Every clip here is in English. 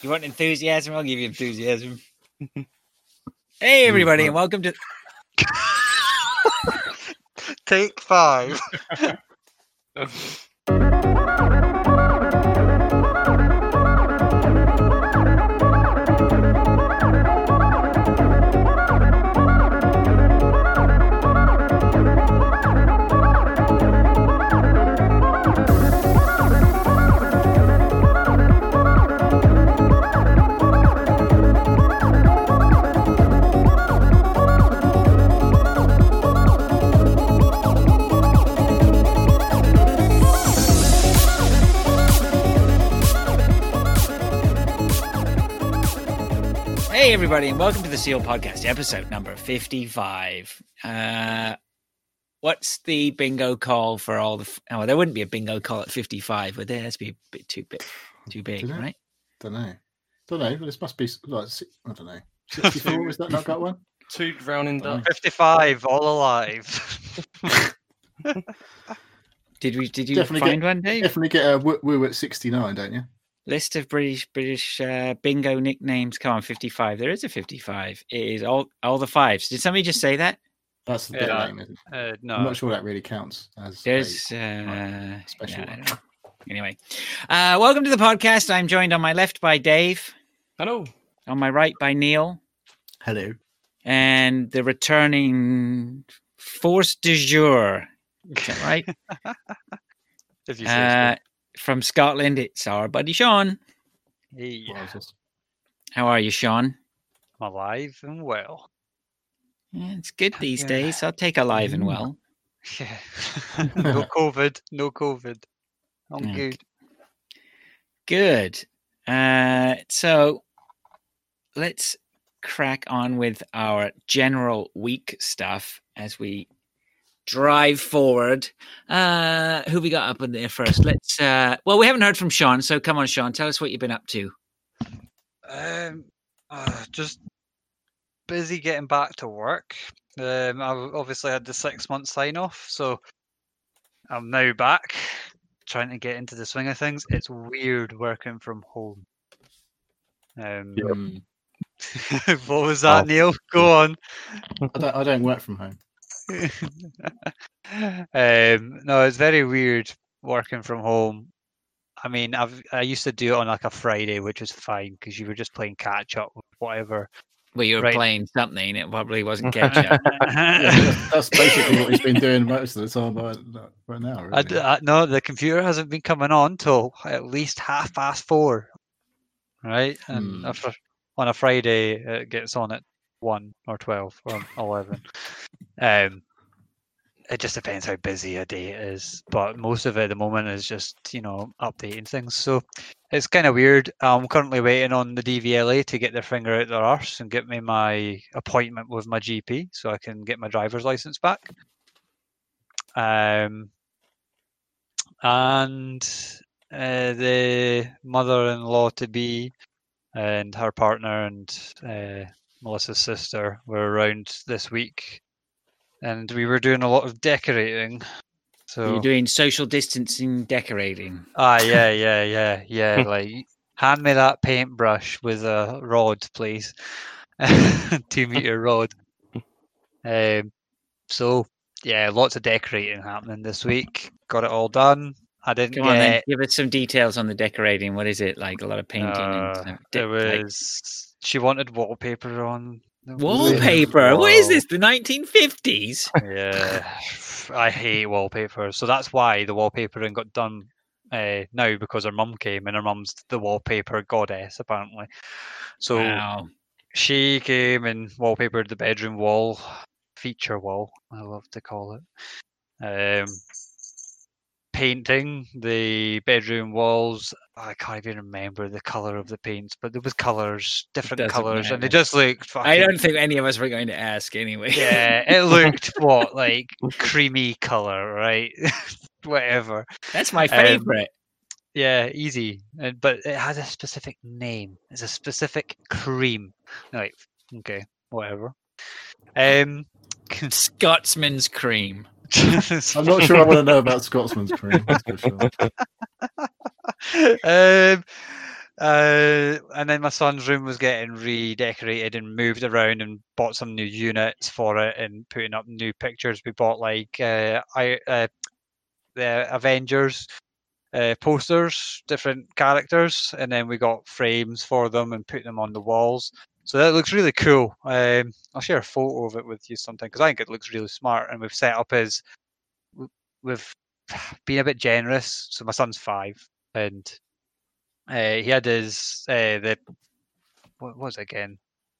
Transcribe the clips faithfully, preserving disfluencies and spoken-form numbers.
You want enthusiasm? I'll give you enthusiasm. Hey, everybody, and welcome to... Take five. Hey, everybody, and welcome to the Seal Podcast, episode number fifty-five. Uh, what's the bingo call for all the... F- oh, there wouldn't be a bingo call at fifty-five, would there? That'd be a bit too big, too big, Don't right? Don't know. Don't know, but this must be like, I don't know. sixty-four, is that not that one? Two drowning ducks. fifty-five, all alive. Did we? Did you Definitely find get- one, Dave? Definitely get a woo, woo at sixty-nine, don't you? List of British British uh, bingo nicknames. Come on, fifty-five. There is a fifty-five. It is all all the fives. Did somebody just say that? That's the Yeah. bit name, isn't it? Uh, no, I'm not sure that really counts as There's a, uh, special yeah, I one. don't know. Anyway, uh, welcome to the podcast. I'm joined on my left by Dave, Hello. on my right by Neil, Hello. and the returning force du jour. Is that right? if you say uh, from Scotland, it's our buddy Sean. so. Hey, What was this? How are you, Sean? I'm alive and well. Yeah, it's good these Yeah. days. I'll take alive and Mm. well. Yeah. No COVID. No COVID. I'm Yeah. good. Good. Uh, so let's crack on with our general week stuff as we drive forward. Uh, who we got up in there first? Let's. Uh, well, we haven't heard from Sean, so come on, Sean. Tell us what you've been up to. Um, uh, just busy getting back to work. Um, I obviously had the six month sign off, so I'm now back trying to get into the swing of things. It's weird working from home. Um, Mm. what was that, Oh. Neil? Go on. I don't, I don't work from home. um, no, it's very weird working from home. I mean, I've I used to do it on like a Friday, which was fine because you were just playing catch up, whatever. Well, you were Right. playing something. It probably wasn't catch up. Yeah, that's, that's basically what he's been doing most of the time right, right now. Really. I, d- I- no, the computer hasn't been coming on till at least half past four, right? And Hmm. after, on a Friday, it gets on at one or twelve or eleven. Um, it just depends how busy a day it is, but most of it at the moment is just, you know, updating things. So it's kind of weird. I'm currently waiting on the D V L A to get their finger out their arse and get me my appointment with my G P so I can get my driver's license back. Um, and uh, the mother-in-law to be and her partner and uh, Melissa's sister were around this week, and we were doing a lot of decorating. So You're doing social distancing decorating. ah, yeah, yeah, yeah, yeah. Like, hand me that paintbrush with a rod, please. Two meter rod. Um, so yeah, lots of decorating happening this week. Got it all done. I didn't Come on, then. get. Give us some details on the decorating. What is it like? A lot of painting and Uh, stuff. there De- like- was. She wanted wallpaper on. the wallpaper. What is wall. this? The nineteen fifties? Yeah, I hate wallpaper. So that's why the wallpapering got done uh, now because her mum came and her mum's the wallpaper goddess apparently. So Wow. she came and wallpapered the bedroom wall, feature wall, I love to call it. Um, painting the bedroom walls. I can't even remember the color of the paints, but there was colors, different doesn't colors, and matter. it just looked. Fucking, I don't think any of us were going to ask anyway. Yeah, it looked what like creamy color, right? Whatever. That's my Um, favorite. Yeah, easy. And, but it has a specific name. It's a specific cream. Like, okay, whatever. Um, Scotsman's cream. I'm not sure I want to know about Scotsman's cream. That's for sure. um, Uh, and then my son's room was getting redecorated and moved around, and bought some new units for it and putting up new pictures. We bought like uh, I uh, the Avengers uh, posters, different characters, and then we got frames for them and put them on the walls. So that looks really cool. Um, I'll share a photo of it with you sometime because I think it looks really smart. And we've set up his, we've been a bit generous. So my son's five, and uh, he had his uh, the what was it again?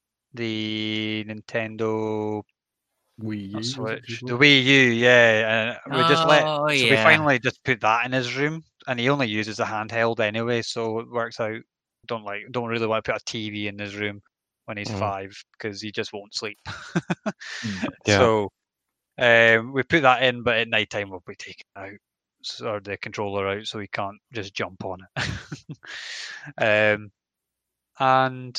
The Nintendo Wii U, not was it Switch, the before? Wii U, yeah. And we just let, Oh, so we yeah. finally just put that in his room, and he only uses a handheld anyway, so it works out. Don't like, don't really want to put a T V in his room when he's Mm. five because he just won't sleep. Mm. Yeah. So um, we put that in, but at night time we'll be taking it out, so, or the controller out, so he can't just jump on it. um, and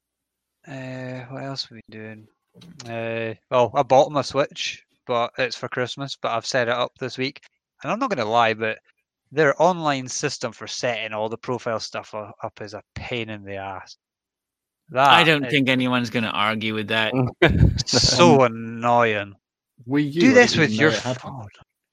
uh, what else have we been doing? Uh, well, I bought him a Switch, but it's for Christmas. But I've set it up this week, and I'm not going to lie, but their online system for setting all the profile stuff u- up is a pain in the ass. That I don't is think anyone's going to argue with that. so annoying. Wii U. Do I this didn't with even your know it had one. phone.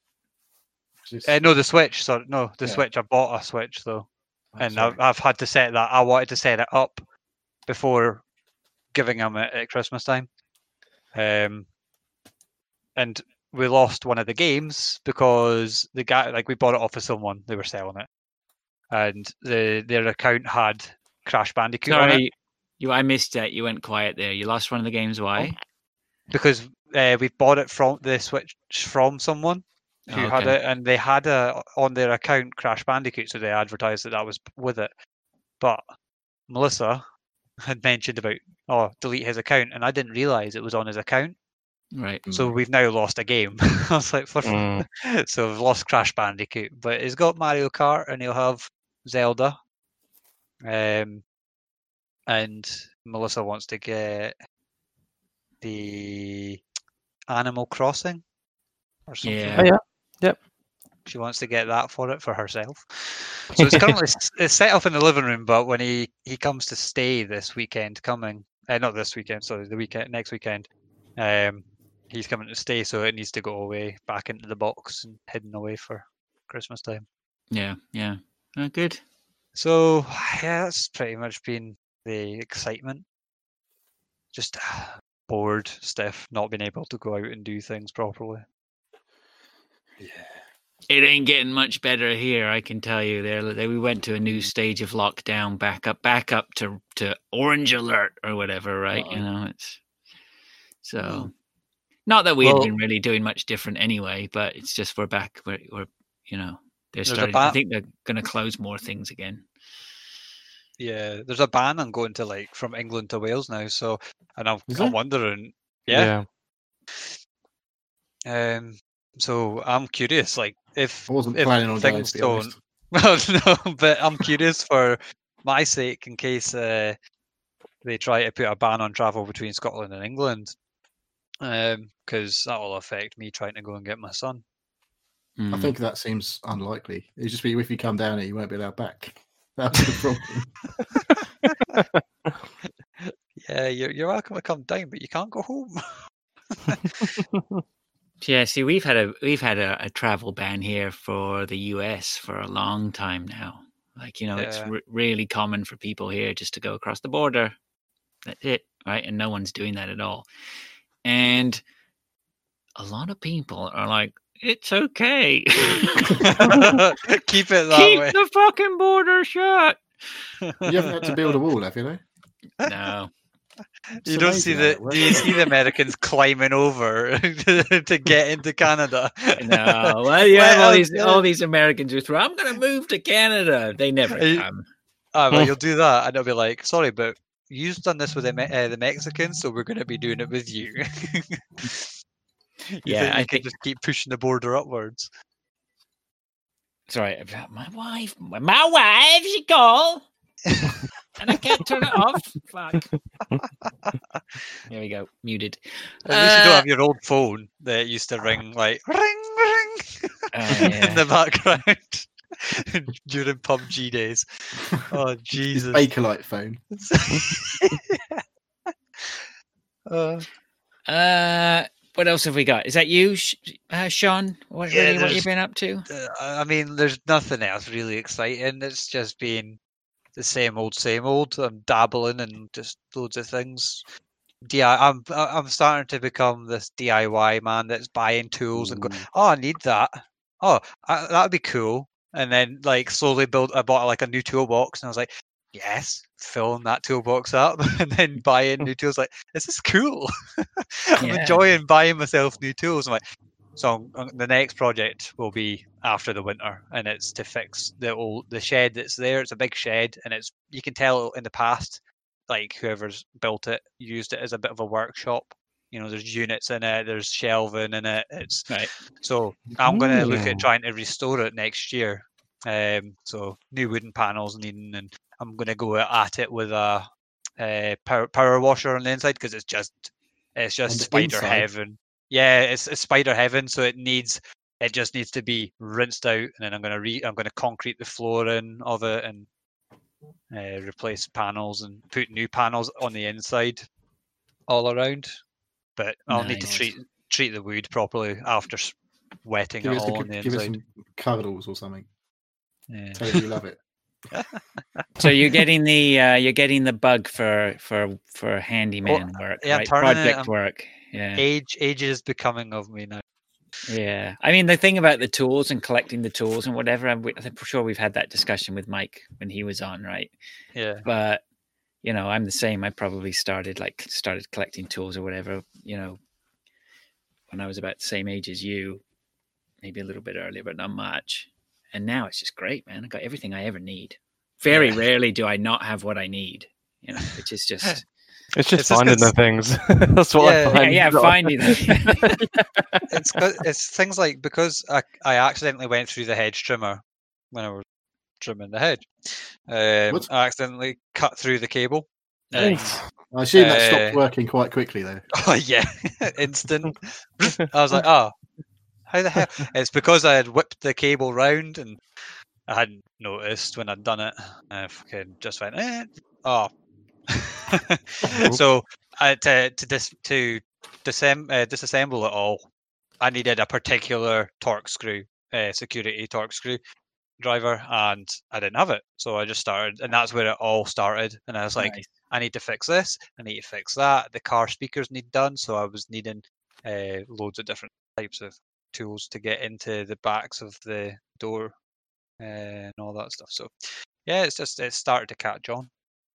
Just- Uh, no, the Switch. Sorry, no, the Yeah. Switch. I bought a Switch though, oh, and sorry. I've, I've had to set that. I wanted to set it up before giving him it at Christmas time. Um, and we lost one of the games because the guy, like, we bought it off of someone, they were selling it, and the their account had Crash Bandicoot on it Sorry, you. I missed that. You went quiet there. You lost one of the games. Why? because uh, we bought it from the Switch from someone who Oh, had okay. it, and they had a on their account Crash Bandicoot, so they advertised that that was with it. But Melissa had mentioned about, oh, delete his account, and I didn't realize it was on his account. Right. So we've now lost a game. I was like, for Mm. so we've lost Crash Bandicoot, but he's got Mario Kart and he'll have Zelda. Um, and Melissa wants to get the Animal Crossing or something. Yeah. Oh, yeah. Yep. She wants to get that for it for herself. So it's currently s- it's set up in the living room, but when he, he comes to stay this weekend coming, uh, not this weekend, sorry, the weekend next weekend, um, he's coming to stay, so it needs to go away back into the box and hidden away for Christmas time. Yeah. Yeah. Oh, good. So yeah, that's pretty much been the excitement. Just bored, stiff, not being able to go out and do things properly. Yeah. It ain't getting much better here, I can tell you. There, they- we went to a new stage of lockdown, back up, back up to to orange alert or whatever, right? You Uh-oh. know, it's so. Mm. Not that we had Well- been really doing much different anyway, but it's just we're back. We're, we're you know, they're There's a starting. I ban- think they're going to close more things again. Yeah, there's a ban on going to like from England to Wales now. So, and I'm, Is I'm there? wondering, yeah. Um, so I'm curious, like if I wasn't if planning on going, things to be don't. honest. Well, no, but I'm curious for my sake in case uh, they try to put a ban on travel between Scotland and England, because that will affect me trying to go and get my son. I Mm. think that seems unlikely. It'd just be if you come down here, you won't be allowed back. That's the problem. Yeah, you're you're welcome to come down, but you can't go home. Yeah, see, we've had a we've had a, a travel ban here for the U S for a long time now. Like, you know, it's Yeah. re- really common for people here just to go across the border. That's it, right? And no one's doing that at all. And a lot of people are like, "It's okay. Keep it that Keep way. the fucking border shut." You haven't had to build a wall, have you? Though? No, It's You don't see amazing how the that works. do you see the Americans climbing over to get into Canada? no. Well, you have all Well, these yeah. all these Americans who throw, "I'm going to move to Canada." They never Are you- come. Ah, well, you'll do that, and they'll be like, "Sorry, but you've done this with the, Me- uh, the Mexicans, so we're going to be doing it with you." You Yeah, think you I can think- just keep pushing the border upwards? Sorry, my wife. My wife, she called, and I can't turn it off. Fuck. There we go. Muted. At least you Uh, don't have your old phone that used to ring like ring ring Oh, yeah. in the background. during P U B G days. Oh His Jesus! Bakelite phone. uh, Uh, what else have we got? Is that you, Sh- uh, Sean? What Yeah, really? What you there's- been up to? uh, I mean, there's nothing else really exciting. It's just been the same old, same old. I'm dabbling in just loads of things. D I Y. I'm I'm starting to become this D I Y man that's buying tools and go, Ooh. oh, I need that. Oh, I, that'd be cool. And then like slowly build. I bought like a new toolbox, and I was like, yes, filling that toolbox up, and then buying new tools. Like, this is cool. I'm Yeah. enjoying buying myself new tools. I'm like, so um, the next project will be after the winter, and it's to fix the old the shed that's there. It's a big shed, and it's you can tell in the past, like whoever's built it used it as a bit of a workshop. You know, there's units in it, there's shelving in it. It's Right. so I'm going to look at Mm. trying to restore it next year. Um, so new wooden panels needing, and I'm going to go at it with a, a power power washer on the inside because it's just it's just On the spider inside? heaven. Yeah, it's, it's spider heaven. So it needs it just needs to be rinsed out, and then I'm going to re I'm going to concrete the flooring of it and uh, replace panels and put new panels on the inside all around. But I'll need to Nice. treat treat the wood properly after s- wetting Give it us, all the, on the give us inside. some cuddles or something. Yeah. Tell you you love it. So you're getting the uh, you're getting the bug for for for handyman work, yeah, I'm right? turning it, Project I'm- work. Yeah. Age age is becoming of me now. Yeah, I mean the thing about the tools and collecting the tools and whatever, I'm, I'm sure we've had that discussion with Mike when he was on, right? Yeah. But you know, I'm the same. I probably started like started collecting tools or whatever, you know, when I was about the same age as you, maybe a little bit earlier, but not much. And now it's just great, man. I got everything I ever need. Very Yeah. rarely do I not have what I need, you know, which is just It's just It's just finding 'cause- the things. That's what Yeah. I find. yeah, yeah, finding them. It's 'cause- it's things like because I I accidentally went through the hedge trimmer when I was trimming the hedge. Um, What? I accidentally cut through the cable. Nice. I assume that stopped Uh, working quite quickly, though. Oh yeah, instant. I was like, oh, how the hell? It's because I had whipped the cable round and I hadn't noticed when I'd done it. I fucking just went, eh. Oh. So uh, to to dis to disem uh, disassemble it all, I needed a particular torque screw, uh, security torque screw driver, and I didn't have it. So I just started, and that's where it all started. And I was like, Nice. I need to fix this. I need to fix that. The car speakers need done. So I was needing uh, loads of different types of tools to get into the backs of the door uh, and all that stuff. So yeah, it's just it started to catch on.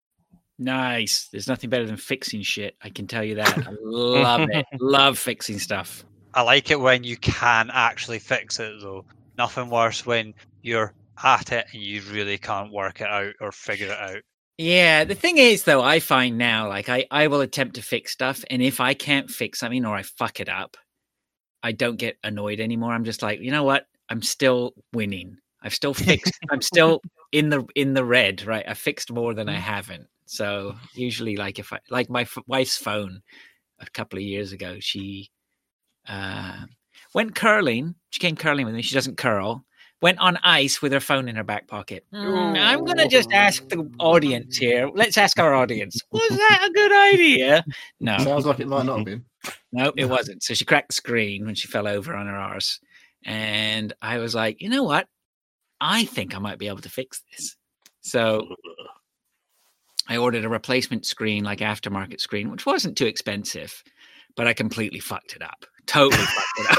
Nice. There's nothing better than fixing shit. I can tell you that. I love it. Love fixing stuff. I like it when you can actually fix it though. Nothing worse when you're at it and you really can't work it out or figure it out. Yeah, the thing is though, I find now like I, I will attempt to fix stuff, and if I can't fix something or I fuck it up, I don't get annoyed anymore. I'm just like, you know what? I'm still winning. I've still fixed I'm still in the in the red, right? I fixed more than I haven't. So usually like if I like my f- wife's phone a couple of years ago, she uh went curling. She came curling with me. She doesn't curl. Went on ice with her phone in her back pocket. Mm, I'm going to just ask the audience here. Let's ask our audience. Was that a good idea? No, Sounds like it might not have been. no, it wasn't. So she cracked the screen when she fell over on her arse. And I was like, you know what? I think I might be able to fix this. So I ordered a replacement screen, like aftermarket screen, which wasn't too expensive, but I completely fucked it up. Totally fucked it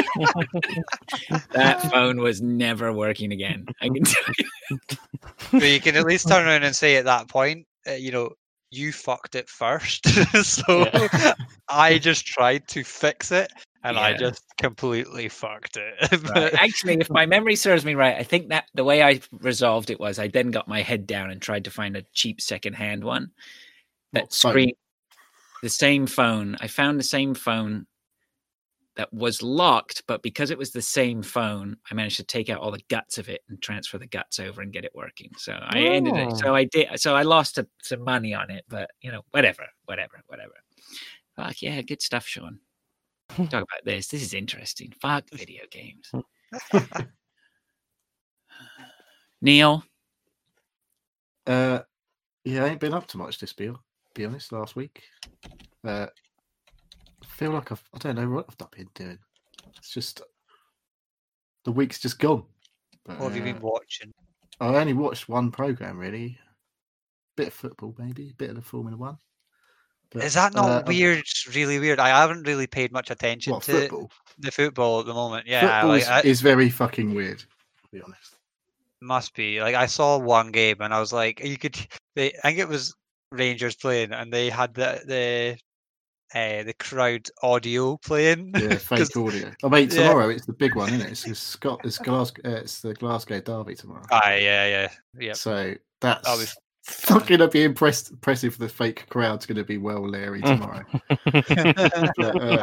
up. That phone was never working again. I can tell you. But you can at least turn around and say at that point, uh, you know, you fucked it first. So Yeah. I just tried to fix it and I Yeah. just completely fucked it. Right. Actually, if my memory serves me right, I think that the way I resolved it was I then got my head down and tried to find a cheap secondhand one. That What phone? screen, the same phone. I found the same phone that was locked, but because it was the same phone, I managed to take out all the guts of it and transfer the guts over and get it working. So I ended it. Oh. So I did. So I lost a, some money on it, but you know, whatever, whatever, whatever. Fuck yeah, good stuff, Sean. Talk about this. This is interesting. Fuck video games. Neil? Uh, yeah, I ain't been up to much this be be honest. Last week, uh, I feel like I've I don't know what I've been doing. It's just the week's just gone. But, What have you uh, been watching? I only watched one program really. Bit of football, maybe. Bit of the Formula One. But, Is that not uh, weird? Really weird. I haven't really paid much attention What to football? the football at the moment. Yeah, Football like is, I, is very fucking weird. To be honest. must be. Like I saw one game and I was like, you could. They, I think it was Rangers playing, and they had the the uh, the crowd audio playing. Yeah, 'Cause- fake audio. I mean, yeah. tomorrow it's the big one, isn't it? It's, it's Scott. It's Glasgow. Uh, it's the Glasgow Derby tomorrow. Ah, yeah, yeah, yeah. So That'll be that's not going to be impressed, impressive. The fake crowd's going to be well leery tomorrow. But, uh,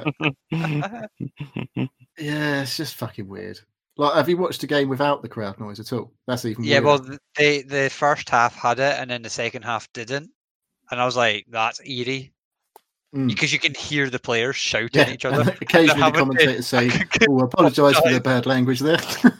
yeah, it's just fucking weird. Like, have you watched a game without the crowd noise at all? That's even Yeah, weirder. well, th- they the first half had it, and then the second half didn't, and I was like, "That's eerie," Mm. because you can hear the players shouting Yeah, at each other. and occasionally the haven't been- commentators say, "Oh, I apologise for the bad language there."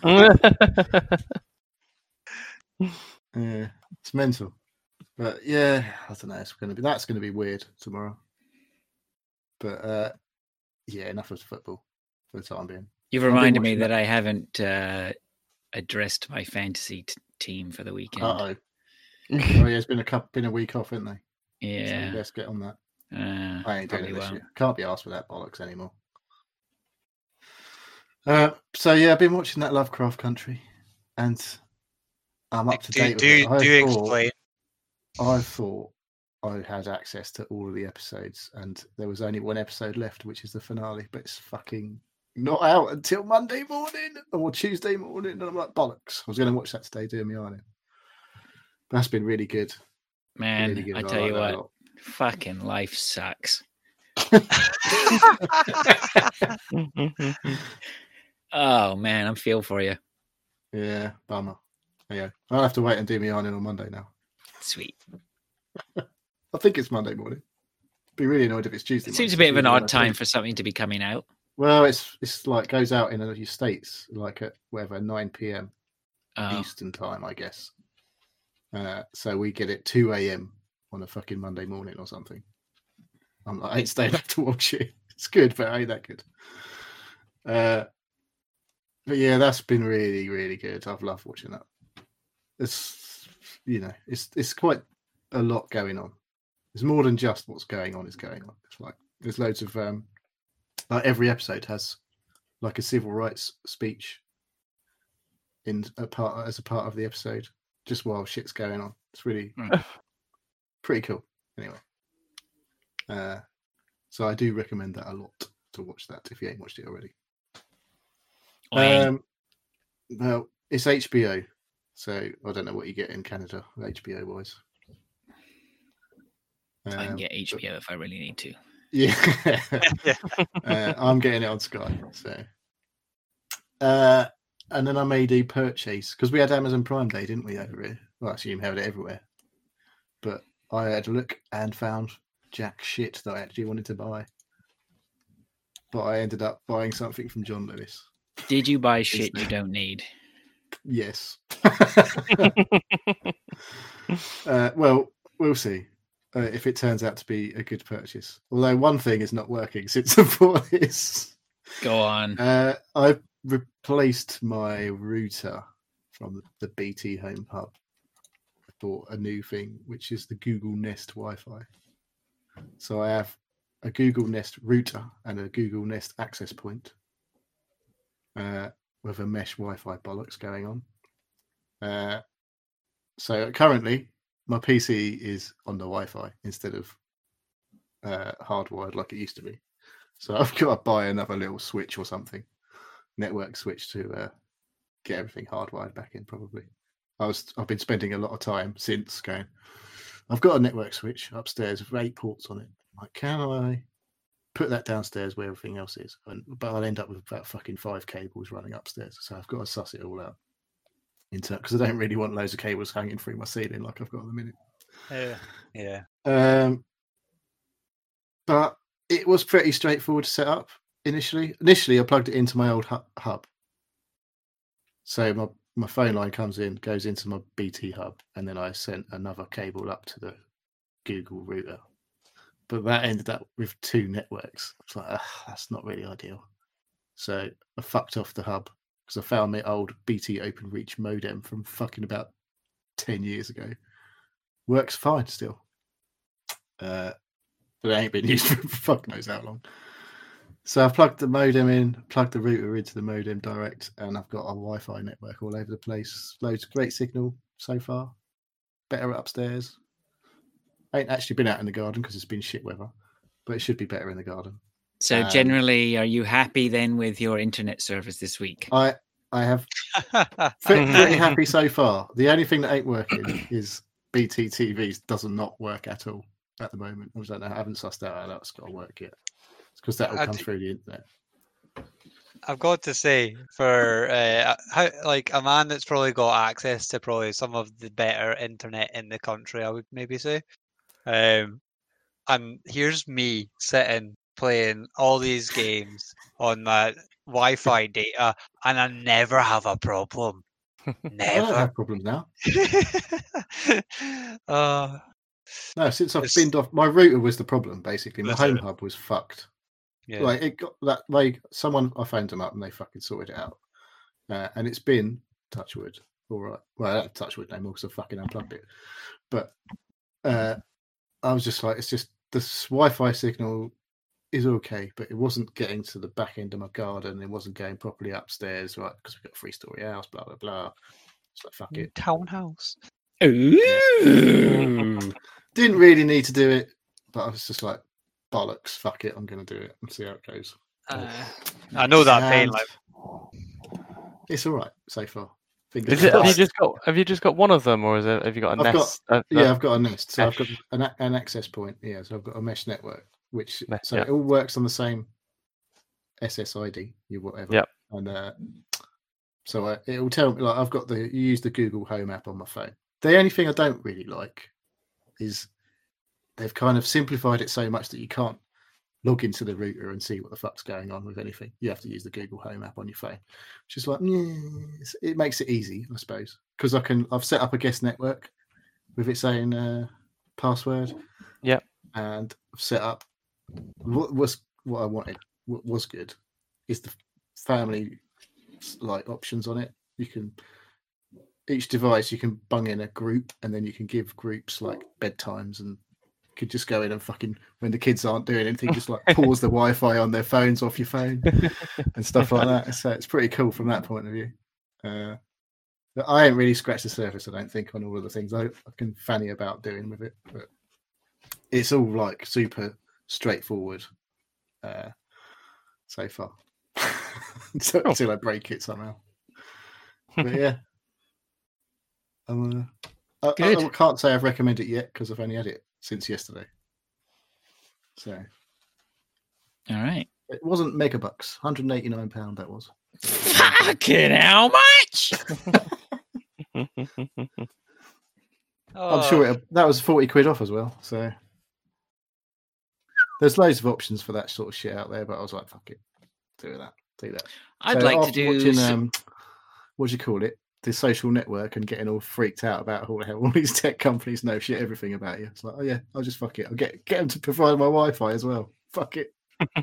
Yeah, it's mental. But yeah, I don't know. It's going to be that's going to be weird tomorrow. But uh, yeah, enough of football for the time being. You've I've been reminded me watching that I haven't uh, addressed my fantasy t- team for the weekend. Uh oh. Oh yeah, it's been a couple, been a week off, hasn't they? Yeah. So let's get on that. Uh, I ain't doing probably it this won't. year. Can't be asked for that bollocks anymore. Uh, so yeah, I've been watching that Lovecraft Country, and I'm up to do date do, with it. I do you thought, explain? I thought I had access to all of the episodes, and there was only one episode left, which is the finale. But it's fucking not out until Monday morning or Tuesday morning, and I'm like bollocks. I was going to watch that today, doing my ironing. That's been really good. Man, Really good. I I tell like you that a what, lot. fucking life sucks. Oh man, I'm feel for you. Yeah, bummer. Yeah, I'll have to wait and do my ironing on Monday now. Sweet. I think it's Monday morning. Be really annoyed if it's Tuesday. It seems a morning. bit of an Tuesday when odd I time sleep. for something to be coming out. Well, it's it's like goes out in other states, like at whatever nine p.m. Oh, Eastern time, I guess. Uh, so we get it two a.m. on a fucking Monday morning or something. I'm like, I ain't staying up to watch it. It's good, but it ain't that good. Uh, but yeah, that's been really, really good. I've loved watching that. It's you know, it's it's quite a lot going on. It's more than just what's going on is going on. It's like there's loads of um, like every episode has like a civil rights speech in a part as a part of the episode, just while shit's going on. It's really Hmm. pretty cool. Anyway, uh, so I do recommend that a lot to watch that if you ain't watched it already. I ain't. Um, well, it's H B O, so I don't know what you get in Canada H B O wise. I can Um, get H B O if I really need to. Yeah, Yeah. uh, I'm getting it on Sky. So, uh, and then I made a purchase because we had Amazon Prime Day, didn't we, over here? Well, actually, you have it everywhere. But I had a look and found jack shit that I actually wanted to buy. But I ended up buying something from John Lewis. Did you buy shit there? you don't need? Yes. uh, well, we'll see. Uh, if it turns out to be a good purchase. Although one thing is not working since I bought this. Go on. Uh, I've replaced my router from the B T Home Hub. I bought a new thing, which is the Google Nest Wi-Fi. So I have a Google Nest router and a Google Nest access point uh, with a mesh Wi-Fi bollocks going on. Uh, so currently, my P C is on the Wi-Fi instead of uh, hardwired like it used to be. So I've got to buy another little switch or something, network switch to uh, get everything hardwired back in. Probably. I was. I've been spending a lot of time since going. I've got a network switch upstairs with eight ports on it. Like, can I put that downstairs where everything else is? And, but I'll end up with about fucking five cables running upstairs. So I've got to suss it all out. Because I don't really want loads of cables hanging through my ceiling like I've got at the minute. Yeah. Yeah. Um, but it was pretty straightforward to set up initially. Initially, I plugged it into my old hu- hub. So my my phone line comes in, goes into my B T hub, and then I sent another cable up to the Google router. But that ended up with two networks. It's like, ugh, that's not really ideal. So I fucked off the hub because I found my old B T OpenReach modem from fucking about ten years ago. Works fine still. Uh, but it ain't been used for fuck knows how long. So I've plugged the modem in, plugged the router into the modem direct, and I've got a Wi-Fi network all over the place. Loads of great signal so far. Better upstairs. I ain't actually been out in the garden because it's been shit weather, but it should be better in the garden. So Um, generally, are you happy then with your internet service this week? I I have pretty, pretty happy so far. The only thing that ain't working is B T T Vs does not work at all at the moment. I don't know. I haven't sussed out how that's got to work yet. It's because that will I come d- through the internet. I've got to say, for uh, how, like a man that's probably got access to probably some of the better internet in the country, I would maybe say. Um, and here's me sitting playing all these games on that Wi-Fi data, and I never have a problem. I don't Never. have problems now. uh, No, since I've It's- binned off, my router was the problem. Basically, my That's home it. hub was fucked. yeah. Like it got that. They someone I phoned them up and they fucking sorted it out. Uh, and it's been touchwood. All right. Well, I don't have touchwood anymore because I fucking unplugged it. But uh, I was just like, it's just this Wi-Fi signal is okay, but it wasn't getting to the back end of my garden. It wasn't going properly upstairs, right? Because we've got a three-story house. Blah blah blah. It's like fuck it. Townhouse. Ooh. Didn't really need to do it, but I was just like, bollocks, fuck it, I'm going to do it and see how it goes. Uh, I know that pain. And Like, it's all right so far. Fingers Is it, have you crossed. just got have you just got one of them, or is it have you got a I've got- nest? uh, Yeah, uh, I've got a nest. So I've got mesh. an, an access point. Yeah, so I've got a mesh network, which Mesh, so yeah. it all works on the same S S I D, you whatever. Yep. And uh, so uh, it will tell me like I've got the you use the Google Home app on my phone. The only thing I don't really like is they've kind of simplified it so much that you can't log into the router and see what the fuck's going on with anything. You have to use the Google Home app on your phone, which is like, yes, it makes it easy, I suppose, because I can. I've set up a guest network with its own uh, password. Yep. And I've set up what was what I wanted. What was good is the family like options on it. You can each device you can bung in a group, and then you can give groups like bedtimes and. Could just go in and fucking when the kids aren't doing anything, just like pause the Wi-Fi on their phones off your phone and stuff like that. So it's pretty cool from that point of view. Uh, but I ain't really scratched the surface, I don't think, on all of the things I, I can fanny about doing with it. But it's all like super straightforward uh, so far, so, Cool. until I break it somehow. But yeah, I'm, uh, I, Good. I, I can't say I've recommended it yet because I've only had it since yesterday. So All right. it wasn't megabucks, one hundred eighty-nine pounds that was. Fucking how much? oh, I'm sure it, that was forty quid off as well. So there's loads of options for that sort of shit out there, but I was like, fuck it, do that, do that. I'd So like to after do. watching, s- um, what do you call it? The Social Network and getting all freaked out about all, how all these tech companies know shit everything about you. It's like, oh yeah, I'll just fuck it. I'll get get them to provide my Wi-Fi as well. Fuck it.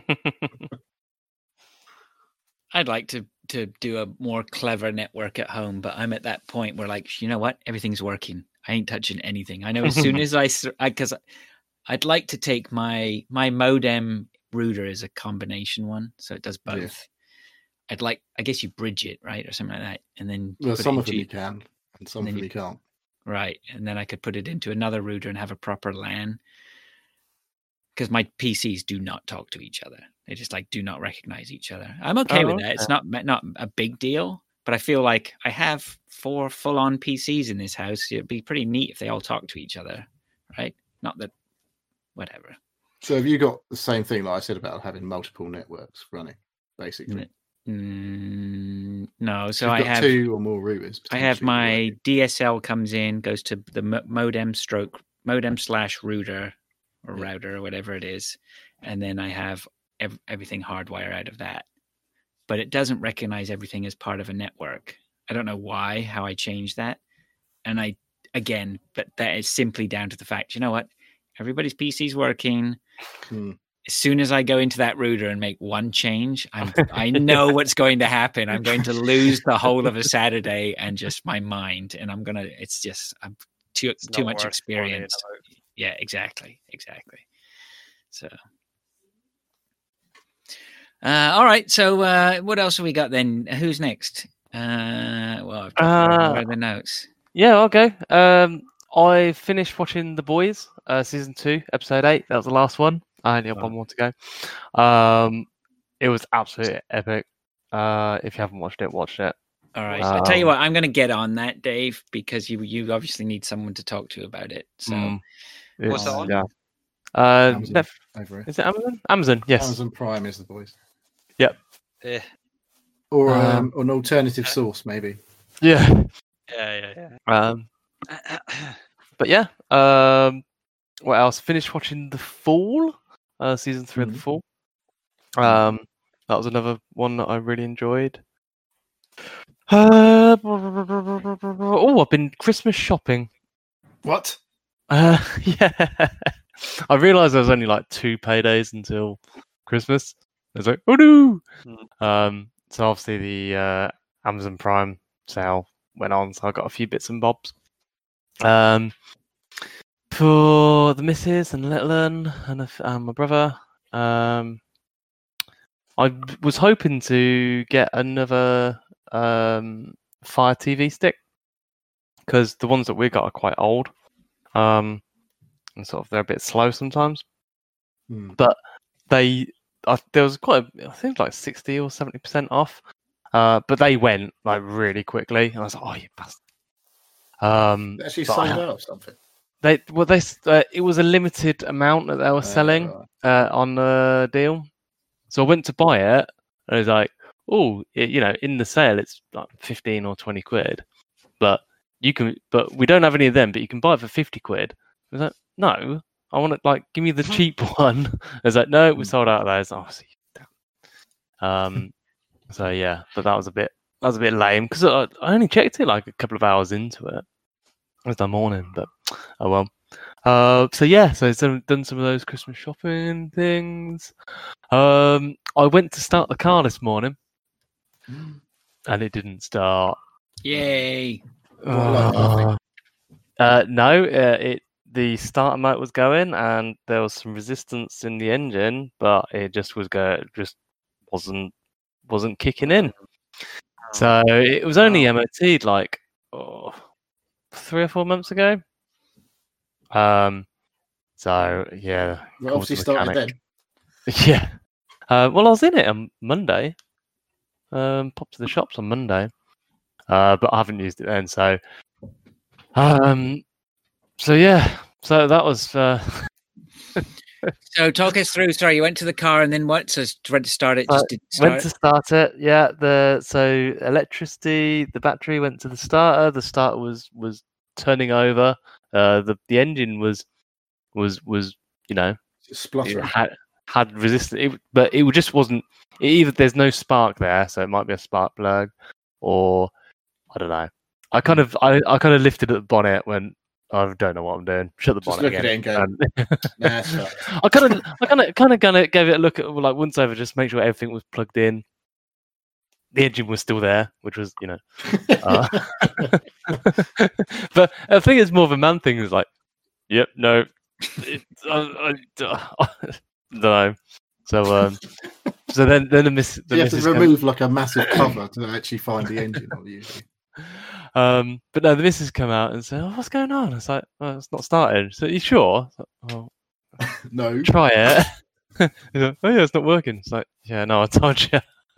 I'd like to to do a more clever network at home, but I'm at that point where, like, you know what? Everything's working. I ain't touching anything. I know as soon as I, because I'd like to take my my modem router is a combination one, so it does both. Yeah. I'd like, I guess you bridge it, right, or something like that, and then you Well, put it some of into them you your- can, and some and of then them you- you can't. right, and then I could put it into another router and have a proper LAN. Because my P Cs do not talk to each other; they just like do not recognize each other. I'm okay Oh, with that. It's not not a big deal, but I feel like I have four full-on P Cs in this house. It'd be pretty neat if they all talk to each other, right? Not that, whatever. So have you got the same thing that I said about having multiple networks running, basically? Mm, no, so You've I got have two or more routers. I have potentially my working. D S L comes in, goes to the mo- modem stroke modem slash router or Yeah. router or whatever it is, and then I have ev- everything hardwire out of that. But it doesn't recognize everything as part of a network. I don't know why, how I changed that. And I, again, but that is simply down to the fact, you know what? Everybody's P C's working. Hmm. As soon as I go into that router and make one change, I'm, I know what's going to happen. I'm going to lose the whole of a Saturday and just my mind. And I'm going to, it's just, I'm too, It's too not much worth worrying experience. about. Yeah, exactly. Exactly. So, uh, all right. So, uh, what else have we got then? Who's next? Uh, well, I've got Uh, where are the notes. Yeah, I'll go. Um, I finished watching The Boys, uh, season two, episode eight. That was the last one. I only have Oh. one more to go. Um, it was absolutely epic. Uh, if you haven't watched it, watch it. All right. I'll tell you Um, what, I'm going to get on that, Dave, because you you obviously need someone to talk to about it. So, Mm, What's it's- that on? Yeah. Uh, Amazon Nef- over here. is it Amazon? Amazon, yes. Amazon Prime is the boys, Eh, or Um, um, an alternative source maybe. Yeah. yeah, yeah, Um, yeah. but yeah. Um, what else? Finished watching The Fall, uh, season three of Mhm. The Fall. Um, that was another one that I really enjoyed. Uh, oh, I've been Christmas shopping. What? Uh, yeah. I realised there was only like two paydays until Christmas. I was like, oh no! Hmm. Um, so obviously the uh, Amazon Prime sale went on, so I got a few bits and bobs. Um, for the missus and little un and, a f- and my brother. Um, I was hoping to get another um, Fire T V stick because the ones that we got are quite old. Um, and sort of they're a bit slow sometimes. Hmm. They uh, there was quite a, I think like sixty or seventy percent off. Uh, but they went like really quickly, and I was like, "Oh, you bastard!" Um, They actually but sold I- out of something. They well, they s- uh, it was a limited amount that they were selling Uh, uh, on the deal. So I went to buy it, and I was like, "Oh, it, you know, in the sale, it's like fifteen or twenty quid, but you can, but we don't have any of them, but you can buy it for fifty quid." I was like, "No, I want to like give me the cheap one." I was like, "No, we sold out of those." Oh, see, damn. Um, so yeah, but that was a bit that was a bit lame because I, I only checked it like a couple of hours into it. It was the morning, but oh well. Uh, so yeah, so I've done some of those Christmas shopping things. Um, I went to start the car this morning, and it didn't start. yay. What, like nothing? Uh, uh, no, uh, it the starter motor was going, and there was some resistance in the engine, but it just was go just wasn't wasn't kicking in. So it was only M O T'd like oh, three or four months ago. Um, so yeah, Well, called the obviously started mechanic. then. Yeah. Uh, well, I was in it on Monday. Um, popped to the shops on Monday, uh, but I haven't used it then. So, um, so yeah. So that was. Uh, So talk us through. Sorry, you went to the car and then what? So went to start it. Just Uh, didn't start. went to start it. Yeah. The so electricity, the battery went to the starter. The starter was was turning over. Uh, the the engine was was was you know it Spluttering. had had resistance, it, but it just wasn't. It either there's no spark there, so it might be a spark plug, or I don't know. I kind of I, I kind of lifted at the bonnet when I don't know what I'm doing. Shut the Just bonnet look at again. it and go, and- Nah, it's fucked. I kind of I kind of kind of gonna gave it a look at like once over, just make sure everything was plugged in. The engine was still there, which was you know. Uh, but I think it's more of a man thing. Is like, yep, no, it, I, I, I don't know. So um, so then then the miss the you have to missus came- remove like a massive cover to actually find the engine on you. Um, but no, the missus come out and said, "Oh, what's going on?" It's like, "Well, it's not started." So, "Are you sure?" It's like, "Oh, No. try it." He's like, "Oh yeah, it's not working." It's like, "Yeah, no, I told you."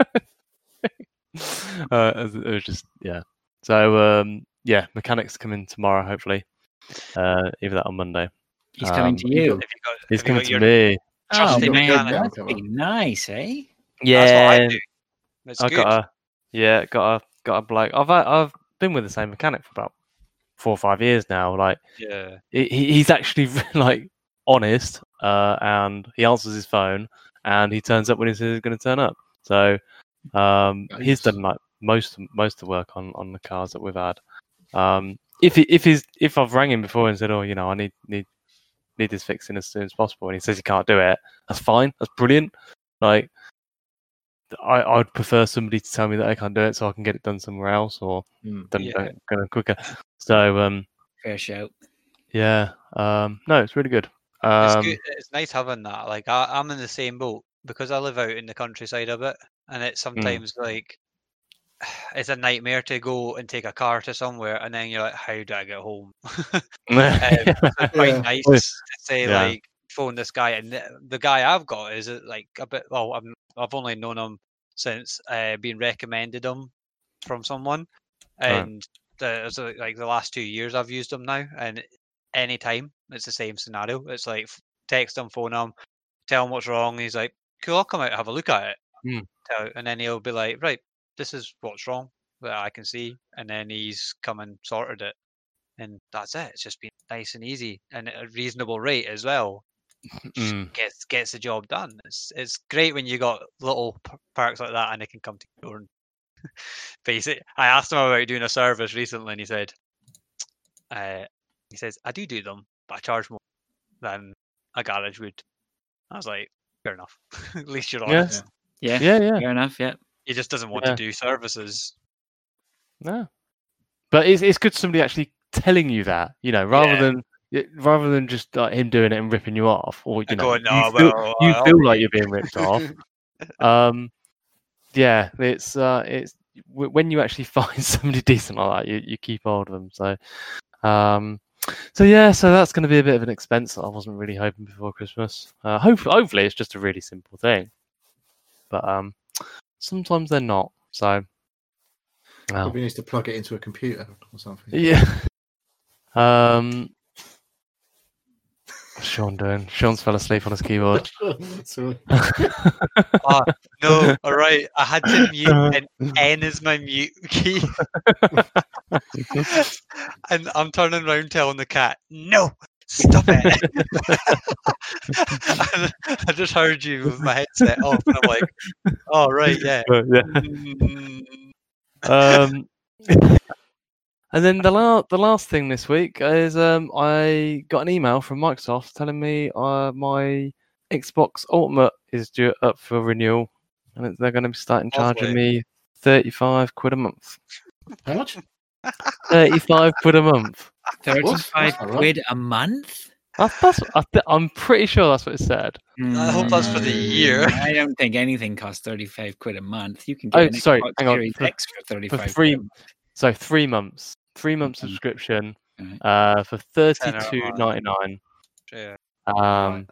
uh, it was- it was just yeah. So um, yeah, mechanics come in tomorrow, hopefully. Uh, either that on Monday. He's coming um, to you. Have you got, He's have you coming got to your me. Oh trusty man, mechanic? that'd be nice, eh? Yeah, That's what I do. That's I good. got a yeah, got a got a bloke. I've had- I've been with the same mechanic for about four or five years now. Like Yeah. he, he's actually like honest, uh, and he answers his phone, and he turns up when he says he's going to turn up. So um, he's Nice. done like most most of the work on, on the cars that we've had. Um, if he, if he's if I've rang him before and said, oh, you know, I need need need this fixing as soon as possible, and he says he can't do it, that's fine. That's brilliant. Like, I I'd prefer somebody to tell me that I can't do it so I can get it done somewhere else or Mm. done Yeah. done- done quicker. So um, Fair shout. yeah, um, no, it's really good. It's Um, good. It's nice having that. Like I, I'm in the same boat because I live out in the countryside a bit, and it's sometimes like it's a nightmare to go and take a car to somewhere, and then you're like, how do I get home? um, so it's quite Yeah. nice to say Yeah. like phone this guy, and the, the guy I've got is uh, like a bit. Well, I'm, I've only known him since uh, being recommended him from someone, Right. and the, so, like the last two years I've used him now, and anytime it's the same scenario. It's like f- text him, phone him, tell him what's wrong. He's like, cool, I'll come out and have a look at it. Hmm. Tell, and then he'll be like, right, this is what's wrong that I can see, and then he's come and sorted it, and that's it. It's just been nice and easy and at a reasonable rate as well. Just Mm. gets gets the job done. It's it's great when you got little p- perks like that, and they can come to your door and basic. I asked him about doing a service recently, and he said, uh, he says I do do them, but I charge more than a garage would. I was like, fair enough. At least you're Yeah. honest. Yeah, yeah, yeah, fair enough. Yeah. He just doesn't want Yeah. to do services. no. But it's it's good somebody actually telling you that, you know, rather Yeah. than y- rather than just like him doing it and ripping you off, or you And know, going, you "Oh, feel, well, you I'll feel be-" like you're being ripped off. Um, yeah, it's uh, it's w- when you actually find somebody decent like that, you, you keep hold of them. So, um, so yeah, so that's going to be a bit of an expense that I wasn't really hoping before Christmas. Uh, hopefully, hopefully it's just a really simple thing, but um, sometimes they're not. So, well, Probably needs to plug it into a computer or something. yeah. Um, what's Sean doing? Sean's fell asleep on his keyboard. Sorry. Ah, no, all right. I had to mute, and N is my mute key. And I'm turning around telling the cat, no, stop it. And I just heard you with my headset off, and I'm like, oh, right, yeah. But, yeah. Mm, Um, and then the last the last thing this week is um, I got an email from Microsoft telling me uh, my Xbox Ultimate is due up for renewal, and it- they're going to be starting charging Lovely. me thirty-five quid a month. How much? thirty-five quid a month. Thirty-five That's all right. quid a month. That's, that's I th- I'm pretty sure that's what it said. I hope that's for the year. I don't think anything costs thirty-five quid a month. You can Oh, get an sorry, Xbox hang on, Series for- X for thirty-five free- quid. So three months, three months Mhm. subscription Right. uh, for thirty-two ninety-nine. Yeah, Um,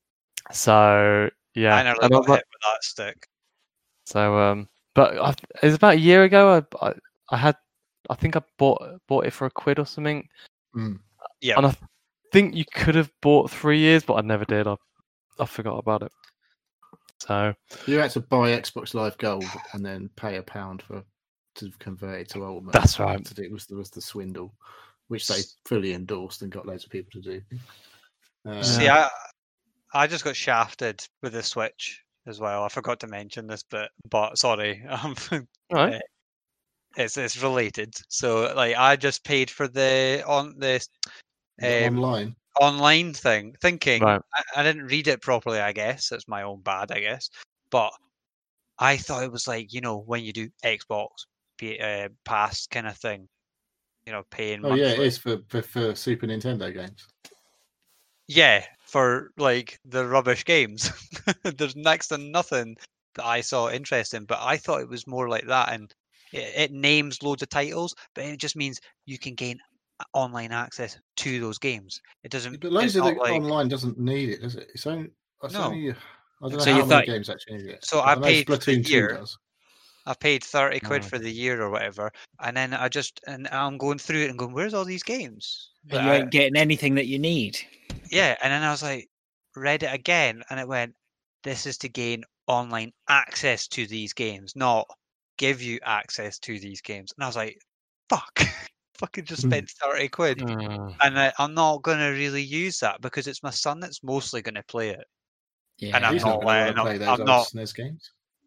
so yeah, I nearly and I was got like- hit with that stick. So, um, but I, it was about a year ago. I, I, I had, I think I bought bought it for a quid or something. Mm. Yeah. And I think you could have bought three years, but I never did. I, I forgot about it. So You had to buy Xbox Live Gold and then pay a pound for to convert it to Ultimate. That's right. To do- It was, was the swindle, which they fully endorsed and got loads of people to do. Uh, See, I I just got shafted with the Switch as well. I forgot to mention this bit, but sorry, um, right, it's it's related. So like, I just paid for the on the is it um, online. online thing, thinking right, I, I didn't read it properly. I guess it's my own bad. I guess, but I thought it was like, you know, when you do Xbox P- uh, Pass kind of thing, you know, paying. Oh yeah, it monthly. is for, for, for Super Nintendo games. Yeah, for like the rubbish games. There's next to nothing that I saw interesting, but I thought it was more like that. And it, it names loads of titles, but it just means you can gain a- online access to those games. It doesn't. But loads it's of not the like, online doesn't need it, does it? It's only. It's No. only I don't know So you how many thought- games actually need it. So But I know paid for the Splatoon two year. does. I paid thirty quid Mm. for the year or whatever, and then I just and I'm going through it and going, "Where's all these games?" And That you I- ain't getting anything that you need. Yeah, and then I was like, read it again, and it went, this is to gain online access to these games, not give you access to these games. And I was like, fuck, fucking just Hmm. spent thirty quid. Mm, And I, I'm not going to really use that because it's my son that's mostly going to play it. Yeah. And I'm He's not not going to letting play him- those I'm old not- S N E S games.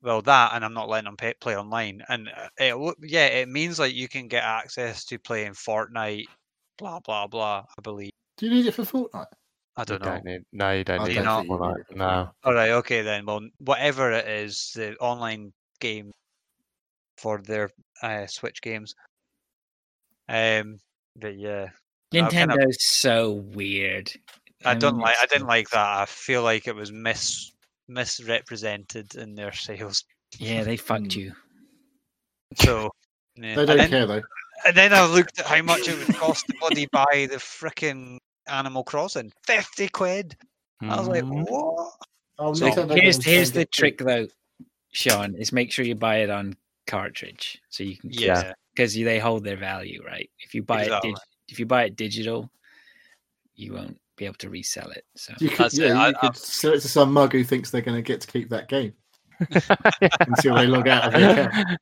well, that, and I'm not letting them pay, play online. And uh, it, wo- yeah, it means like you can get access to playing Fortnite, blah blah blah. I believe. Do you need it for Fortnite? I You don't know. don't need, no, you don't I need don't it think for you need that. it for No. All right, okay then. Well, whatever it is, the online game for their uh, Switch games. Um, but yeah, I kind of, Nintendo's so weird. I don't mean, like, I it's- didn't like that. I feel like it was mis misrepresented in their sales. Yeah, they fucked Hmm. you. So yeah. They and don't then, care though. And then I looked at how much it would cost to bloody buy the frickin' Animal Crossing. fifty quid. I was like, Mm. what? Oh, So Nintendo here's don't here's try the and get trick though, Sean, is make sure you buy it on cartridge so you can Yeah. because they hold their value, right? If you buy Exactly. it dig- if you buy it digital, you won't be able to resell it. So You could, That's yeah, it. I- you could sell it to some mug who thinks they're going to get to keep that game until they log out of the account.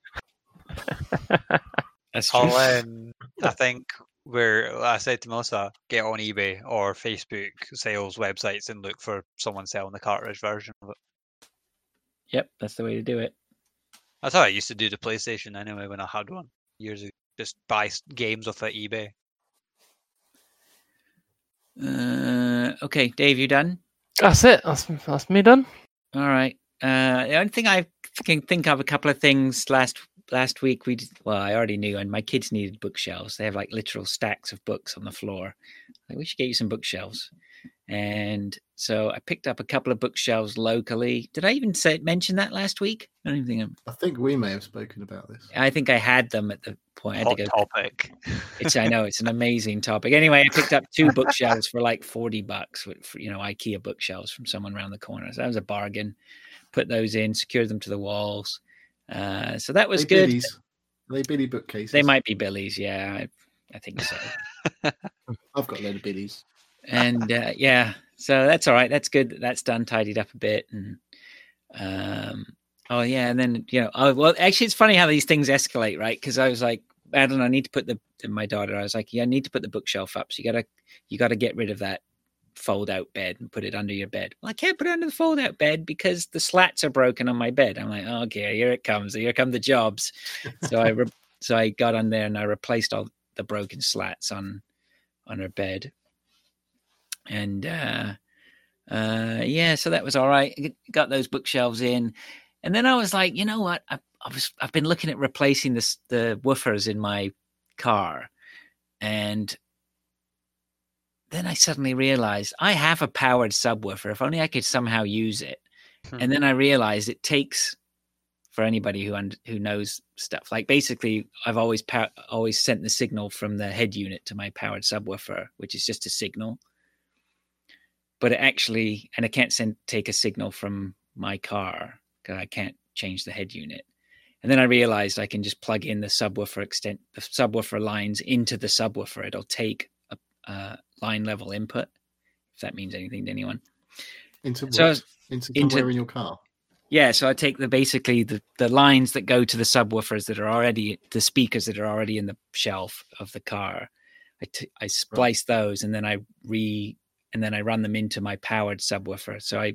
that's true. I'll, um, I think where I said to Melissa, get on eBay or Facebook sales websites and look for someone selling the cartridge version of it. Yep, that's the way to do it. That's how I used to do the PlayStation anyway when I had one years ago. Just buy s- games off of eBay. Uh, okay, Dave, you done? That's it. That's, that's me done. All right. Uh, the only thing I can think of a couple of things last last week we did, well, I already knew, and my kids needed bookshelves. They have like literal stacks of books on the floor. Like, we should get you some bookshelves. And so I picked up a couple of bookshelves locally. Did I even say mention that last week? I don't even think I'm, I think we may have spoken about this. I think I had them at the point. I had Hot to go. topic. It's I know it's an amazing topic. Anyway, I picked up two bookshelves for like forty bucks, with, for, you know, IKEA bookshelves from someone around the corner. So that was a bargain. Put those in, secured them to the walls. Uh, so that was They good. Billies. They Billy bookcases. They might be Billy's, yeah, I, I think so. I've got a load of Billies. And uh, yeah, so that's all right. That's good. that That's done, tidied up a bit, and um, oh yeah, and then you know, oh well, actually, it's funny how these things escalate, right? Because I was like, I don't know, I need to put the my daughter. I was like, yeah, I need to put the bookshelf up. So you gotta you gotta get rid of that fold out bed and put it under your bed. Well, I can't put it under the fold out bed because the slats are broken on my bed. I'm like, oh, okay, here it comes. Here come the jobs. So I re- so I got on there and I replaced all the broken slats on on her bed. And uh, uh, yeah, so that was all right. I got those bookshelves in, and then I was like, you know what? I, I was I've been looking at replacing this the woofers in my car, and then I suddenly realized I have a powered subwoofer. If only I could somehow use it. Hmm. And then I realized it takes, for anybody who un- who knows stuff, like basically I've always pow- always sent the signal from the head unit to my powered subwoofer, which is just a signal. But it actually, and I can't send take a signal from my car because I can't change the head unit. And then I realized I can just plug in the subwoofer extent, the subwoofer lines into the subwoofer. It'll take a, a line level input, if that means anything to anyone. Into what? So I was- into into- somewhere in your car. Yeah, so I take the basically the, the lines that go to the subwoofers that are already the speakers that are already in the shelf of the car. I, t- I splice those and then I re and then I run them into my powered subwoofer. So I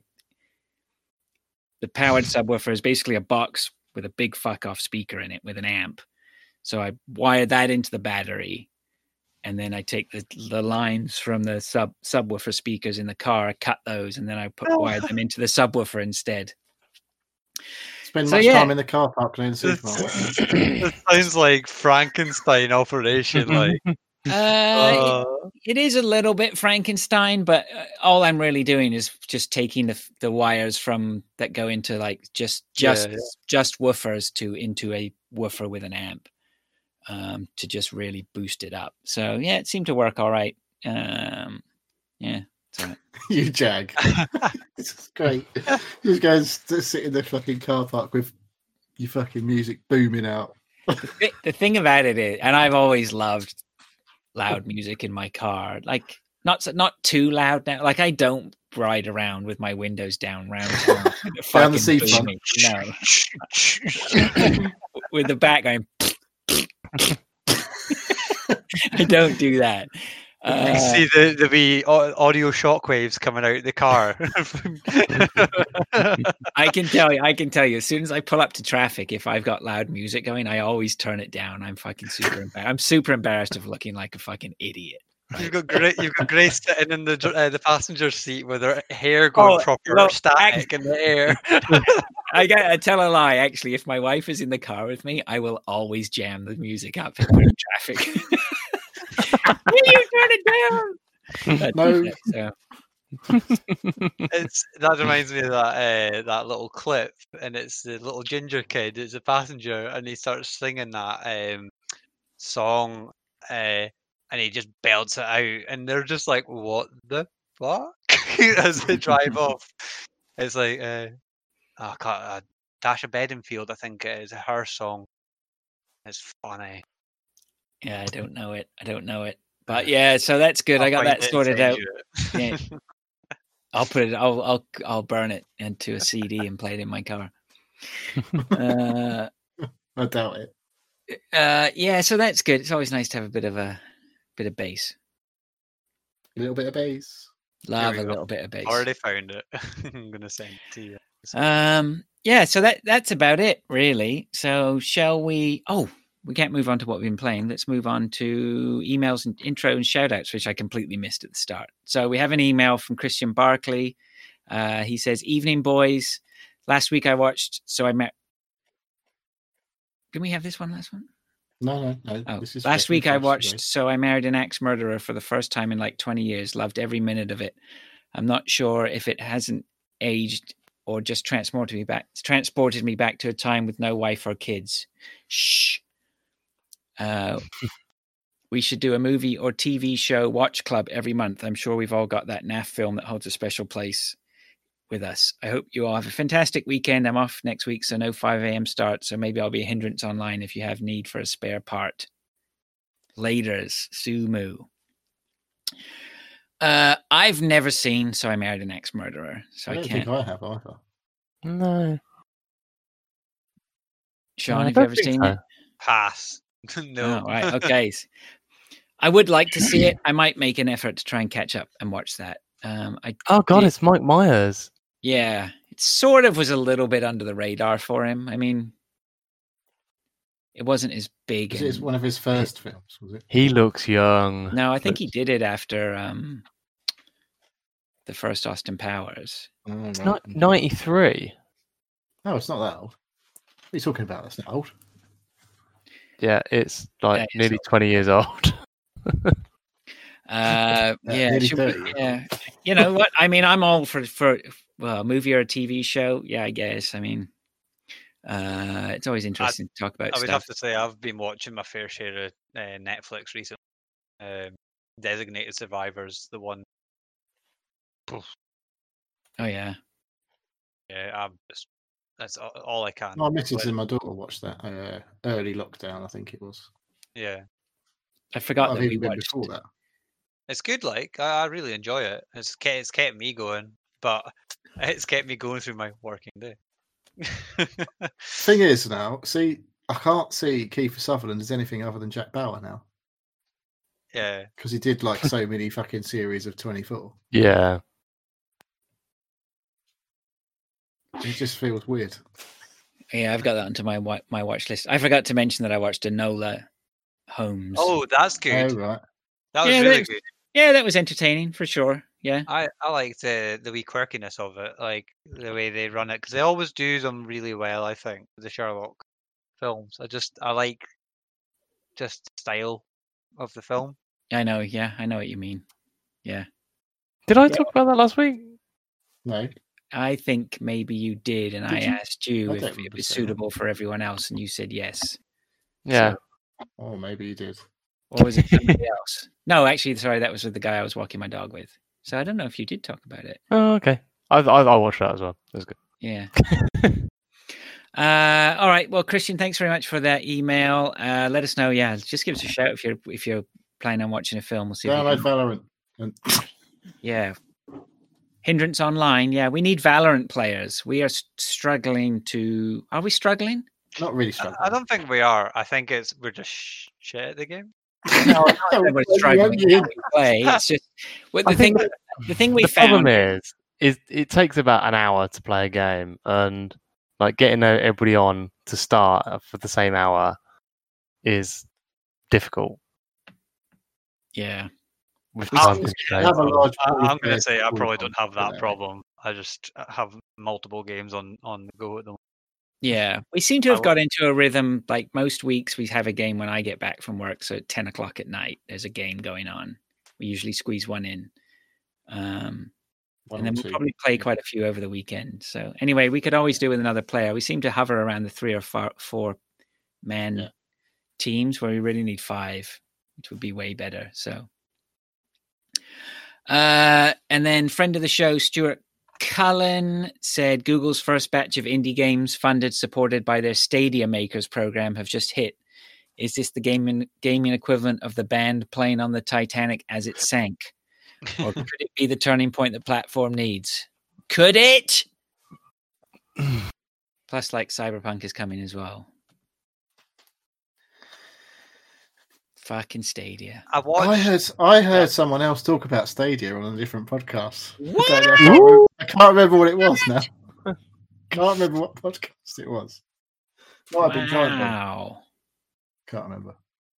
the powered subwoofer is basically a box with a big fuck off speaker in it with an amp. So I wire that into the battery, and then I take the the lines from the sub subwoofer speakers in the car, I cut those, and then I put wire them into the subwoofer instead. Spend So, much yeah. time in the car park playing the supermarket. It sounds like Frankenstein operation. Like, Uh, uh, it, it is a little bit Frankenstein, but uh, all I'm really doing is just taking the the wires from that go into like just just Yeah, yeah. just woofers to into a woofer with an amp, um, to just really boost it up. So yeah, it seemed to work all right. Um, yeah. So, You jag. It's great. You guys just sit in the fucking car park with your fucking music booming out. the, thi- the thing about it is, and I've always loved loud music in my car, like not so- not too loud now. Like I don't ride around with my windows down round town with the Down the fucking seafront. booming. No, with the back going. I don't do that. Uh, You see the the wee au- audio shockwaves coming out the car. I can tell you, I can tell you, as soon as I pull up to traffic, if I've got loud music going, I always turn it down. I'm fucking super embarrassed. I'm super embarrassed of looking like a fucking idiot. You've got Grace, you've got Grace sitting in the dr- uh, the passenger seat with her hair going Oh, proper no, static in the air. I get, I tell a lie. Actually, if my wife is in the car with me, I will always jam the music up if we're in traffic. Will you turn it down? That's No. it, so. It's that reminds me of that uh, that little clip, and it's the little ginger kid. It's a passenger, and he starts singing that um, song, uh, and he just belts it out, and they're just like, "What the fuck?" as they drive off. It's like, uh, oh, God, uh, Dasha Bedingfield, I think it is her song. It's funny. Yeah, I don't know it. I don't know it. But yeah, so that's good. I'll I got find that it and sorted send out. you Yeah. it. I'll put it. I'll I'll I'll burn it into a C D and play it in my car. Uh, I doubt it. uh, yeah, so that's good. It's always nice to have a bit of a bit of bass. A little bit of bass. Love we a go. little bit of bass. Already found it. I'm gonna send it to you. Um, yeah, so that that's about it, really. So shall we? Oh, we can't move on to what we've been playing. Let's move on to emails and intro and shout outs, which I completely missed at the start. So we have an email from Christian Barkley. Uh, he says, "Evening, boys. Last week I watched. So I met. Did we have this one last one? No, no, no. Oh, This is last fucking week I fresh watched today. So I Married an Axe Murderer for the first time in like twenty years. Loved every minute of it. I'm not sure if it hasn't aged or just transported me back transported me back to a time with no wife or kids. Shh. Uh, we should do a movie or T V show watch club every month. I'm sure we've all got that N A F film that holds a special place with us. I hope you all have a fantastic weekend. I'm off next week, so no five a.m. start. So maybe I'll be a hindrance online if you have need for a spare part. Laters, Sumu. Uh, I've never seen So I Married an Axe Murderer, so I I, don't can't. think I have either. No. Sean, I have you don't ever think seen so. it? Pass. No. Oh, right. Okay. I would like to see it. I might make an effort to try and catch up and watch that. Um, I Oh God, did- it's Mike Myers. yeah, it sort of was a little bit under the radar for him. I mean, it wasn't as big. Was it in- one of his first films? Was it? He looks young. No, I think he Looks- did it after um, the first Austin Powers. Oh, right. It's not ninety-three. No, it's not that old. What are you talking about? That's not old. Yeah, it's like Yeah, it's nearly old. twenty years old. Uh, yeah, nearly should we- thirty. yeah. You know what? I mean, I'm all for for well, a movie or a T V show. Yeah, I guess. I mean, uh, it's always interesting to talk about I would stuff. have to say I've been watching my fair share of uh, Netflix recently. Um, Designated Survivors, the one. Oh yeah, Yeah, I'm just that's all, all I can. My missus But, and my daughter watched that uh, early lockdown, I think it was. yeah, I forgot Might that have we even been watched. before that. it's good. Like I, I really enjoy it. It's kept, it's kept me going, but it's kept me going through my working day. Thing is, now, see, I can't see Kiefer Sutherland as anything other than Jack Bauer now yeah, because he did like so many fucking series of twenty-four. Yeah. It just feels weird. Yeah, I've got that onto my wa- my watch list. I forgot to mention that I watched Enola Holmes. Oh, that's good. Oh, right. That was Yeah, really that's- good. yeah, that was entertaining for sure. Yeah, I, I liked the the wee quirkiness of it, like the way they run it, because they always do them really well. I think the Sherlock films. I just I like just the style of the film. I know. Yeah, I know what you mean. Yeah, Did I Yeah. talk about that last week? No. I think maybe you did, and Did I you? asked you I if don't it remember was saying that. suitable for everyone else, and you said yes. Yeah. Oh, maybe you did. Or was it somebody else? No, actually, sorry, that was with the guy I was walking my dog with. So I don't know if you did talk about it. Oh, okay. I I, I watched that as well. It was good. Yeah. uh, all right. Well, Christian, thanks very much for that email. Uh, let us know. Yeah, just give us a shout if you're if you're planning on watching a film. We'll see. If we Download can, Valorant. And yeah. Hindrance Online. Yeah, we need Valorant players. We are s- struggling to. Are we struggling? not really I, struggling. I don't think we are. I think it's we're just sh- shit at the game. No, not everyone's struggling Yeah, to play. It's just well, the I thing. think The thing we the problem found. is, is it takes about an hour to play a game, and like getting everybody on to start for the same hour is difficult Yeah. with We time seem to constraints. have a large I, pool of I'm going to players say I to probably pull don't have from, that don't problem. I just have multiple games on on the go at the moment. Yeah, we seem to I have wa- got into a rhythm. Like most weeks, we have a game when I get back from work. So at ten o'clock at night, there's a game going on. We usually squeeze one in, um, One and then or we'll two. probably play Yeah. quite a few over the weekend. So anyway, we could always do with another player. We seem to hover around the three or four, four men Yeah. teams where we really need five, which would be way better. So, uh, and then friend of the show, Stuart Cullen, said Google's first batch of indie games funded, supported by their Stadia Makers program have just hit. Is this the gaming, gaming equivalent of the band playing on the Titanic as it sank? Or could it be the turning point the platform needs? Could it? Plus, like, Cyberpunk is coming as well. Fucking Stadia. I watched. I heard I heard someone else talk about Stadia on a different podcast. What? I, don't know, I, can't remember, I can't remember what it was now. Can't remember what podcast it was. Might have been kind of. Wow. Can't remember.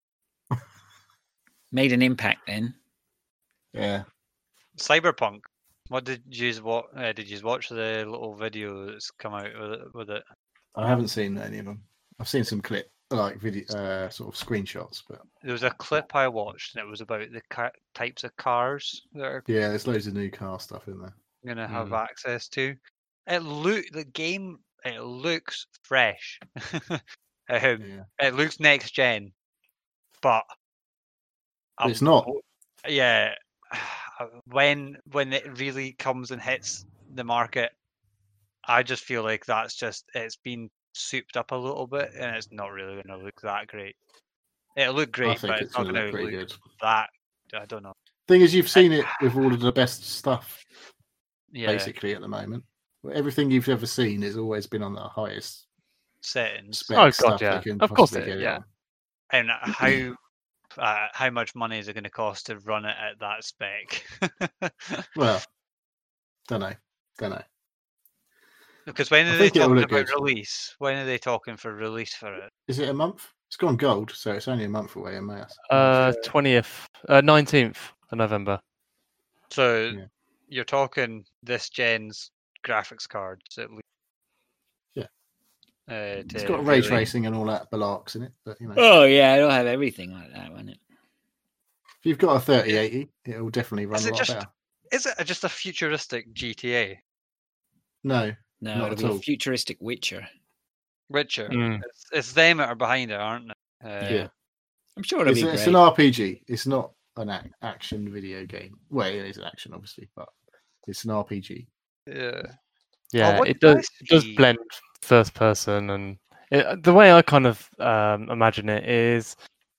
Made an impact then. Yeah. Cyberpunk. What did you watch? Uh, did you watch the little video that's come out with it? With it? I haven't seen any of them. I've seen some clip, like video, uh, sort of screenshots, but There was a clip I watched, and it was about the ca- types of cars that are yeah, there's loads of new car stuff in there. going to have Mm. access to. It look the game. It looks fresh. um, Yeah. It looks next gen, but But it's not. ho- Yeah, when when it really comes and hits the market, I just feel like that's just it's been souped up a little bit, and it's not really going to look that great. It'll look I great, think but it's it's not going going to to look look pretty good. that. I don't know. Thing is, you've seen it with all of the best stuff, Yeah, basically, at the moment. Everything you've ever seen has always been on the highest settings. spec Oh, God, stuff yeah. they can Of course possibly it- get it yeah. on. And how uh, how much money is it going to cost to run it at that spec? Well, don't know. Don't know. Because when I are they think it'll talking look about good. release? When are they talking for release for it? Is it a month? It's gone gold, so it's only a month away in May. Uh, twentieth, uh, nineteenth of November. So Yeah. you're talking this gen's graphics cards at least. Yeah. Uh, It's to got ray really- tracing and all that balarks in it, but you know, Oh, yeah, it'll have everything like that, won't it? if you've got a thirty eighty, it'll definitely run Is a it lot just- better. Is it just a futuristic G T A? No, No, Not it'll at be a all. futuristic Witcher. Witcher. Mm. It's, it's them that are behind it, aren't they? Uh, yeah, I'm sure it'll it's, be it's great. an R P G. It's not an ac- action video game. Well, it is an action, obviously, but it's an R P G. Yeah. Yeah, what it did I does. It does see? blend first person, and it, the way I kind of um, imagine it is,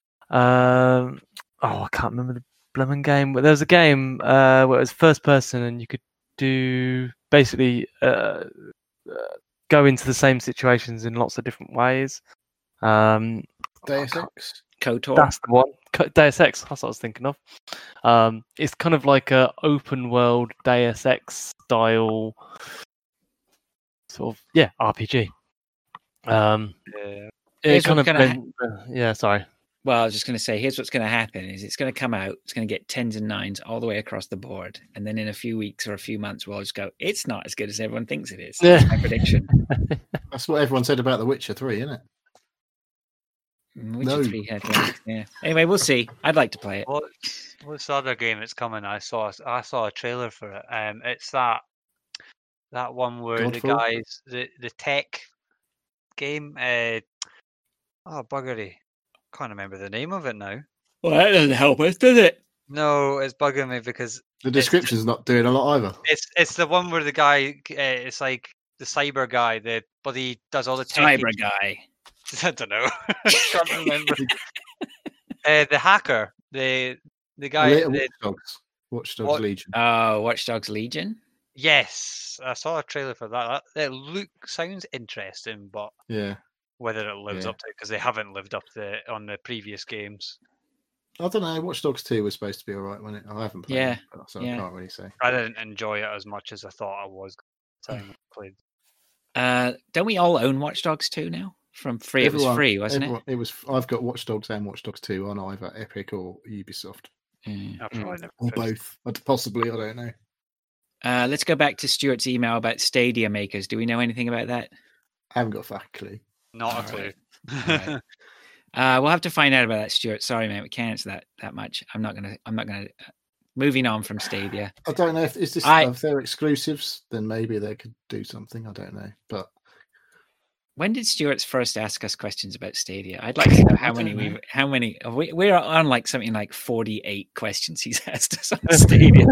um, oh, I can't remember the blooming game, but there was a game uh, where it was first person, and you could do basically uh, uh, go into the same situations in lots of different ways. Um, Deus Ex. KOTOR. That's the one. Co- Deus Ex. That's what I was thinking of. Um, it's kind of like a open world Deus Ex style, sort of yeah R P G. Um, Yeah. it Here's kind of what's gonna ha- blend- uh, yeah. Sorry. Well, I was just going to say, here's what's going to happen: is it's going to come out, it's going to get tens and nines all the way across the board, and then in a few weeks or a few months, we'll just go, it's not as good as everyone thinks it is. That's Yeah. my prediction. That's what everyone said about The Witcher Three, isn't it? Witcher No. three had one, yeah. Anyway, we'll see. I'd like to play it. What's what's the other game that's coming? I saw I saw a trailer for it. Um, it's that that one where the Godfall? guys the the tech game. Uh, oh buggery, can't remember the name of it now. Well, that doesn't help us, does it? No, it's bugging me because The description's not doing a lot either. it's it's the one where the guy uh, it's like the cyber guy, the but he does all the tech. Cyber guy. I don't know. Can't remember. uh, the hacker, the the guy. Later, The, Watch Dogs. Watch Dogs What- Legion. Oh, Watch Dogs Legion. yes, I saw a trailer for that. That it look sounds interesting, but Yeah. whether it lives Yeah. up to it because they haven't lived up to it on the previous games. I don't know. Watch Dogs two was supposed to be all right, wasn't it? I haven't played Yeah, it, so yeah. I can't really say. I didn't enjoy it as much as I thought I was. At the time I played. Uh, don't we all own Watch Dogs two now? From free, it was Everyone- free, wasn't everyone- it? was. I've got Watch Dogs and Watch Dogs two on either Epic or Ubisoft, it? Yeah. I probably never or finished. both. But possibly, I don't know. Uh, let's go back to Stuart's email about Stadia makers. Do we know anything about that? I haven't got a fucking clue. Not a All clue. right. All right. Uh, we'll have to find out about that, Stuart. Sorry, mate, we can't answer that that much. I'm not gonna. I'm not gonna. Uh, moving on from Stadia. I don't know if is this I- if they're exclusives, then maybe they could do something. I don't know, but When did Stuart's first ask us questions about Stadia? I'd like to know how I many don't know. we've. How many? We, we're on like something like forty-eight questions he's asked us on Stadia.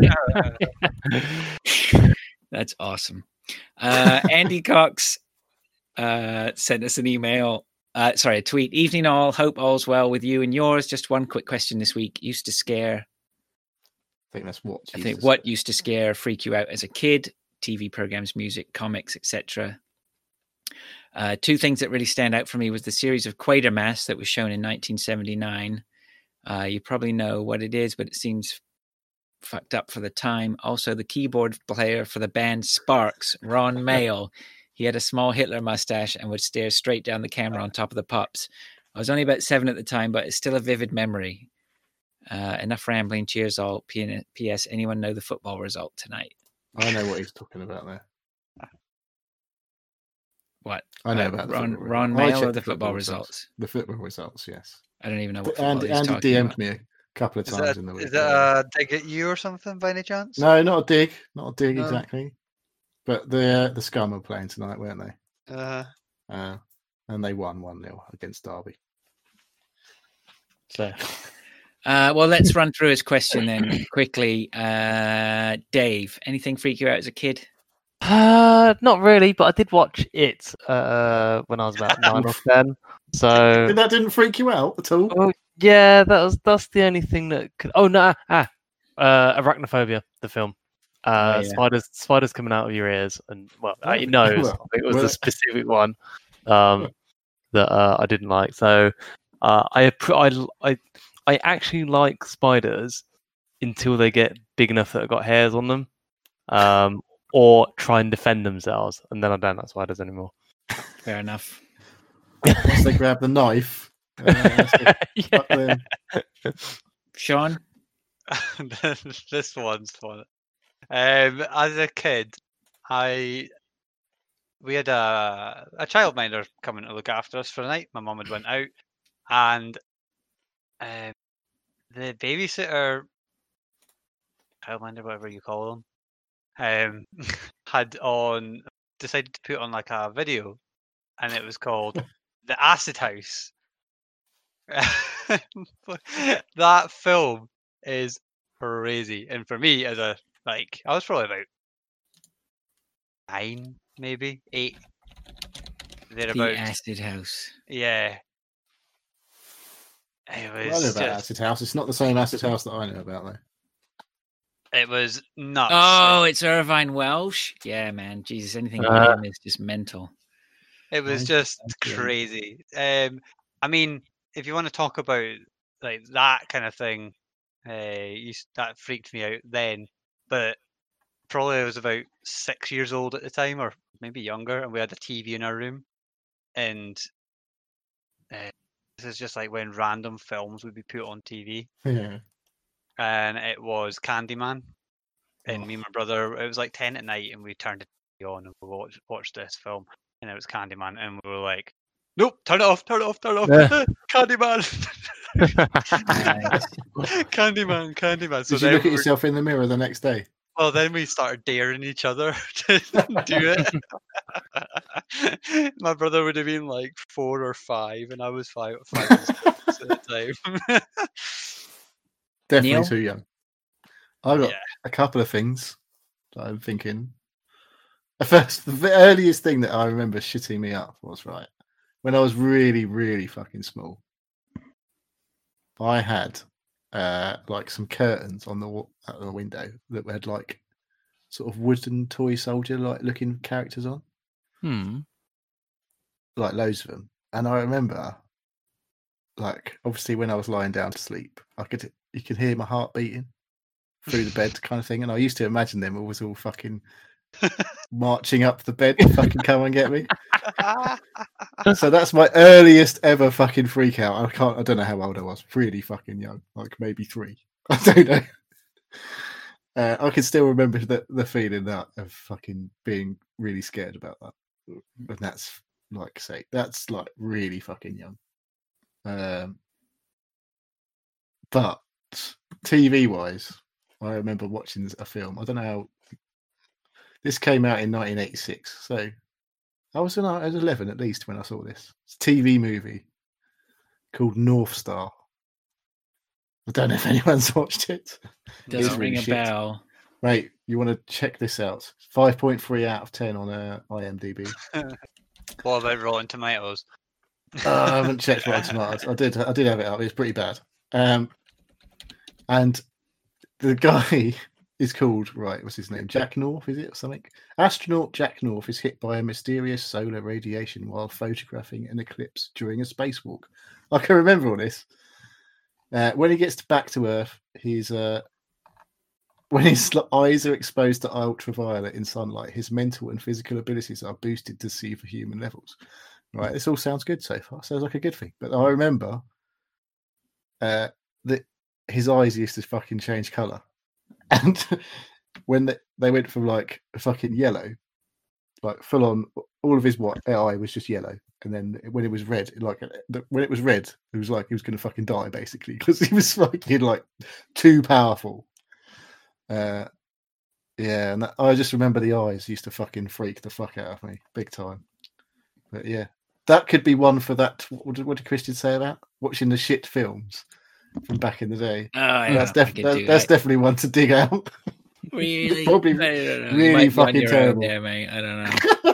That's awesome. Uh, Andy Cox uh, sent us an email. Uh, sorry, a tweet. Evening all. Hope all's well with you and yours. Just one quick question this week. Used to scare. I think that's what. I think Jesus what said. used to scare, freak you out as a kid? T V programs, music, comics, et cetera. Uh, two things that really stand out for me was the series of Quatermass that was shown in nineteen seventy-nine. Uh, you probably know what it is, but it seems fucked up for the time. Also, the keyboard player for the band Sparks, Ron Mayle, he had a small Hitler mustache and would stare straight down the camera on top of the Pops. I was only about seven at the time, but it's still a vivid memory. Uh, enough rambling. Cheers all. P S. Anyone know the football result tonight? I know what he's talking about there. What? I know Uh, about the Ron, football Ron results. I Mayle checked or the football results? The football results, yes. I don't even know what But Andy, football he's Andy talking D M'd about. me a couple of Is times that, in the week. is that a dig at you or something by any chance? No, not a dig, not a dig No. exactly. But the uh, the Scum were playing tonight, weren't they? Uh, Uh, and they won one nil against Derby. So Uh, well, let's run through his question then quickly. Uh, Dave, anything freak you out as a kid? Uh, not really, but I did watch it uh, when I was about nine or ten. So that didn't freak you out at all? oh, yeah, that was that's the only thing that could. Oh no, ah, uh, Arachnophobia, the film. Uh, Oh, yeah. spiders, spiders coming out of your ears, and well, Oh, uh, your nose. well, I think it was well- the specific one um, that uh, I didn't like. So uh, I, appr- I, I, I actually like spiders until they get big enough that I've got hairs on them. Um, or try and defend themselves, and then I don't like spiders anymore. Fair enough. Once they grab the knife, uh, that's it. yeah. Fuck them. Sean? this one's fun. Um, as a kid, I we had a a childminder coming to look after us for the night. My mum had went out, and um, the babysitter, childminder, whatever you call them, um, had on decided to put on like a video, and it was called The Acid House. That film is crazy, and for me, as a like, I was probably about nine, maybe eight. The Thereabouts. Acid House. Yeah. It I know was about just, Acid House. It's not the same Acid House that I know about, though. it was nuts. Oh, it's Irvine Welsh? Yeah, man. Jesus, anything Uh, about him is just mental. It was Nice. just Thank you. crazy. Um, I mean, if you want to talk about like that kind of thing, uh, you, s- that freaked me out then. But probably I was about six years old at the time, or maybe younger, and we had a T V in our room. And uh, this is just like when random films would be put on T V, Yeah. and it was Candyman. And Oh. me and my brother, it was like ten at night, and we turned it on and we watched, watched this film, and it was Candyman, and we were like, "Nope, turn it off, turn it off, turn it off, Yeah. Candyman, Nice. Candyman, Candyman." So Did you then look at we were- yourself in the mirror the next day? well, then we started daring each other to do it. My brother would have been like four or five, and I was five, five or six at the time. Definitely Neil? too young. I've got Yeah. a couple of things that I'm thinking. The first, the v- earliest thing that I remember shitting me up was right when I was really, really fucking small. I had uh, like some curtains on the wa- at the window that had like sort of wooden toy soldier like looking characters on, hmm. like loads of them. And I remember like obviously when I was lying down to sleep, I could you could hear my heart beating through the bed, kind of thing. And I used to imagine them always all fucking marching up the bed to fucking come and get me. So that's my earliest ever fucking freak out. I can't. I don't know how old I was. Really fucking young, like maybe three. I don't know. Uh, I can still remember the the feeling that of fucking being really scared about that. And that's like say that's like really fucking young. Um, but T V wise, I remember watching a film. I don't know how. This came out in nineteen eighty-six, so I was, in, I was eleven at least when I saw this. It's a T V movie called North Star. I don't know if anyone's watched it. Doesn't It's ring really a shit. bell. Mate, you want to check this out? five point three out of ten on uh, IMDb. What about Rotten Tomatoes? Uh, I haven't checked Rotten Tomatoes. I did. I did have it up. It was pretty bad. Um, and the guy is called right. What's his name? Jack North, is it or something? Astronaut Jack North is hit by a mysterious solar radiation while photographing an eclipse during a spacewalk. I can remember all this. Uh, when he gets back to Earth, he's uh, when his eyes are exposed to ultraviolet in sunlight, his mental and physical abilities are boosted to superhuman levels. Right, this all sounds good so far. Sounds like a good thing. But I remember uh, that his eyes used to fucking change colour. And when they, they went from like fucking yellow, like full on, all of his white eye was just yellow. And then when it was red, like when it was red, it was like he was going to fucking die basically because he was fucking like too powerful. Uh, yeah, and that, I just remember the eyes used to fucking freak the fuck out of me big time. But yeah, that could be one for that. What did, what did Christian say about watching the shit films from back in the day? Oh, yeah, that's I def- could that, do that's that. definitely one to dig out. Really, Probably I don't know. You really might be on fucking your own terrible. there, mate. I don't know.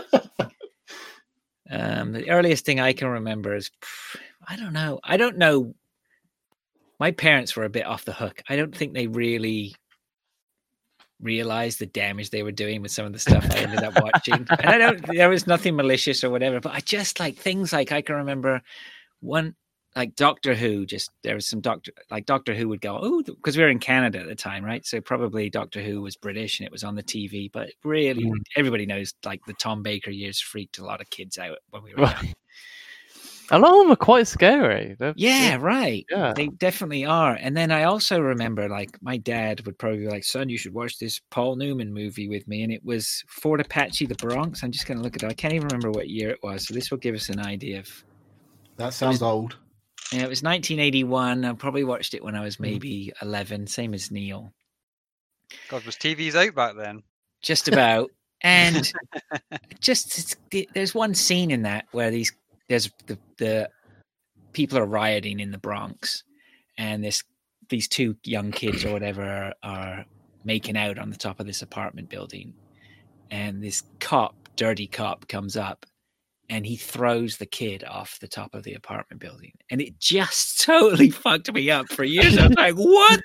Um, the earliest thing I can remember is, I don't know. I don't know. My parents were a bit off the hook. I don't think they really realized the damage they were doing with some of the stuff I ended up watching. And I don't, there was nothing malicious or whatever, but I just like things like I can remember one, like Doctor Who, just there was some Doctor, like Doctor Who would go, oh, because we were in Canada at the time, right? So probably Doctor Who was British and it was on the T V, but really Mm. everybody knows like the Tom Baker years freaked a lot of kids out when we were Right. young. A lot of them are quite scary. They're, Yeah, right. Yeah. They definitely are. And then I also remember, like, my dad would probably be like, son, you should watch this Paul Newman movie with me. And it was Fort Apache, the Bronx. I'm just going to look at it. I can't even remember what year it was. So this will give us an idea of. That sounds old. Yeah, it was nineteen eighty-one. I probably watched it when I Mm. was maybe eleven, same as Neil. God, was T Vs out back then? Just about. And just, it's, there's one scene in that where these, there's the, the people are rioting in the Bronx, and this these two young kids or whatever are, are making out on the top of this apartment building, and this cop, dirty cop, comes up and he throws the kid off the top of the apartment building, and it just totally fucked me up for years. I was like, what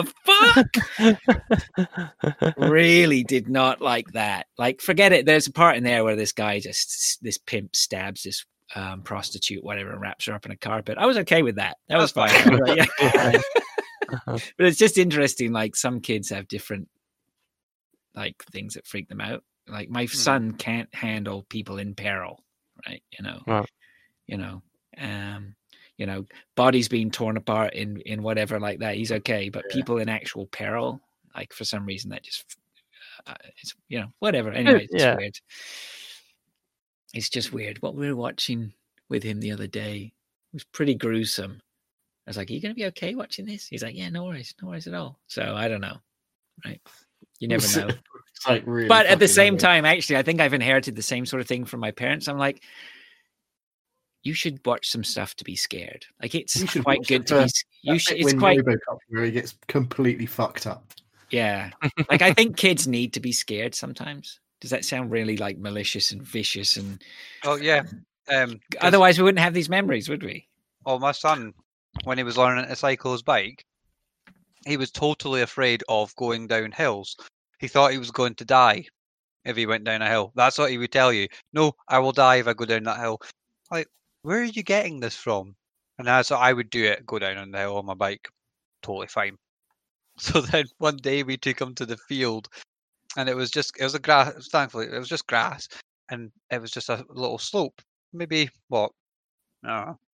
the fuck? Really did not like that. Like, forget it. There's a part in there where this guy just, this pimp stabs this um, prostitute, whatever, and wraps her up in a carpet. I was okay with that. That was That's fine. fine. I was like, yeah. But it's just interesting. Like, some kids have different like things that freak them out. Like my son can't handle people in peril, right? You know, Right. you know, um, you know, bodies being torn apart in in whatever like that. He's okay, but Yeah. people in actual peril, like for some reason, that just uh, it's you know whatever. Anyway, it's Yeah. weird. It's just weird. What we were watching with him the other day was pretty gruesome. I was like, "Are you going to be okay watching this?" He's like, "Yeah, no worries, no worries at all." So I don't know, right? You never know. It's like really But at the fucking same annoying. time, actually, I think I've inherited the same sort of thing from my parents. I'm like, you should watch some stuff to be scared. Like, it's You should quite watch good the to be. first- You That should. bit It's when quite. RoboCop where he gets completely fucked up. Yeah. Like, I think kids need to be scared sometimes. Does that sound really like malicious and vicious? And Oh yeah. Um, 'cause- otherwise, we wouldn't have these memories, would we? Oh, my son, when he was learning to cycle his bike, he was totally afraid of going down hills. He thought he was going to die if he went down a hill. That's what he would tell you. No, I will die if I go down that hill. Like, where are you getting this from? And that's so I would do it, go down on the hill on my bike, totally fine. So then one day we took him to the field, and it was just it was a grass. Thankfully, it was just grass, and it was just a little slope, maybe what, I don't know,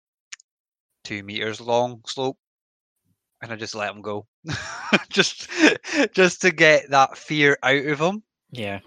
two meters long slope, and I just let him go, just just to get that fear out of him. Yeah.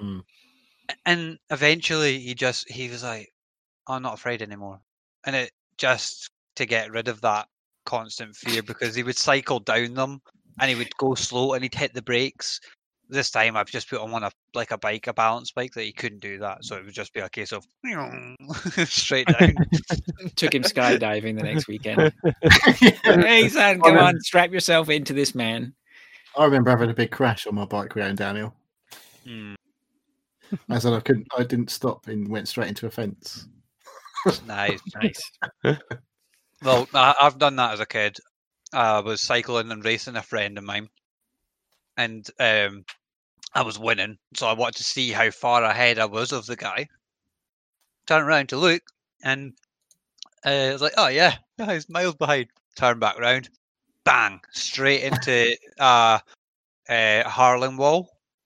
And eventually, he just he was like, oh, "I'm not afraid anymore," and it just to get rid of that constant fear, because he would cycle down them. And he would go slow, and he'd hit the brakes. This time, I've just put him on a like a bike, a balance bike, that he couldn't do that. So it would just be a case of straight down. Took him skydiving the next weekend. Hey, son, come on, strap yourself into this man. I remember having a big crash on my bike going downhill. Mm, I said I couldn't. I didn't stop and went straight into a fence. nice. Nice. Well, I, I've done that as a kid. I was cycling and racing a friend of mine, and um, I was winning, so I wanted to see how far ahead I was of the guy. Turned around to look, and uh, I was like, "Oh yeah, he's miles behind." Turn back round, bang, straight into uh, uh, Harlan wall,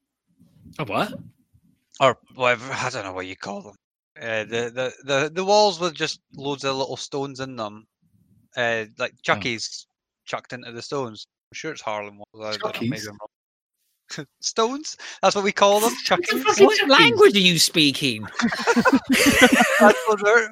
A what? or whatever. I don't know what you call them. Uh, the, the the the walls with just loads of little stones in them, uh, like Chucky's chucked into the stones. I'm sure it's Harlan walls. I don't know, maybe Chuckies? I'm wrong. Stones? That's what we call them. Chuckies. What language are you speaking? That's what they're-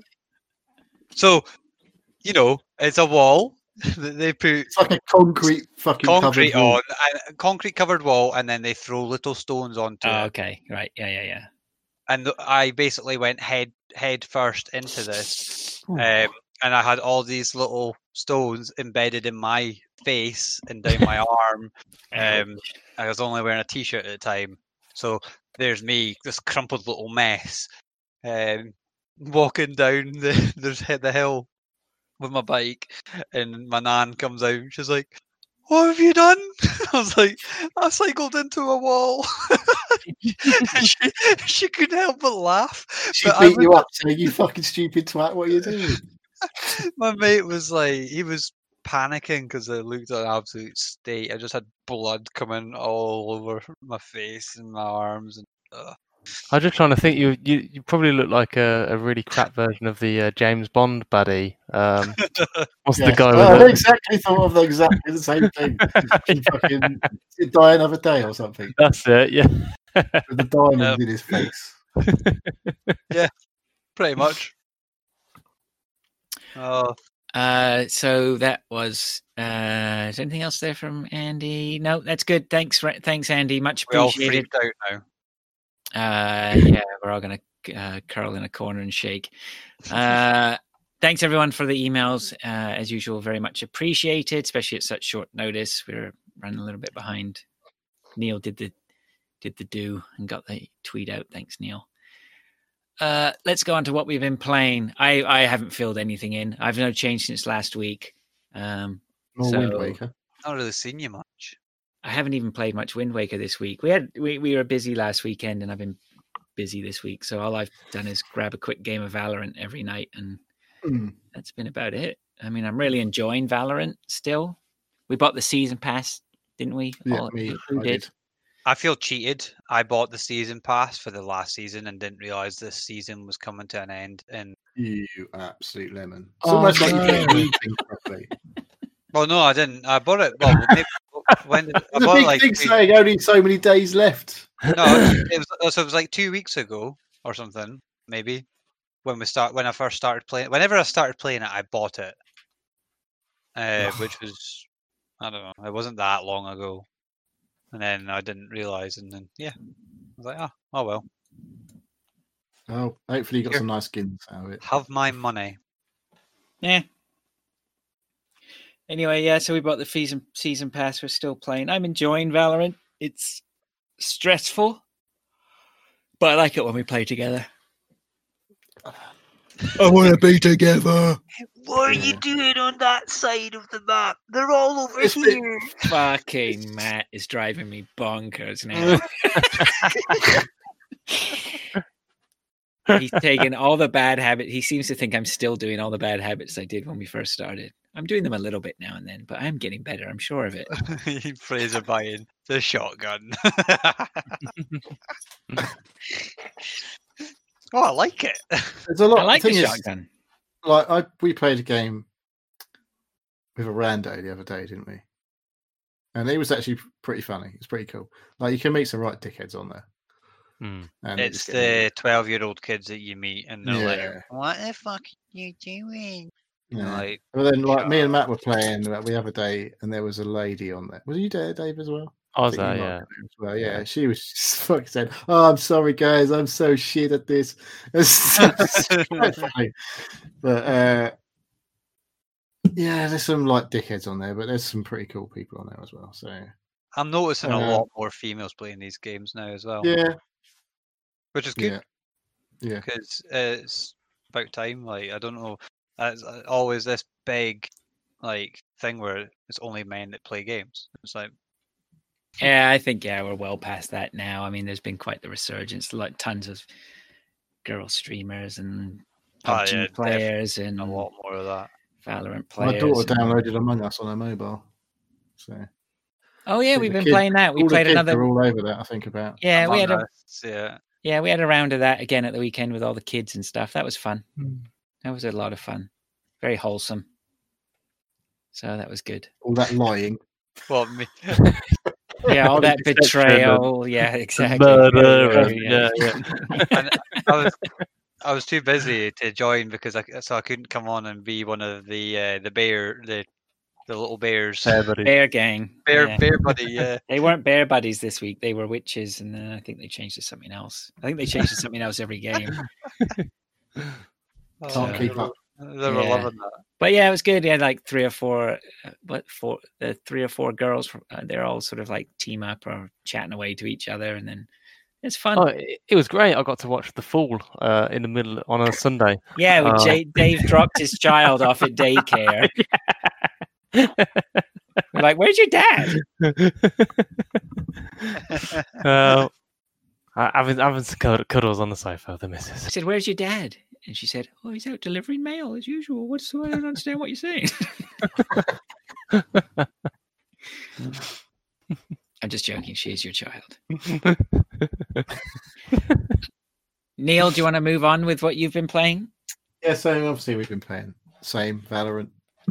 So, you know, it's a wall that they put It's like a concrete fucking concrete covered wall. on, and concrete covered wall, and then they throw little stones onto Oh, it. okay, right, yeah, yeah, yeah. And th- I basically went head head first into this, Ooh. um, and I had all these little stones embedded in my face and down my arm. Um, I was only wearing a t-shirt at the time, so there's me, this crumpled little mess, um, walking down the the, the hill with my bike, and my nan comes out. She's like, "What have you done?" I was like, "I cycled into a wall." she, she couldn't help but laugh. She but I beat you up, saying, "You fucking stupid twat! What are you doing?" My mate was like, he was panicking because I looked at an absolute state. I just had blood coming all over my face and my arms. And uh, I'm just trying to think. You you, you probably look like a, a really crap version of the uh, James Bond baddie. Um, what's Yeah. the guy Oh, I with the, exactly thought of the, exactly the same thing. He fucking he'd die another day or something That's it. Yeah. with the diamond Um, in his face. pretty much. Oh, Uh, so that was. Uh, is there anything else there from Andy? No, that's good. Thanks, Ra- thanks, Andy. Much we're all appreciated. freaked out now. Uh, yeah, we're all gonna uh, curl in a corner and shake. Uh, thanks everyone for the emails. Uh, as usual, very much appreciated, especially at such short notice. We're running a little bit behind. Neil did the did the do and got the tweet out. Thanks, Neil. Uh, let's go on to what we've been playing. I, I haven't filled anything in. I've no change since last week. Um, More so- Wind Waker. Not really seen you much. I haven't even played much Wind Waker this week. We had we, we were busy last weekend, and I've been busy this week. So all I've done is grab a quick game of Valorant every night, and Mm. that's been about it. I mean, I'm really enjoying Valorant still. We bought the season pass, didn't we? Yeah, All- me. who I did? did. I feel cheated. I bought the season pass for the last season and didn't realize this season was coming to an end. And You absolute lemon. It's Oh, almost like you no. didn't read things properly. well, no, I didn't. I bought it. Well, maybe, when did, I There's a bought it big like thing two- saying only so many days left. no, it was, so it was like two weeks ago or something, maybe when we start when I first started playing. Whenever I started playing it, I bought it, uh, which was I don't know. It wasn't that long ago, and then I didn't realize, and then yeah, I was like, oh, oh well, Oh, hopefully you got Here. some nice skins out of it. have my money. Yeah. Anyway, yeah, so we bought the season season pass. We're still playing. I'm enjoying Valorant. It's stressful, but I like it when we play together. I want to be together. What are you doing on that side of the map? They're all over It's been- Fucking Matt is driving me bonkers now. He's taken all the bad habits. He seems to think I'm still doing all the bad habits I did when we first started. I'm doing them a little bit now and then, but I'm getting better. I'm sure of it. Fraser buying the shotgun. Oh, I like it. There's a lot. I like the the thing is, shotgun. like I we played a game with a rando the other day, didn't we? And it was actually pretty funny. It's pretty cool. Like you can meet some right dickheads on there. Hmm. And they It's just get the twelve-year-old kids that you meet, and they're Yeah. like, "What the fuck are you doing?" Yeah. You're like, Well, then, like shut me and up. Matt were playing like, the other day, and there was a lady on there. Was you there, Dave, as well? I was think you there, might yeah. have been as well. Yeah, Yeah. she was just fucking said, "Oh, I'm sorry, guys. I'm so shit at this." It's quite funny. But uh, yeah, there's some like dickheads on there, but there's some pretty cool people on there as well. So I'm noticing a Uh, lot more females playing these games now as well, yeah, which is good yeah, yeah. because it's about time. Like, I don't know, it's uh, always this big like thing where it's only men that play games. It's like, Yeah, I think yeah, we're well past that now. I mean, there's been quite the resurgence, like tons of girl streamers and P U B G oh, yeah, definitely players and a lot more of that. Valorant My players. daughter and- downloaded Among Us on her mobile. So Oh yeah, think we've the been kids- playing that. We all the played kids another. are all over that. I think about. Yeah, we Among had a Us, yeah. yeah, we had a round of that again at the weekend with all the kids and stuff. That was fun. Hmm. That was a lot of fun. Very wholesome. So that was good. all that lying. Well, me, Yeah, all that Deception and betrayal. Yeah, exactly. Murder. Yeah, and- yeah. Yeah, yeah. and I was I was too busy to join because I so I couldn't come on and be one of the uh, the bear the the little bears Fair buddy. Bear gang. bear yeah. bear buddy. Yeah, They weren't bear buddies this week. They were witches, and then I think they changed to something else. I think they changed to something else every game. Oh, Can't keep they were- up. They were Yeah. loving that. But yeah, it was good. He had like three or four, uh, what four, the three or four girls. from- Uh, they're all sort of like team up or chatting away to each other, and then it's fun. Oh, it, it was great. I got to watch The Fall uh, in the middle on a Sunday. yeah, with oh. Jay, Dave dropped his child off at daycare. We're like, "Where's your dad?" uh, I- having having some cud- cuddles on the sofa with the I missus. said, "Where's your dad?" And she said, "Oh, he's out delivering mail as usual. What's I don't understand what you're saying." I'm just joking. She is your child. Neil, do you want to move on with what you've been playing? Yeah, so obviously we've been playing same Valorant.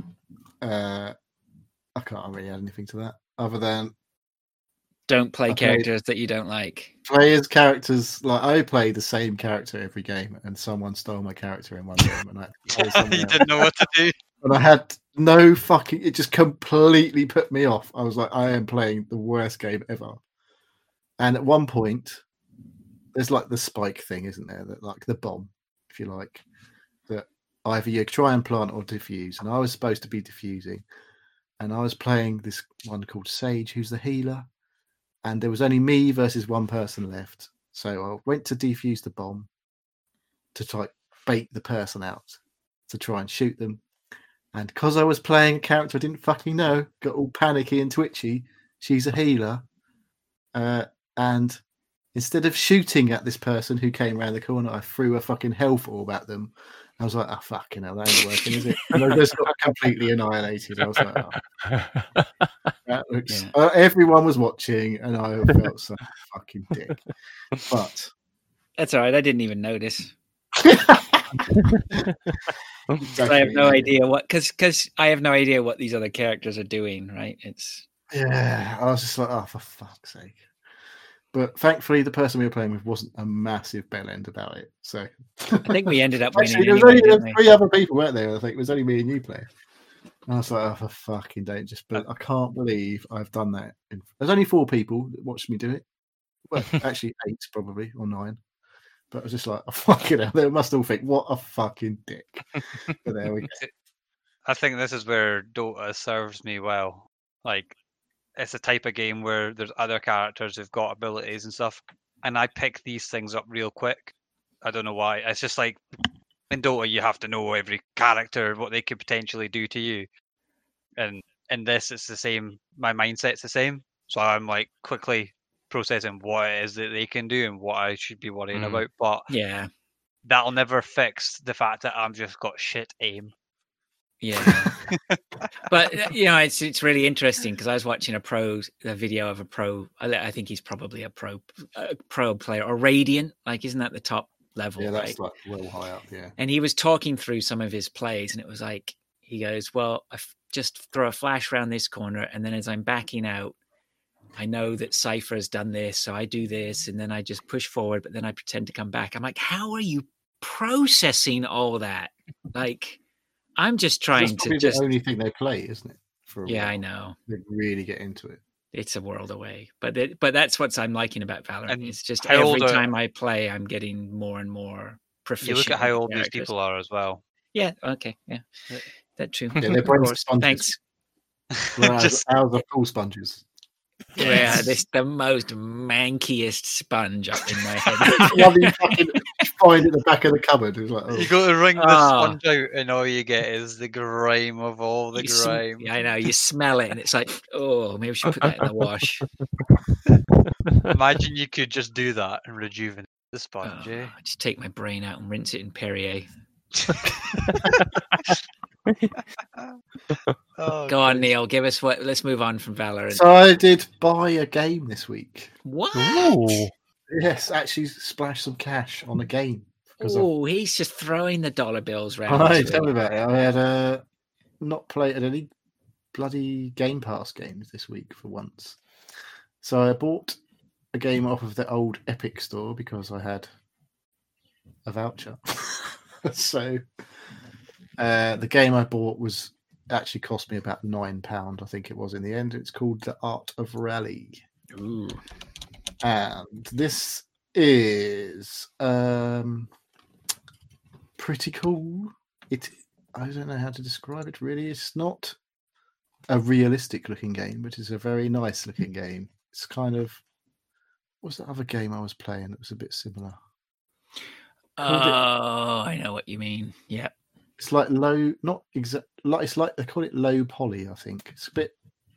Uh, I can't really add anything to that other than Don't play I played- characters that you don't like. players characters. Like I play the same character every game, and someone stole my character in one game, and I, had to play someone You else. didn't know what to do. and I had no fucking. It just completely put me off. I was like, I am playing the worst game ever. And at one point, there's like the spike thing, isn't there? That like the bomb, if you like, that either you try and plant or defuse. And I was supposed to be defusing, and I was playing this one called Sage, who's the healer. And there was only me versus one person left. So I went to defuse the bomb to try bait the person out to try and shoot them. And because I was playing a character I didn't fucking know, got all panicky and twitchy. She's a healer. Uh, and instead of shooting at this person who came around the corner, I threw a fucking health orb at them. I was like, oh, fucking hell, that ain't working, is it? And I just got completely annihilated. I was like, oh, that looks... Yeah. Uh, everyone was watching, and I felt so fucking dick. But That's all right. I didn't even notice. exactly, I have no yeah. idea what because because I have no idea what these other characters are doing. Right? It's Yeah, I was just like, oh, for fuck's sake. But thankfully, the person we were playing with wasn't a massive bell end about it. So I think we ended up winning actually, there was anyway, only didn't we? three other people, weren't there? I think it was only me and you playing. And I was like, oh, for fucking don't just. But I can't believe I've done that. In... There's only four people that watched me do it. Well, actually, eight probably or nine. But I was just like, oh, fucking hell. They must all think, what a fucking dick. But there we go. I think this is where Dota serves me well. Like, it's a type of game where there's other characters who've got abilities and stuff, and I pick these things up real quick. I don't know why. It's just like in Dota, you have to know every character, what they could potentially do to you. And in this, it's the same. My mindset's the same. So I'm like quickly processing what it is that they can do and what I should be worrying Mm. about. But Yeah, that'll never fix the fact that I've just got shit aim. Yeah. But uh, you know, it's it's really interesting because I was watching a pro a video of a pro. I, I think he's probably a pro a pro player or Radiant. Like, isn't that the top level? Yeah, that's right? like well high up. Yeah. And he was talking through some of his plays, and it was like he goes, "Well, I f- just throw a flash around this corner, and then as I'm backing out, I know that Cypher has done this, so I do this, and then I just push forward, but then I pretend to come back." I'm like, "How are you processing all that?" Like, I'm just trying That's to probably just. the only thing they play, isn't it? For a Yeah, while. I know. They really get into it. It's a world away, but it, but that's what I'm liking about Valorant. And It's just how every old are- time I play, I'm getting more and more proficient. You look at how with the old these characters. people are as well. Yeah. Okay. Yeah. That's true. Yeah, they're Of brain course. sponges. Thanks. Whereas Just- ours are full sponges. Yeah, this the most mankiest sponge up in my head. One you fucking find at the back of the cupboard. It's like, oh. You got to wring the Ah. sponge out, and all you get is the grime of all the You sm- grime. yeah, I know. You smell it, and it's like, oh, maybe we should put that in the wash. Imagine you could just do that and rejuvenate the sponge. Oh, eh? just take my brain out and rinse it in Perrier. Oh, Go on, Christ. Neil. Give us what. Let's move on from Valorant. So I did buy a game this week. What? Ooh. Yes, actually splashed some cash on a game. Because I've- Oh, he's just throwing the dollar bills around. I this tell me week. about it. I had uh, not played any bloody Game Pass games this week for once. So I bought a game off of the old Epic store because I had a voucher. So uh, the game I bought was actually cost me about nine pound. I think it was in the end. It's called The Art of Rally. Ooh. And this is um, pretty cool. It I don't know how to describe it really. It's not a realistic looking game, but it's a very nice looking game. It's kind of what's the other game I was playing that was a bit similar? Oh, Called it- I know what you mean. Yeah. It's like low, not exact. Like it's like they call it low poly. I think it's a bit.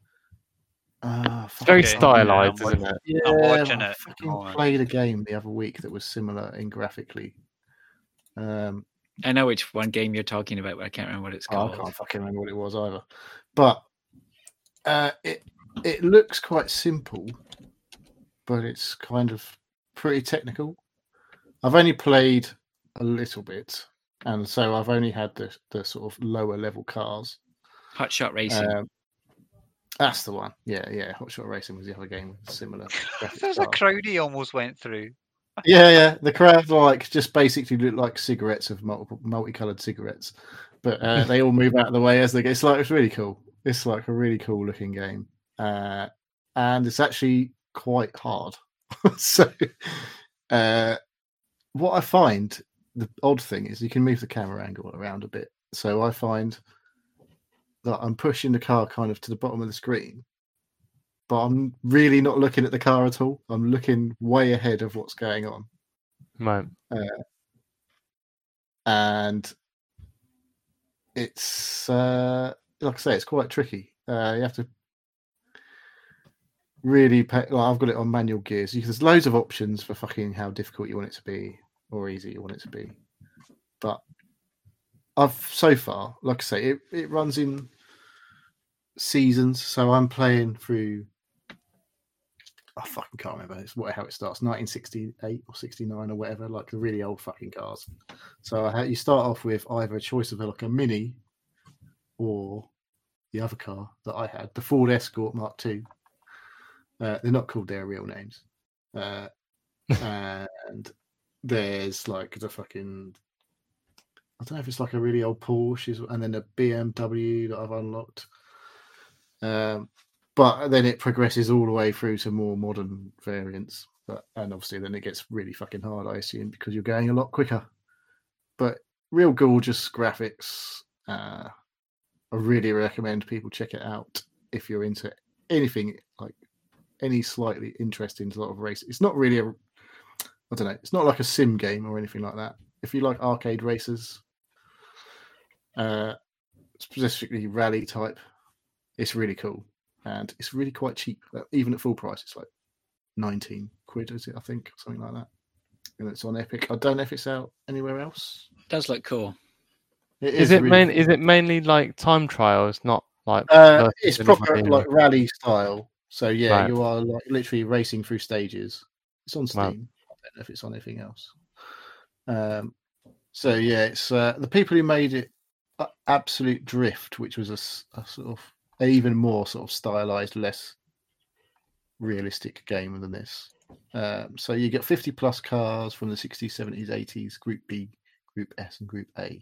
Uh, It's very Okay. stylized, Yeah, I'm isn't it? Yeah, I'm watching I it. fucking Hold on. played a game the other week that was similar in graphically. Um, I know which one game you're talking about, but I can't remember what it's Oh, I called. can't fucking remember what it was either. But uh, it it looks quite simple, but it's kind of pretty technical. I've only played a little bit, and so I've only had the the sort of lower level cars. Hot Shot Racing. Um, that's the one. Yeah, yeah. Hot Shot Racing was the other game with similar. graphic There's a style. crowd he almost went through. Yeah, yeah. The crowd like just basically look like cigarettes of multiple multicolored cigarettes, but uh, they all move out of the way as they get. It's like it's really cool. It's like a really cool looking game, uh, and it's actually quite hard. So, uh, what I find the odd thing is you can move the camera angle around a bit. So I find that I'm pushing the car kind of to the bottom of the screen, but I'm really not looking at the car at all. I'm looking way ahead of what's going on. Right. And it's uh, like I say, it's quite tricky. Uh, you have to really pay, like I've got it on manual gears. You, there's loads of options for fucking how difficult you want it to be or easy you want it to be. But I've so far, like I say, it, it runs in seasons. So I'm playing through. I fucking can't remember. It's what how it starts. nineteen sixty-eight or sixty-nine or whatever, like the really old fucking cars. So I, you start off with either a choice of like a Mini or the other car that I had, the Ford Escort Mark two. Uh, they're not called their real names. Uh, and there's like the fucking, I don't know if it's like a really old Porsche, and then a B M W that I've unlocked. Um, but then it progresses all the way through to more modern variants. But and obviously then it gets really fucking hard, I assume, because you're going a lot quicker. But real gorgeous graphics. Uh, I really recommend people check it out if you're into anything like any slightly interesting sort of race. It's not really a, I don't know, it's not like a sim game or anything like that. If you like arcade races, uh, specifically rally type, it's really cool. And it's really quite cheap. Even at full price, it's like nineteen quid, is it? I think, something like that. and it's on Epic. I don't know if it's out anywhere else. Does look cool. It Is is it really main? cool. Is it mainly like time trials, not like? Uh, versus it's proper anybody? like rally style. So yeah, Right. you are like literally racing through stages. It's on Steam. Right. I don't know if it's on anything else. Um, so yeah, it's uh, the people who made it. uh, Absolute Drift, which was a, s- a sort of an even more sort of stylized, less realistic game than this. Um, so you get fifty plus cars from the sixties, seventies, eighties, Group B, Group S, and Group A.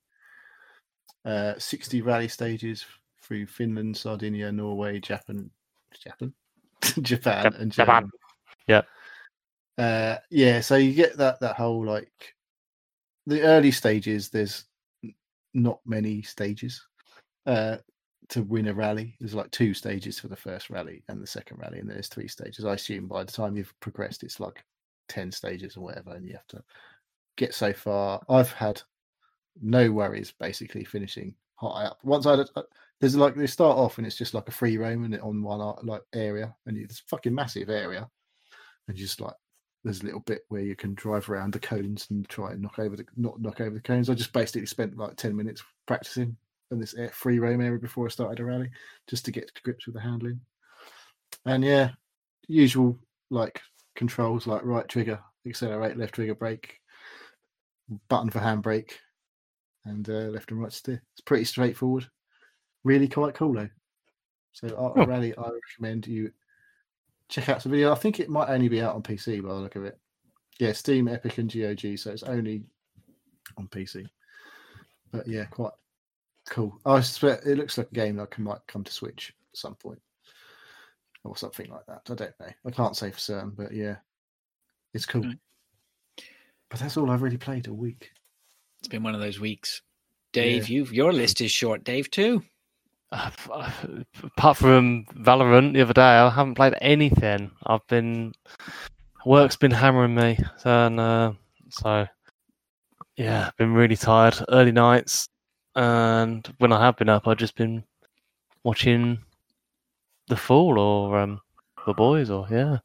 Uh, sixty rally stages through Finland, Sardinia, Norway, Japan, Japan, Japan, and Japan. Germany. Yeah. Uh, yeah, so you get that that whole like the early stages. There's n- not many stages uh, to win a rally. There's like two stages for the first rally and the second rally, and there's three stages. I assume by the time you've progressed, it's like ten stages or whatever, and you have to get so far. I've had no worries basically finishing high up. Once I uh, there's like they start off and it's just like a free roam and on one uh, like area, and it's a fucking massive area, and just like there's a little bit where you can drive around the cones and try and knock over the not knock over the cones. I just basically spent like ten minutes practicing in this air, free roam area before I started a rally, just to get to grips with the handling. And yeah, usual like controls like right trigger, accelerate, left trigger, brake, button for handbrake, and uh, left and right steer. It's pretty straightforward. Really quite cool though. So Art of Oh. Rally, I recommend you check out the video. I think it might only be out on P C by the look of it. Yeah, Steam, Epic, and G O G. So it's only on P C. But yeah, quite cool. I suspect it looks like a game that might come to Switch at some point, or something like that. I don't know. I can't say for certain, but yeah, it's cool. Mm. But that's all I've really played all week. It's been one of those weeks. Dave, Yeah. you your list is short, Dave, too. Uh, f- apart from Valorant the other day, I haven't played anything. I've been work's been hammering me, so and, uh, so yeah, I've been really tired. Early nights, and when I have been up, I've just been watching The Fall or um, The Boys, or yeah.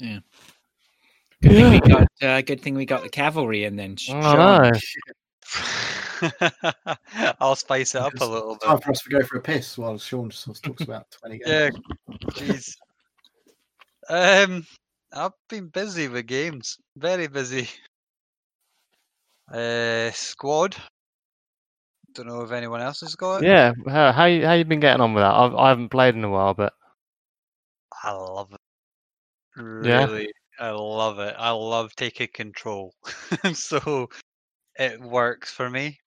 Good thing we Yeah. got uh, good thing we got the cavalry in then. Sh- I Sean. know. I'll spice it up a It's little time bit. for us to go for a piss while Sean just talks about twenty games. Yeah, jeez. Um, I've been busy with games. Very busy. Uh, Squad. Don't know if anyone else has got it. Yeah, how how you, how you been getting on with that? I've, I haven't played in a while, but I love it. Yeah? Really, I love it. I love taking control. So it works for me.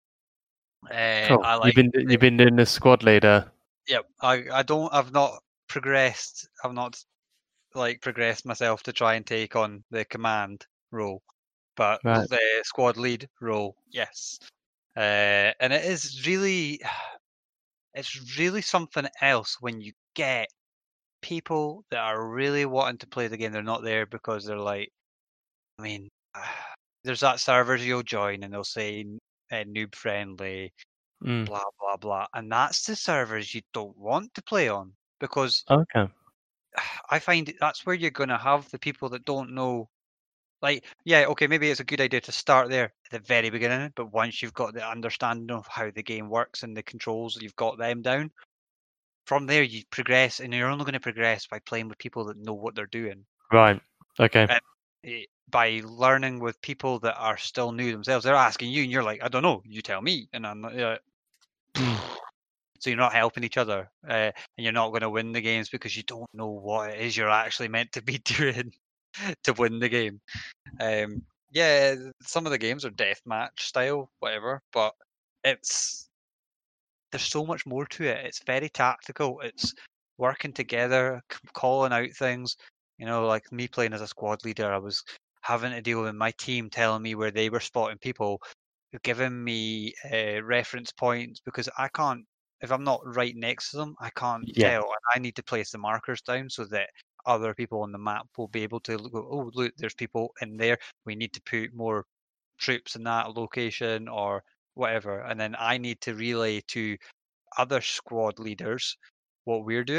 Uh, cool. I like. You've been you've been doing the squad leader. Yep. I I don't. I've not progressed. I've not like progressed myself to try and take on the command role, but Right. the squad lead role, yes. Uh, and it is really, it's really something else when you get people that are really wanting to play the game. They're not there because they're like, I mean, there's that servers you'll join and they'll say uh, noob friendly, Mm. blah blah blah, and that's the servers you don't want to play on because Okay. I find it- that's where you're going to have the people that don't know. Like, yeah, okay, maybe it's a good idea to start there at the very beginning, but once you've got the understanding of how the game works and the controls, you've got them down. From there, you progress, and you're only going to progress by playing with people that know what they're doing. Right. Okay. And eh, by learning with people that are still new themselves, they're asking you, and you're like, I don't know, you tell me. And I'm like, uh, so you're not helping each other, uh, and you're not going to win the games because you don't know what it is you're actually meant to be doing to win the game. Um, yeah, some of the games are deathmatch style, whatever, but it's there's so much more to it. It's very tactical. It's working together, c- calling out things. You know, like me playing as a squad leader, I was having to deal with my team telling me where they were spotting people, giving me uh, reference points because I can't. If I'm not right next to them, I can't Yeah. tell, and I need to place the markers down so that other people on the map will be able to look. Oh, look, there's people in there. We need to put more troops in that location or whatever, and then I need to relay to other squad leaders what we're doing.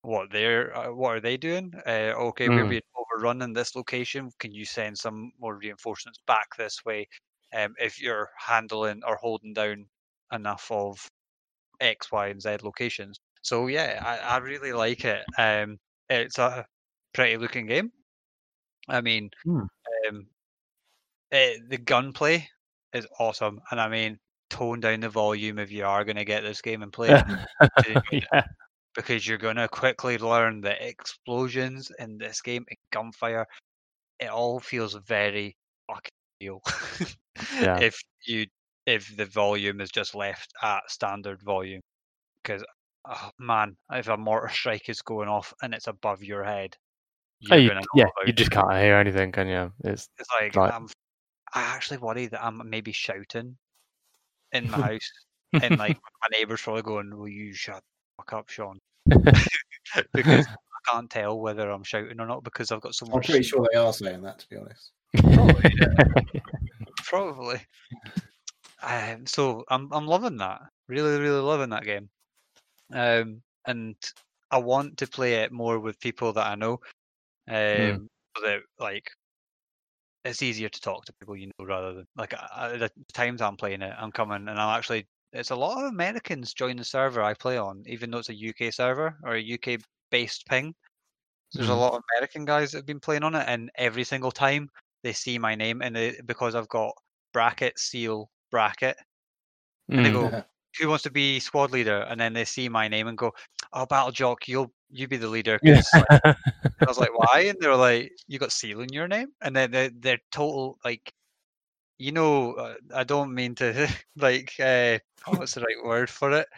what they're uh, what are they doing? Uh, okay, we're Mm. being overrun in this location. Can you send some more reinforcements back this way? Um, if you're handling or holding down enough of X, Y, and Z locations. So yeah, I, I really like it. Um, it's a pretty looking game. I mean, Hmm. um, it, the gunplay is awesome, and I mean, tone down the volume if you are going to get this game and play it, to enjoy it, yeah. because you're going to quickly learn that explosions in this game and gunfire, it all feels very fucking real. Yeah. If you if the volume is just left at standard volume, because oh, man, if a mortar strike is going off and it's above your head, Oh, you're you, gonna know yeah, about you just it. can't hear anything, can you? It's It's like like- I'm, I actually worry that I'm maybe shouting in my house, and like my neighbours probably going, "Will you shut the fuck up, Sean?" Because I can't tell whether I'm shouting or not because I've got so I'm much. pretty sure they are saying that, to be honest. Probably, yeah. Probably. Um, so I'm I'm loving that. Really, really loving that game. Um, and I want to play it more with people that I know. Um, Mm. so that like it's easier to talk to people you know rather than like I, the times I'm playing it, I'm coming and I'm actually it's a lot of Americans join the server I play on, even though it's a U K server or a U K based ping. There's a Mm. lot of American guys that have been playing on it, and every single time they see my name and they because I've got bracket seal bracket, and they Mm. go, "Who wants to be squad leader?" And then they see my name and go, "Oh, Battle Jock, you'll you be the leader." Because like, I was like, "Why?" And they were like, "You got seal in your name?" And then they they're total like, you know, uh, I don't mean to like, uh, oh, what's the right word for it?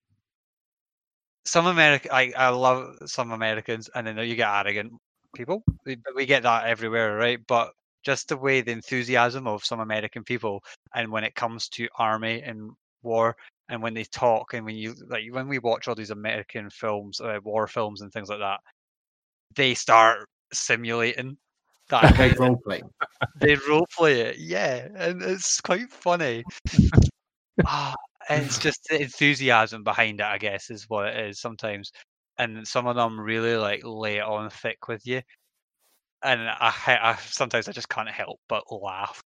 Some American, I I love some Americans, and then you get arrogant people. We, we get that everywhere, right? But just the way the enthusiasm of some American people, and when it comes to army and war, and when they talk, and when you like when we watch all these American films, uh, war films, and things like that, they start simulating that They kind of, role playing. they role play it, yeah, and it's quite funny. Ah, it's just the enthusiasm behind it, I guess, is what it is sometimes. And some of them really like lay it on thick with you, and I, I sometimes I just can't help but laugh.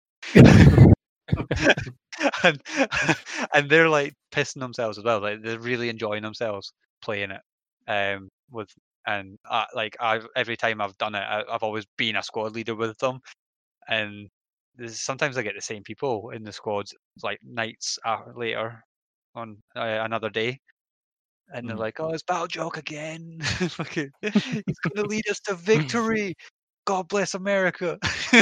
and and they're like pissing themselves as well. Like they're really enjoying themselves playing it. Um, with and I, like I've every time I've done it, I, I've always been a squad leader with them, and there's, sometimes I get the same people in the squads, like nights uh, later on uh, another day, and they're Mm. like, "Oh, it's Battle Jock again! Fucking- He's going to lead us to victory! God bless America!"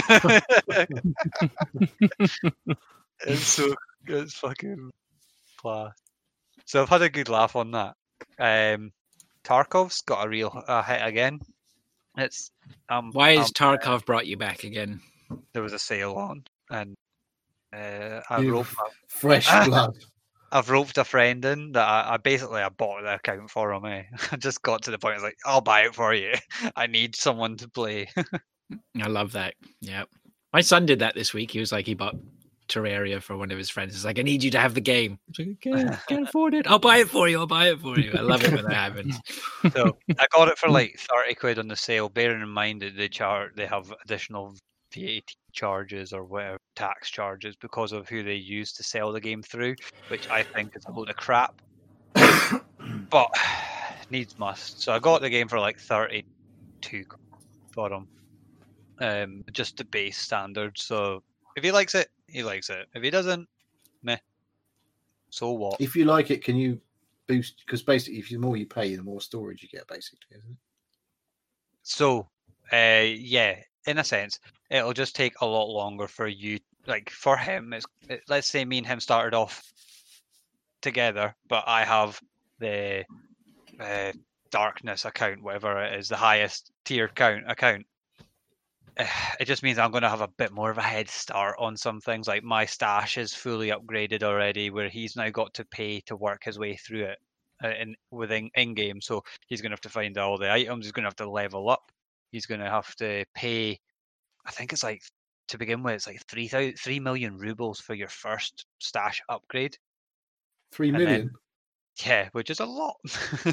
It's so it's fucking class. So I've had a good laugh on that. Um, Tarkov's got a real uh, hit again. It's um, Why has um, Tarkov brought you back again? there was a sale on, and uh, I You- roped Fresh blood. I've roped a friend in that I, I basically I bought the account for him. Eh? I just got to the point. I was like, I'll buy it for you. I need someone to play. I love that. Yeah. My son did that this week. He was like, he bought Terraria for one of his friends. He's like, I need you to have the game. I was like, I can't, can't afford it. I'll buy it for you. I'll buy it for you. I love it when that happens. So I got it for like thirty quid on the sale. Bearing in mind that they char they have additional V A T charges or whatever tax charges because of who they use to sell the game through, which I think is a load of crap. But needs must. So I got the game for like thirty-two for him. Um, just the base standard. So if he likes it, he likes it. If he doesn't, meh. So what? If you like it, can you boost? Because basically, if the more you pay, the more storage you get, basically, isn't it? So, uh, yeah, in a sense, it'll just take a lot longer for you. Like for him, it's it, let's say me and him started off together, but I have the uh, darkness account, whatever it is, the highest tier count account. It just means I'm going to have a bit more of a head start on some things. Like my stash is fully upgraded already, where he's now got to pay to work his way through it uh, in within in game. So he's going to have to find all the items. He's going to have to level up. He's going to have to pay. I think it's like to begin with, it's like three thousand, three million rubles for your first stash upgrade. Three And million. then, yeah, which is a lot.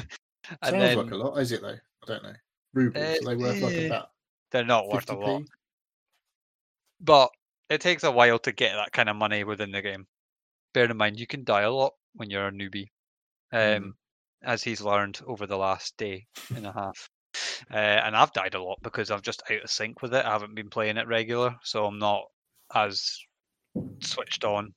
And Sounds then like a lot, is it though? I don't know. Rubles, Uh, are they worth like eh, about they're not worth a fifty lot, p? but it takes a while to get that kind of money within the game. Bear in mind, you can die a lot when you're a newbie, um, Mm. as he's learned over the last day and a half. Uh, and I've died a lot because I'm just out of sync with it. I haven't been playing it regular, so I'm not as switched on.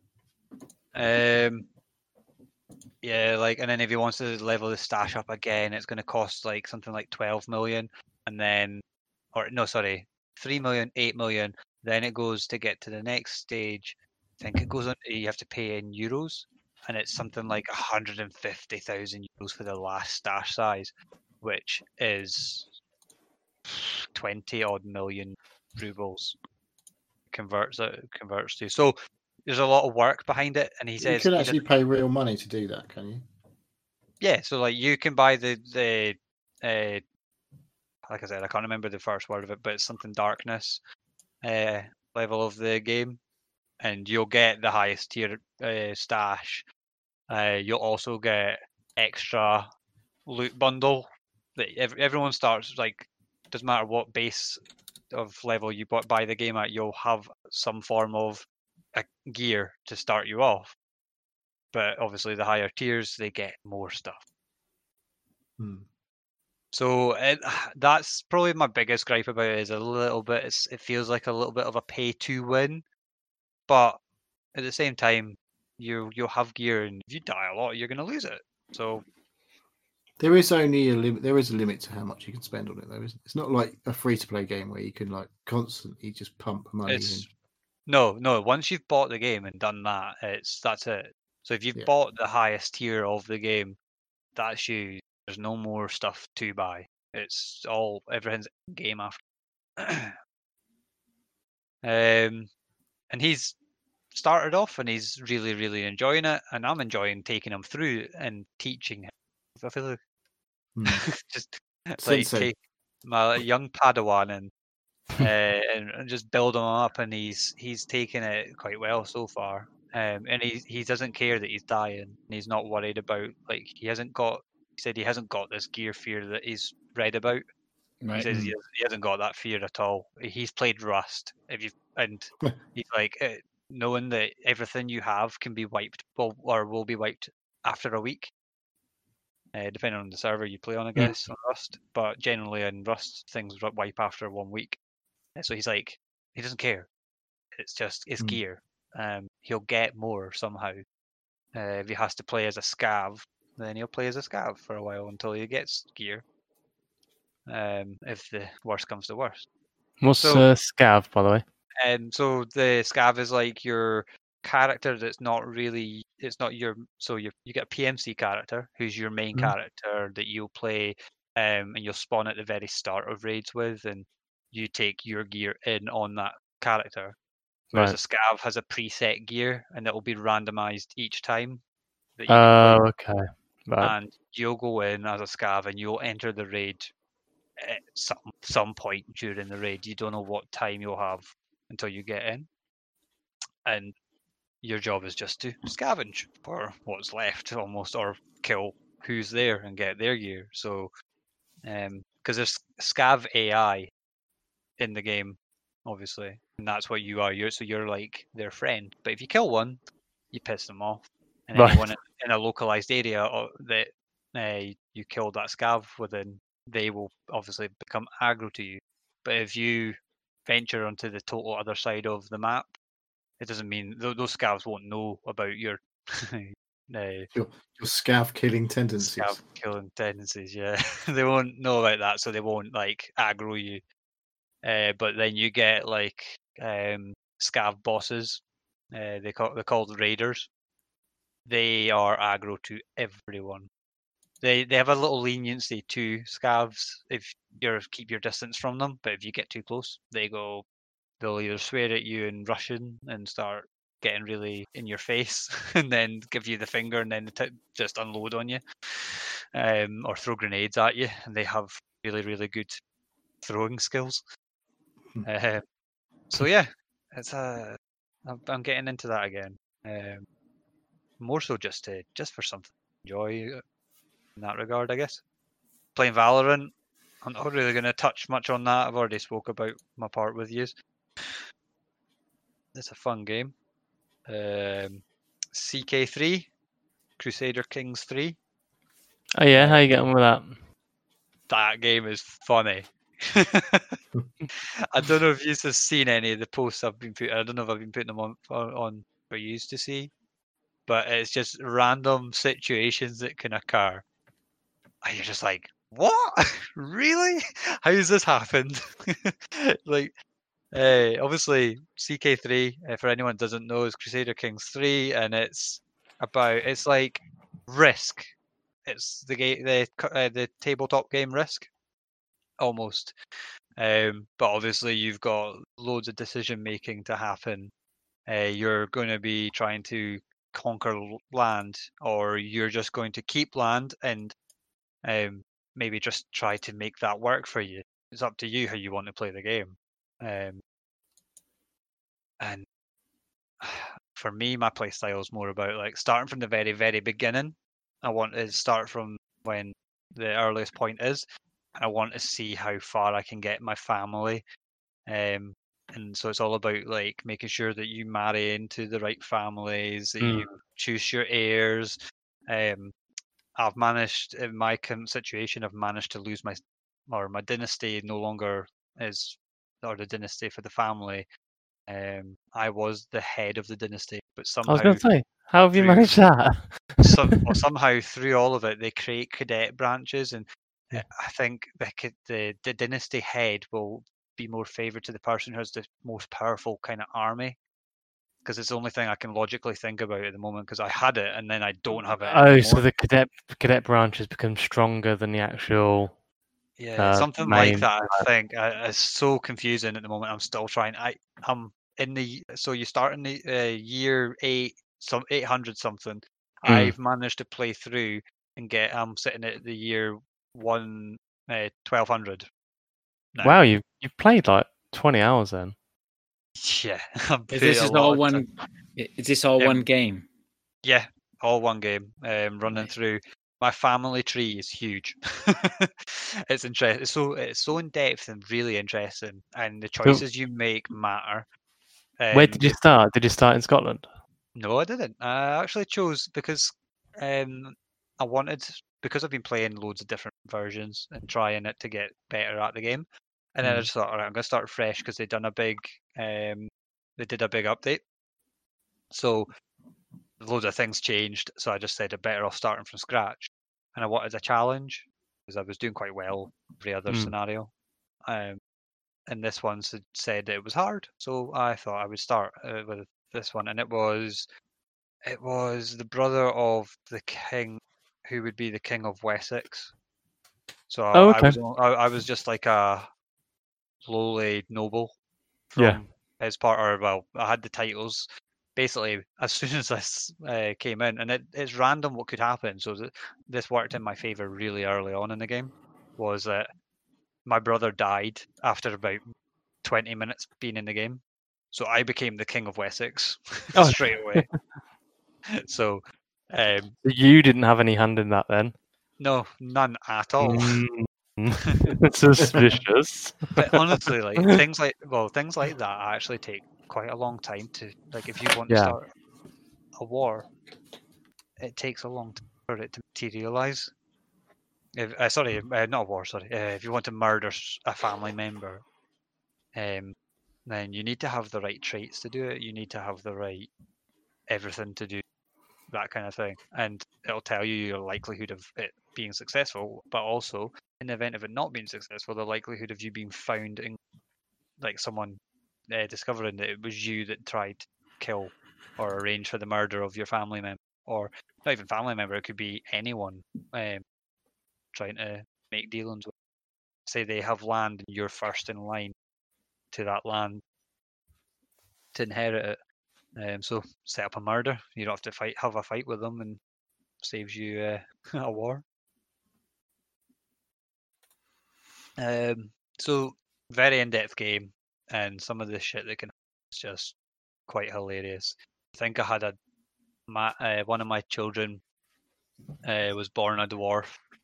Um, yeah, like, and then if he wants to level the stash up again, it's going to cost like something like twelve million, and then, or no, sorry, three million, eight million. Then it goes to get to the next stage. I think it goes on. You have to pay in euros, and it's something like one hundred fifty thousand euros for the last stash size, which is twenty odd million rubles. Converts it converts to. So there's a lot of work behind it, and he You says can he actually doesn't- pay real money to do that, can you? yeah. So like you can buy the the uh, like I said, I can't remember the first word of it, but it's something darkness uh, level of the game, and you'll get the highest tier uh, stash. Uh, you'll also get extra loot bundle that ev- everyone starts like. Doesn't matter what base of level you bu- buy the game at, you'll have some form of a gear to start you off. But obviously, the higher tiers they get more stuff. Hmm. So it, that's probably my biggest gripe about it. Is a little bit. It's, it feels like a little bit of a pay to win, but at the same time, you you'll have gear, and if you die a lot, you're gonna lose it. So There is only a limit. There is a limit to how much you can spend on it, though. Isn't it? It's not like a free-to-play game where you can like constantly just pump money it's in. no, no. Once you've bought the game and done that, it's that's it. So if you've Yeah. bought the highest tier of the game, that's you. There's no more stuff to buy. It's all everything's game after. um, and he's started off, and he's really, really enjoying it, and I'm enjoying taking him through and teaching him. I feel like Hmm. just like Sensei. take my young Padawan and uh, and, and just build him up, and he's he's taken it quite well so far. Um, and he he doesn't care that he's dying, and he's not worried about like he hasn't got. He said he hasn't got this gear fear that he's read about. He Right. says Mm. he, has, he hasn't got that fear at all. He's played Rust. If you and he's like uh, knowing that everything you have can be wiped, well, or will be wiped after a week, uh, depending on the server you play on, I guess, on Rust. But generally in Rust, things wi- wipe after one week. Uh, So he's like, he doesn't care. It's just his Mm. gear. Um, he'll get more somehow. Uh, if he has to play as a scav, then he'll play as a scav for a while until he gets gear. Um, if the worst comes to worst. What's So- uh, Scav, by the way? Um, so the scav is like your character that's not really. It's not your. So you you get a P M C character who's your main Mhm. character that you'll play, um, and you'll spawn at the very start of raids with, and you take your gear in on that character. Whereas Right. a scav has a preset gear, and it will be randomized each time that you can play. Oh, okay. Right. And you'll go in as a scav, and you'll enter the raid at some some point during the raid. You don't know what time you'll have until you get in, and your job is just to scavenge for what's left, almost, or kill who's there and get their gear. So, um, because there's scav A I in the game, obviously, and that's what you are. You're so you're like their friend. But if you kill one, you piss them off, and Right. anyone in a localized area or that uh, you killed that scav within, they will obviously become aggro to you. But if you venture onto the total other side of the map, it doesn't mean th- those scavs won't know about your uh, Your your scav killing tendencies. scav killing tendencies. Yeah, they won't know about that, so they won't like aggro you. Uh, but then you get like um, scav bosses. Uh, they call they're called raiders. They are aggro to everyone. They they have a little leniency to scavs if you keep your distance from them, but if you get too close, they go. They'll either swear at you in Russian and start getting really in your face, and then give you the finger, and then t- just unload on you, um, or throw grenades at you. And they have really really good throwing skills. Hmm. Uh, so yeah, it's a. I'm, I'm getting into that again. Um, more so just to just for something to enjoy. in that regard, I guess. Playing Valorant, I'm not really going to touch much on that. I've already spoke about my part with you. It's a fun game. Um, C K three, Crusader Kings three. Oh yeah, how you getting on with that? That game is funny. I don't know if you've seen any of the posts I've been putting. I don't know if I've been putting them on on, on for you to see, but it's just random situations that can occur, and you're just like, "What? Really? How has this happened?" Like, uh, obviously, C K three. Uh, for anyone that doesn't know, is Crusader Kings three, and it's about it's like Risk. It's the game, the uh, the tabletop game Risk, almost. Um, but obviously, you've got loads of decision making to happen. Uh, you're going to be trying to conquer land, or you're just going to keep land and um, maybe just try to make that work for you. It's up to you how you want to play the game. Um, and for me, my play style is more about like starting from the very, very beginning. I want to start from when the earliest point is. I want to see how far I can get my family. Um, and so it's all about like making sure that you marry into the right families, that Mm. you choose your heirs. Um, I've managed in my current situation, I've managed to lose my or my dynasty no longer is or the dynasty for the family. Um, I was the head of the dynasty, but I was somehow going to say, how have you through- managed that? some, well, somehow through all of it, they create cadet branches, and Yeah. I think the, ca- the the dynasty head will be more favoured to the person who has the most powerful kind of army, because it's the only thing I can logically think about at the moment. Because I had it, and then I don't have it Oh, anymore. so the cadet cadet branch has become stronger than the actual. Yeah, uh, something like main- that. I think uh, it's so confusing at the moment. I'm still trying. I I'm in the so you start in the uh, year eight, some eight hundred something. Mm. I've managed to play through and get. I'm sitting at the year one uh, twelve hundred. now. Wow, you you've played like twenty hours then. Yeah, I've Is played this a is lot all of one? time. i- Is this all Yeah. one game? Yeah, all one game. Um, running Right. through. My family tree is huge. It's interesting. It's so it's so in depth and really interesting, and the choices you make matter. Where Um, did you start? Did you start in Scotland? No, I didn't. I actually chose because um, I wanted because I've been playing loads of different versions and trying it to get better at the game, and then I Mm. just thought, all right, I'm gonna start fresh because they done a big, um, they did a big update, so loads of things changed. So I just said I'm better off starting from scratch, and I wanted a challenge because I was doing quite well every other Mm. scenario. Um, and this one said said it was hard, so I thought I would start uh, with this one, and it was it was the brother of the king, who would be the king of Wessex. So Oh, I okay. was I, I was just like a lowly noble from Yeah. his part, or well, I had the titles basically as soon as this uh, came in, and it, it's random what could happen. So th- this worked in my favor really early on in the game. Was that my brother died after about twenty minutes being in the game, so I became the king of Wessex Oh. straight away. So um, You didn't have any hand in that then. no, none at all. Mm. Suspicious. But honestly, like things like well, things like that actually take quite a long time to like. If you want to Yeah. start a war, it takes a long time for it to materialize. If, uh, sorry, uh, not a war. Sorry, uh, if you want to murder s- a family member, um, then you need to have the right traits to do it. You need to have the right everything to do that kind of thing, and it'll tell you your likelihood of it being successful, but also in the event of it not being successful, the likelihood of you being found in like someone uh, discovering that it was you that tried to kill or arrange for the murder of your family member, or not even family member, it could be anyone um, trying to make dealings with. Say they have land and you're first in line to that land to inherit it. Um, so set up a murder. You don't have to fight, have a fight with them, and saves you uh, a war. Um, so very in-depth game, and some of the shit that can is just quite hilarious. I think I had a my uh, one of my children uh, was born a dwarf,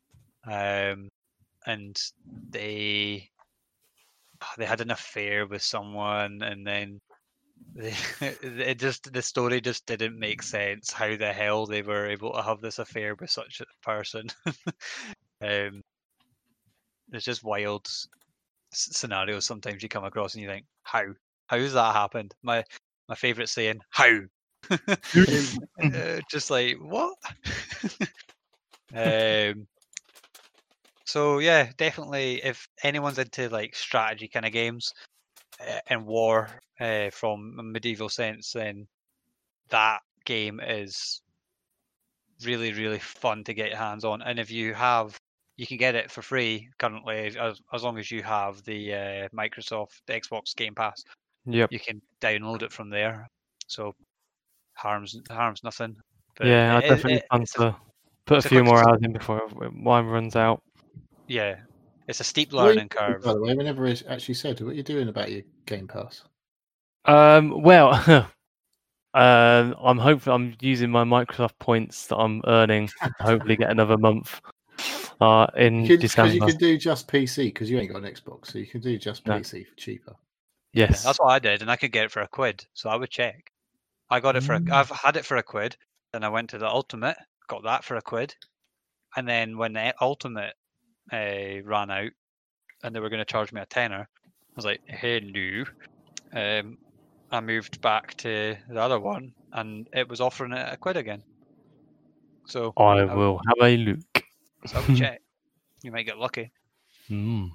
um, and they they had an affair with someone, and then they, it just the story just didn't make sense. How the hell they were able to have this affair with such a person? um, it's just wild s- scenarios sometimes you come across, and you think, how? How's that happened? My my favorite saying, how? uh, just like what? um, so yeah, definitely. If anyone's into like strategy kind of games uh, and war uh, from a medieval sense, then that game is really really fun to get your hands on. And if you have, you can get it for free currently, as as long as you have the uh, Microsoft the Xbox Game Pass. Yep. You can download it from there. So harms harms nothing. But Yeah, I it- it- definitely it- plan it's a- to put it's a a few quick more s- hours in before mine runs out. yeah, it's a steep What are you learning doing, curve. by the way, we never is- actually said what you're doing about your Game Pass. Um, well, um, I'm hopeful. I'm using my Microsoft points that I'm earning to hopefully get another month uh, in Because you December. could do just P C because you ain't got an Xbox, so you can do just No. P C for cheaper. Yeah, Yes. that's what I did, and I could get it for a quid. So I would check. I got it for. A, Mm. I've had it for a quid. Then I went to the Ultimate, got that for a quid, and then when the Ultimate uh, ran out, and they were going to charge me a tenner, I was like, "Hey, no." Um, I moved back to the other one, and it was offering it a quid again. So I I would- will have a look. So I would check. You might get lucky. Mm.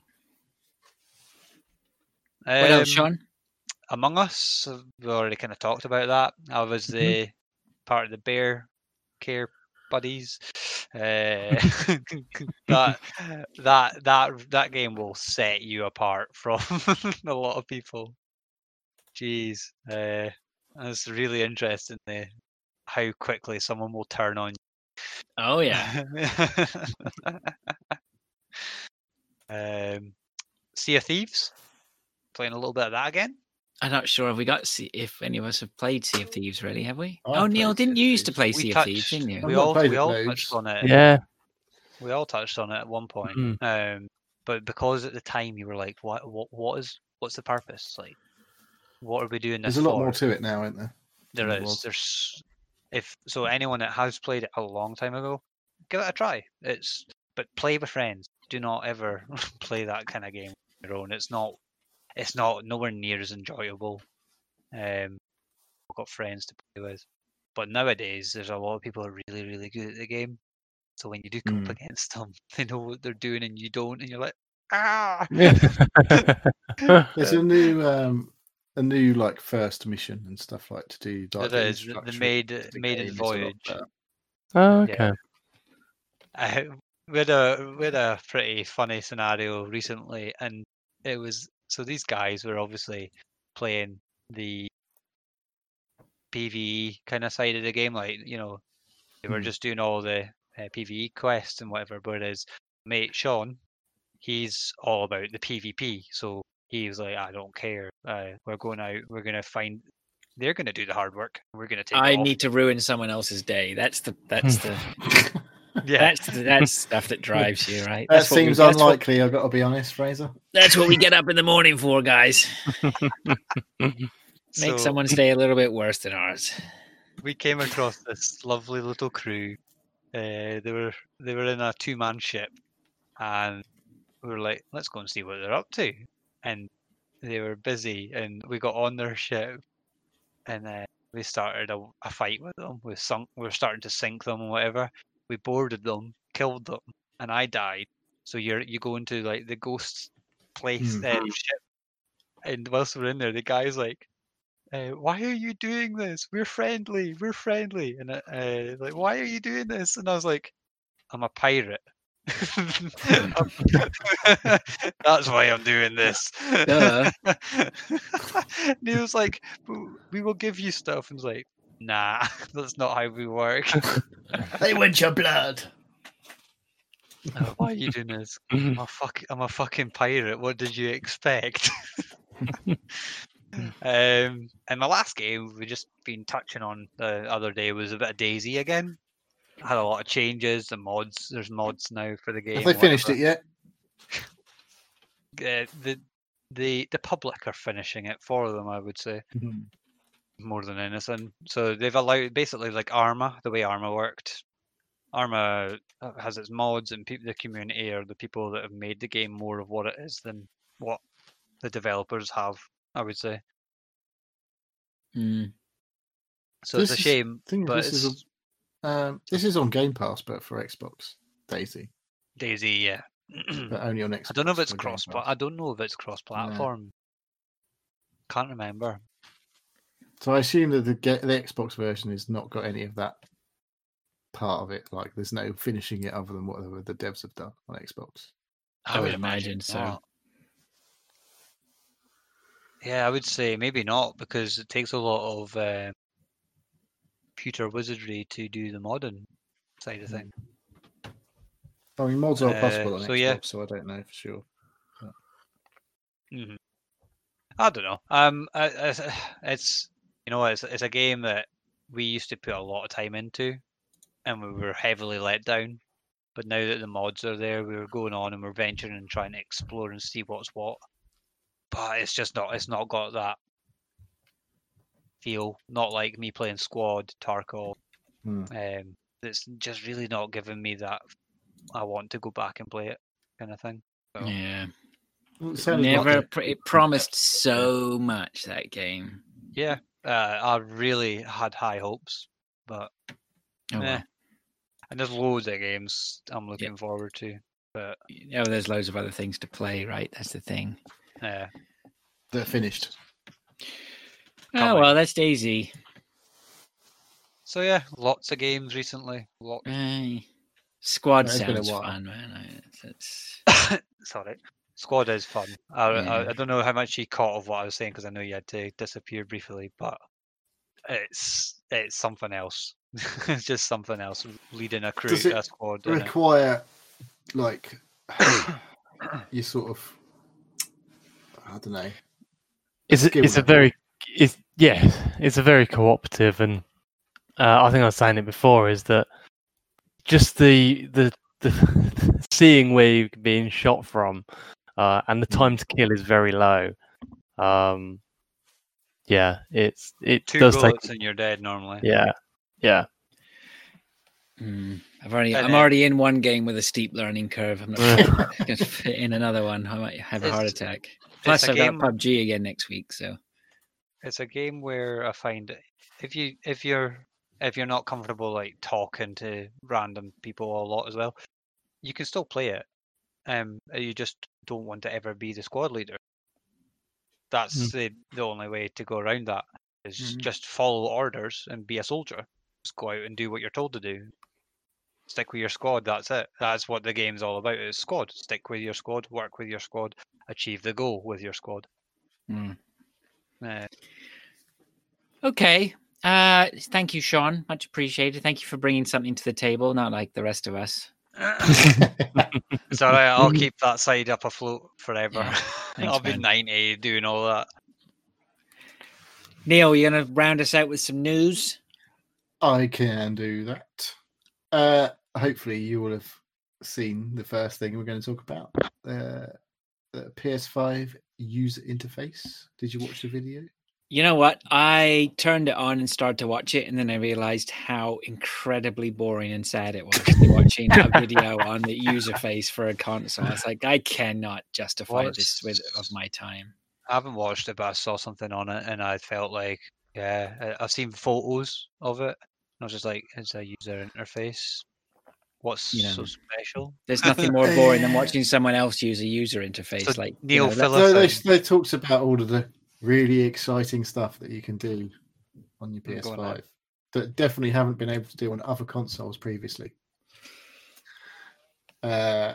What else, Um, Sean? Among Us, uh, we already kind of talked about that. I was Mhm. the part of the bear care buddies. Uh, that that that that game will set you apart from a lot of people. Jeez, uh, it's really interesting uh, how quickly someone will turn on Oh yeah. um, Sea of Thieves, playing a little bit of that again. I'm not sure if we got see if any of us have played Sea of Thieves really, have we? I've oh, Neil, played Sea didn't of you used to Thieves. play We Sea of touched, Thieves, didn't you? I've we not all played we it all loads. touched on it. Yeah. We all touched on it at one point. Mhm. Um, but because at the time you were like, what what what is what's the purpose? Like, what are we doing this There's a lot for? more to it now, isn't there? There than there is. was. There's if so anyone that has played it a long time ago, give it a try. It's but play with friends. Do not ever play that kind of game on your own. It's not it's not nowhere near as enjoyable. Um, I've got friends to play with. But nowadays there's a lot of people who are really, really good at the game. So when you do come up Mm. against them, they know what they're doing and you don't, and you're like, ah. There's a new um a new like first mission and stuff like to do like There the is the introductory maid to the maiden game is a lot voyage. better. Oh, Yeah. okay. I, we had a we had a pretty funny scenario recently, and it was so these guys were obviously playing the PvE kind of side of the game, like you know they were Hmm. just doing all the uh, PvE quests and whatever. Whereas mate Sean, he's all about the PvP, so he was like, I don't care. Uh, we're going out. We're gonna find. They're gonna do the hard work. We're gonna take. I it off. need to ruin someone else's day. That's the that's the Yeah. that's the, that's stuff that drives you, right? That That's what we- seems that's what- unlikely. I've got to be honest, Fraser. That's what we get up in the morning for, guys. Make So- someone's day a little bit worse than ours. we came across this lovely little crew. Uh, they were they were in a two man ship, and we were like, let's go and see what they're up to. And they were busy, and we got on their ship, and uh, we started a, a fight with them. We sunk. We were starting to sink them and whatever. We boarded them, killed them, and I died. So you're you go into like the ghost place Hmm. uh, ship, and whilst we're in there, the guy's like, uh, why are you doing this? We're friendly. We're friendly. And uh, uh, like, why are you doing this? And I was like, I'm a pirate. That's why I'm doing this. Duh. And he was like, "W- we will give you stuff. And I was like, nah, that's not how we work. They want your blood. Uh, why are you doing this? I'm a, fuck, I'm a fucking pirate. What did you expect? Um, and the last game we just been touching on the other day was a bit of Daisy again. had a lot of changes. The mods, there's mods now for the game. Have they finished it yet? Uh, the the the public are finishing it for them, I would say, Mhm. more than anything. So they've allowed basically like Arma, the way Arma worked. Arma uh, has its mods, and peop the community are the people that have made the game more of what it is than what the developers have, I would say. Mm. So This it's a is- shame, thing is, but this it's is a- Um, this is on Game Pass, but for Xbox, Daisy, Daisy, yeah. but only on Xbox. I don't know if it's for Game cross, but Pass. I don't know if it's cross-platform. Can't remember. So I assume that the ge- the Xbox version has not got any of that part of it. Like, there's no finishing it other than whatever the devs have done on Xbox. I would imagine so. not. Yeah, I would say maybe not, because it takes a lot of uh, computer wizardry to do the modern side of Mm. things. I mean, mods are Uh, possible on so Xbox, yeah. so I don't know for sure. hmm I don't know. Um, I, I, it's you know, it's it's a game that we used to put a lot of time into, and we were heavily let down. But now that the mods are there, we're going on and we're venturing and trying to explore and see what's what. But it's just not. It's not got that feel. Not like me playing Squad, Tarkov. Hmm. Um, it's just really not giving me that. I want to go back and play it, kind of thing. So, Yeah. Well, it sounded like Never. a- Pr- it promised so much, that game. yeah, uh, I really had high hopes, but Oh, eh. well. And there's loads of games I'm looking forward to. But Oh, there's loads of other things to play, right? That's the thing. uh, They're finished. Oh, Coming. well, that's Daisy. so yeah, lots of games recently. Lot. Aye. Squad It's been a sounds while. fun, man. It's, it's... Sorry, Squad is fun. I, Yeah. I, I don't know how much you caught of what I was saying, because I know you had to disappear briefly, but it's it's something else. It's just something else. Leading a crew, Does it a squad. innit? Require, like, you sort of, I don't know. It's Skill it's a level. very it's yeah it's a very cooperative, and uh, I think I was saying it before, is that just the the the seeing where you're being shot from, uh, and the time to kill is very low. Um, yeah, it's it Two does take bullets and you're dead normally. yeah yeah. Mm, I've already, And I'm then- already in one game with a steep learning curve. I'm not going to fit in another one. I might have a heart It's- attack. Plus, a I've game- got P U B G again next week. So It's a game where I find if you if you're if you're not comfortable like talking to random people a lot as well, you can still play it. Um, you just don't want to ever be the squad leader. That's the the only way to go around that, is Mhm. just follow orders and be a soldier. Just go out and do what you're told to do. Stick with your squad. That's it. That's what the game's all about. Is squad. Stick with your squad. Work with your squad. Achieve the goal with your squad. Mm. Uh, okay. Uh, thank you, Sean. Much appreciated. Thank you for bringing something to the table. Not like the rest of us. It's all right. I'll keep that side up afloat forever. Yeah, thanks, I'll be man. ninety doing all that. Neil, you gonna round us out with some news? I can do that. Uh, hopefully, you will have seen the first thing we're going to talk about. Uh, the P S five user interface. Did you watch the video? You know what? I turned it on and started to watch it, and then I realized how incredibly boring and sad it was to be watching a video on the user face for a console. I was like, I cannot justify this with of my time. I haven't watched it, but I saw something on it, and I felt like, yeah, I- I've seen photos of it. And I was just like, it's a user interface. What's You know, so special? There's nothing more boring than watching someone else use a user interface. So like you Neil know, that- Phillips- So they, Listen. they talked about all of the really exciting stuff that you can do on your Mm, P S go on five that definitely haven't been able to do on other consoles previously. Uh,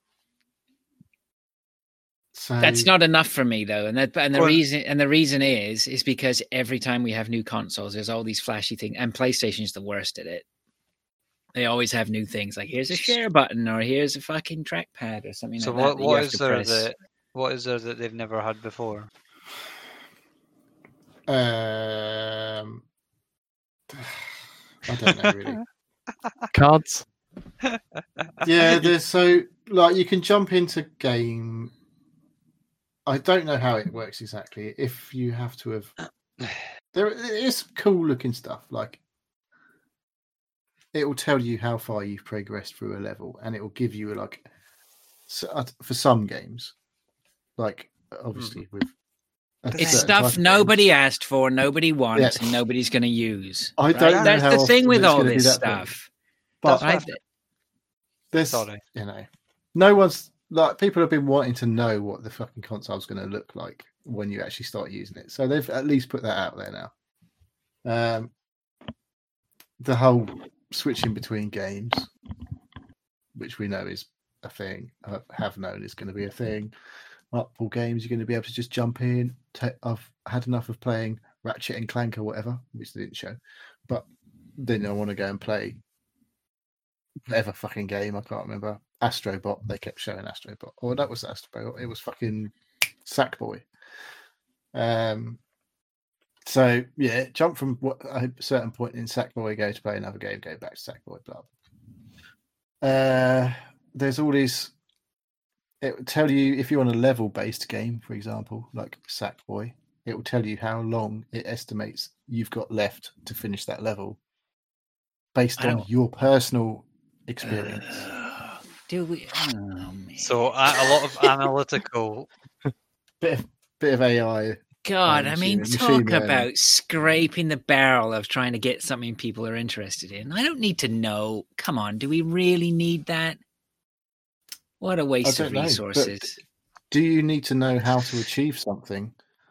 so That's not enough for me though, and that and the Well- reason and the reason is is because every time we have new consoles, there's all these flashy things, and PlayStation's the worst at it. They always have new things like here's a share button or here's a fucking trackpad or something So like what that. that you what have is to there press. that what is there that they've never had before? Um, I don't know really. Cards. Yeah, there's so like you can jump into game. I don't know how it works exactly. If you have to have, there is cool looking stuff. Like it will tell you how far you've progressed through a level, and it will give you like so, for some games, like obviously Mm. with. a It's certain type stuff of nobody games. asked for, nobody wants, Yeah. and nobody's going to use. I right? don't know That's how the thing often with it's all gonna be this that thing. stuff. But Right? there's, Sorry. you know, no one's like people have been wanting to know what the fucking console's going to look like when you actually start using it. So they've at least put that out there now. Um, the whole switching between games, which we know is a thing, uh, have known is going to be a thing. Multiple games, you're going to be able to just jump in. T- I've had enough of playing Ratchet and Clank or whatever, which they didn't show, but then I want to go and play whatever fucking game I can't remember. Astrobot, they kept showing Astrobot. Oh, that was Astrobot. It was fucking Sackboy. Um. So yeah, jump from what, a certain point in Sackboy, go to play another game, go back to Sackboy. Blah. Uh, there's all these. It will tell you if you're on a level-based game, for example, like Sackboy. It will tell you how long it estimates you've got left to finish that level, based I on don't- your personal experience. Do we? Oh, man. So uh, a lot of analytical. Bit of bit of A I. God, I'm I mean, assuming talk machine learning. about scraping the barrel of trying to get something people are interested in. I don't need to know. Come on, do we really need that? What a waste of don't know, but- resources. Do you need to know how to achieve something?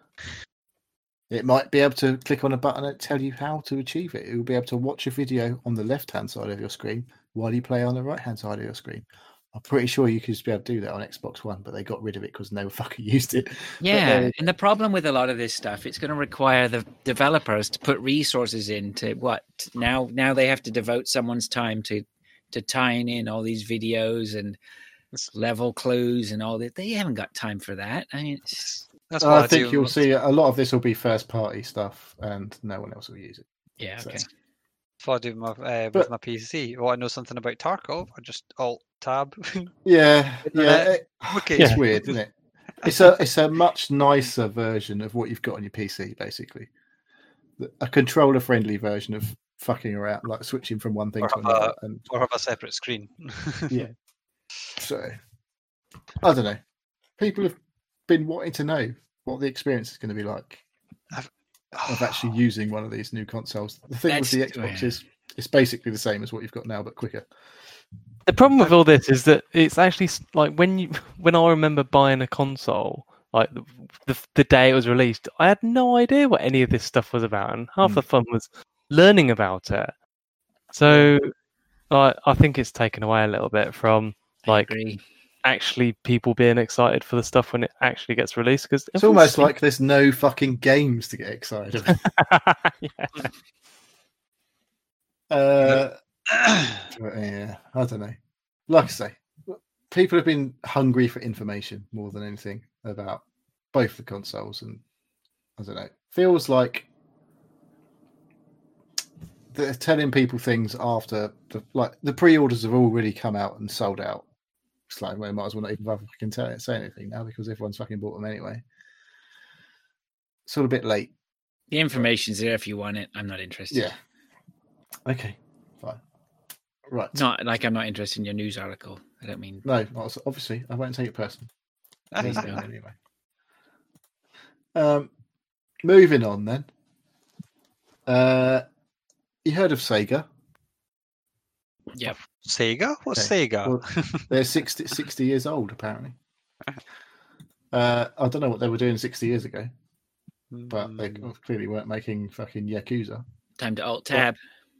It might be able to click on a button and tell you how to achieve it. It will be able to watch a video on the left-hand side of your screen while you play on the right-hand side of your screen. I'm pretty sure you could just be able to do that on Xbox One, but they got rid of it because no fucking used it. Yeah, they- and the problem with a lot of this stuff, it's going to require the developers to put resources into what now. Now they have to devote someone's time to to tying in all these videos and level clues and all that. They haven't got time for that. I mean, it's, That's I what I, think do. you'll see a lot of this will be first-party stuff, and no one else will use it. yeah, So- okay. That's what I do with my, uh, But- with my P C. Oh, I know something about Tarkov. I just Alt Tab. Yeah, yeah. Internet. it- Okay. it's weird, isn't it? It's a it's a much nicer version of what you've got on your P C, basically. A controller-friendly version of fucking around, like switching from one thing Or to have another. a- And Or have a separate screen. yeah, so I don't know. People have been wanting to know what the experience is going to be like of actually using one of these new consoles. The thing with the That's- Xbox yeah. is it's basically the same as what you've got now, but quicker. The problem with all this is that it's actually s- like when you when I remember buying a console, like the, the the day it was released, I had no idea what any of this stuff was about, and half Mm. the fun was learning about it. So, like, I think it's taken away a little bit from I like agree. actually people being excited for the stuff when it actually gets released. Because It's almost like there's no fucking games to get excited about. yeah. Uh, but yeah, I don't know. Like I say, people have been hungry for information more than anything about both the consoles, and I don't know. Feels like they're telling people things after the like the pre-orders have already come out and sold out. It's like well, might as well not even fucking tell it, say anything now because everyone's fucking bought them anyway. Sort of a bit late. The information's there if you want it. I'm not interested. Yeah. Okay. Fine. Right. Not like I'm not interested in your news article. I don't mean. No, not- obviously, I won't take it personally. Please don't. anyway. Um, moving on then. Uh, you heard of Sega? Yep. Sega? What's Okay, Sega? well, They're sixty, sixty years old, apparently. Uh, I don't know what they were doing sixty years ago, but they Mm. clearly weren't making fucking Yakuza. Time to alt tab.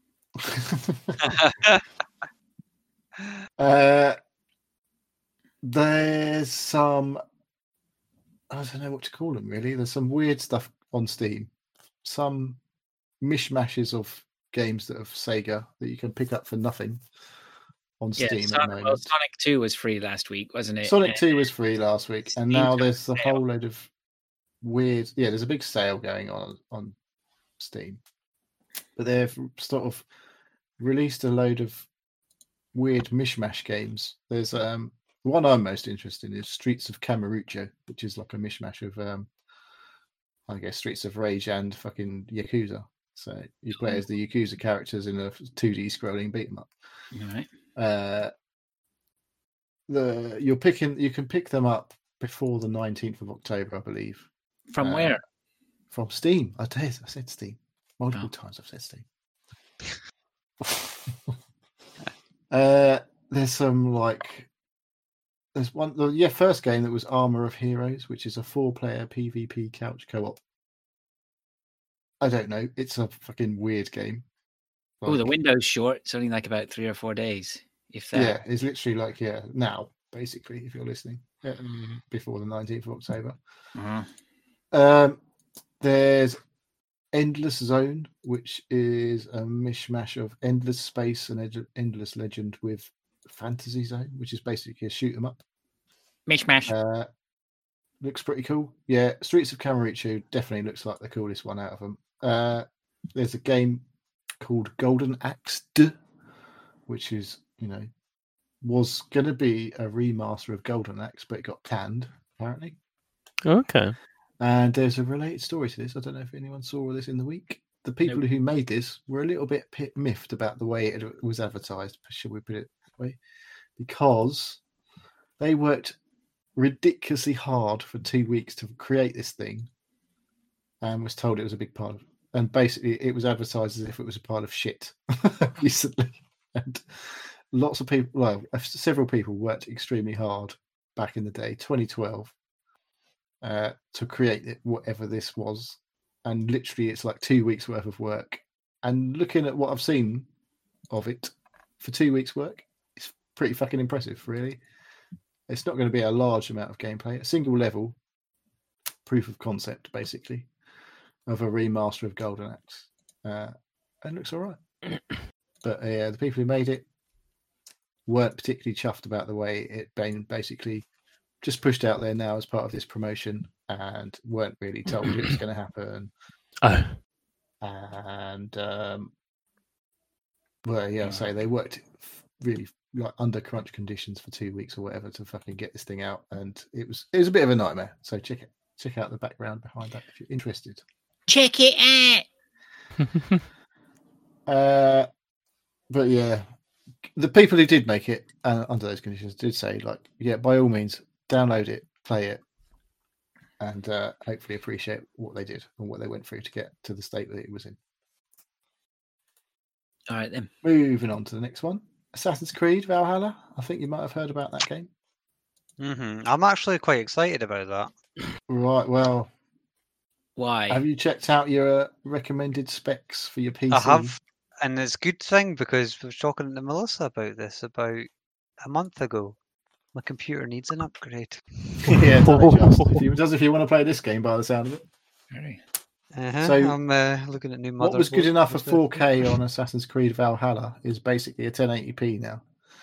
uh, there's some, I don't know what to call them really. There's some weird stuff on Steam. Some mishmashes of games that have Sega that you can pick up for nothing on Yeah, Steam at the Sonic, well, moment. Sonic two was free last week, wasn't it? Sonic And two was free last week, and Steam's now got a there's a sale. whole load of weird. Yeah, there's a big sale going on on Steam, but they've sort of released a load of weird mishmash games. There's um the one I'm most interested in is Streets of Kamurocho, which is like a mishmash of um I guess Streets of Rage and fucking Yakuza. So you play as the Yakuza characters in a two D scrolling beat 'em up. All right. Uh, the you're picking you can pick them up before the nineteenth of October, I believe. From Uh, where? From Steam. I did. I said Steam multiple Oh. times. I've said Steam. uh, there's some like there's one. The yeah, first game that was Armor of Heroes, which is a four-player PvP couch co-op. I don't know. It's a fucking weird game. Oh, the Like, window's short. It's only like about three or four days. If that. yeah, it's literally like yeah now basically if you're listening um, before the nineteenth of October. Uh-huh. Um, there's Endless Zone, which is a mishmash of Endless Space and Ed- Endless Legend with Fantasy Zone, which is basically a shoot 'em up. Mishmash. Uh, looks pretty cool. Yeah, Streets of Kamurocho definitely looks like the coolest one out of them. Uh, there's a game called Golden Axe, which is, you know, was going to be a remaster of Golden Axe, but it got canned, apparently. Okay. And there's a related story to this. I don't know if anyone saw this in the week. The people Nope. who made this were a little bit pit- miffed about the way it was advertised, should we put it that way? Because they worked ridiculously hard for two weeks to create this thing and was told it was a big part of and basically it was advertised as if it was a pile of shit recently. And lots of people, well, several people worked extremely hard back in the day, twenty twelve, uh, to create it, whatever this was. And literally it's like two weeks worth of work. And looking at what I've seen of it for two weeks work, it's pretty fucking impressive, really. It's not going to be a large amount of gameplay, a single level proof of concept, basically, of a remaster of Golden Axe. Uh, and it looks all right. But uh, yeah, the people who made it weren't particularly chuffed about the way it been basically just pushed out there now as part of this promotion and weren't really told it was going to happen. Oh. And um, well, yeah, I'll say they worked really like under crunch conditions for two weeks or whatever to fucking get this thing out, and it was it was a bit of a nightmare. So check it, check out the background behind that if you're interested. Check it out. Uh, but yeah, the people who did make it uh, under those conditions did say, like, yeah, by all means, download it, play it, and uh, hopefully appreciate what they did and what they went through to get to the state that it was in. All right then. Moving on to the next one, Assassin's Creed Valhalla. I think you might have heard about that game. hmm I'm actually quite excited about that. Right. Well, Why? have you checked out your uh, recommended specs for your P C? I have, and it's a good thing because I was talking to Melissa about this about a month ago. My computer needs an upgrade. Yeah, done it just. If you, does if you want to play this game by the sound of it. Very. Uh-huh. So, I'm uh, looking at new motherboards. What was good enough for and stuff. four K on Assassin's Creed Valhalla is basically a ten eighty p now.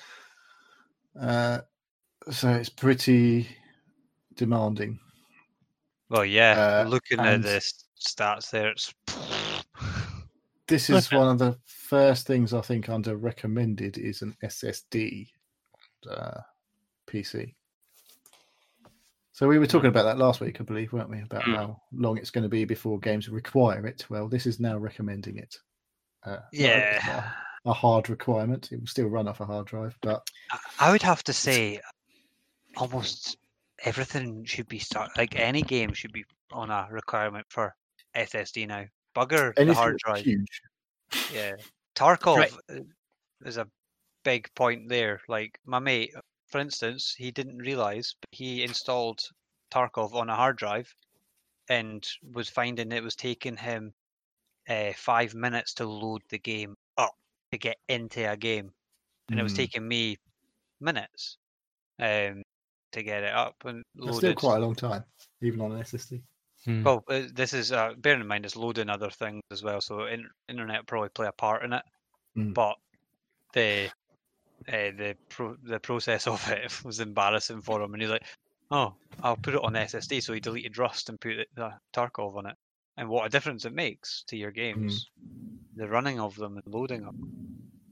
Uh, so it's pretty demanding. Well, yeah, Uh, looking and- at the s- stats there, it's This is Okay. one of the first things I think under recommended is an S S D uh, P C. So we were talking about that last week, I believe, weren't we? About Mm. how long it's going to be before games require it. Well, this is now recommending it. Uh, not a- yeah. a hard requirement. It will still run off a hard drive, but I- I would have to say, almost everything should be start like any game should be on a requirement for S S D now. Bugger the anything hard that's drive. huge. Yeah, Tarkov Right. uh, is a big point there. Like my mate, for instance, he didn't realize, but he installed Tarkov on a hard drive and was finding it was taking him uh, five minutes to load the game up to get into a game, and it was Mm. taking me minutes um, to get it up and That's still loaded. quite a long time, even on an S S D. Hmm. Well, uh, this is uh, bearing in mind it's loading other things as well, so in, internet will probably play a part in it. Mm. But the uh, the pro- the process of it was embarrassing for him, and he's like, "Oh, I'll put it on S S D." So he deleted Rust and put it, uh, Tarkov on it, and what a difference it makes to your games, the running of them and loading them.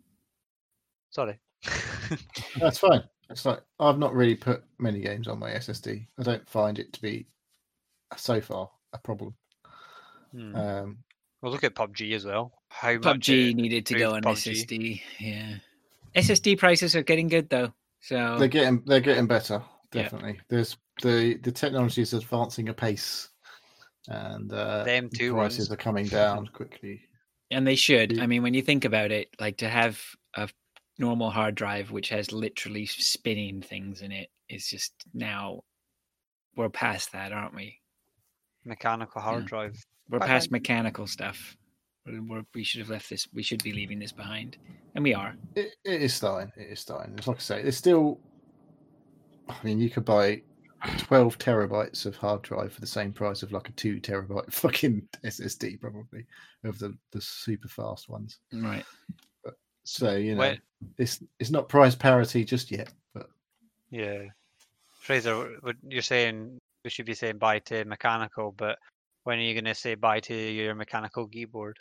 Sorry. That's fine. It's like I've not really put many games on my S S D. I don't find it to be so far a problem. Hmm. Um, We'll look at P U B G as well. How much P U B G it needed to go on improved S S P U B G. D. Yeah, S S D prices are getting good though. So they're getting they're getting better. Yeah. Definitely. There's the the technology is advancing apace, and uh, The M two prices ones. are coming down quickly. and they should. Yeah. I mean, when you think about it, like to have a normal hard drive which has literally spinning things in it is just now we're past that, aren't we? Mechanical hard Yeah. drive. We're Bye-bye. past mechanical stuff. We're, we're, we should have left this. We should be leaving this behind, and we are. It, it is starting. It is starting. It's like I say, it's still. I mean, you could buy twelve terabytes of hard drive for the same price of like a two terabyte fucking S S D, probably of the the super fast ones. Right. So you know, When- it's it's not price parity just yet, but Yeah. Fraser, what you're saying we should be saying bye to mechanical, but when are you going to say bye to your mechanical keyboard?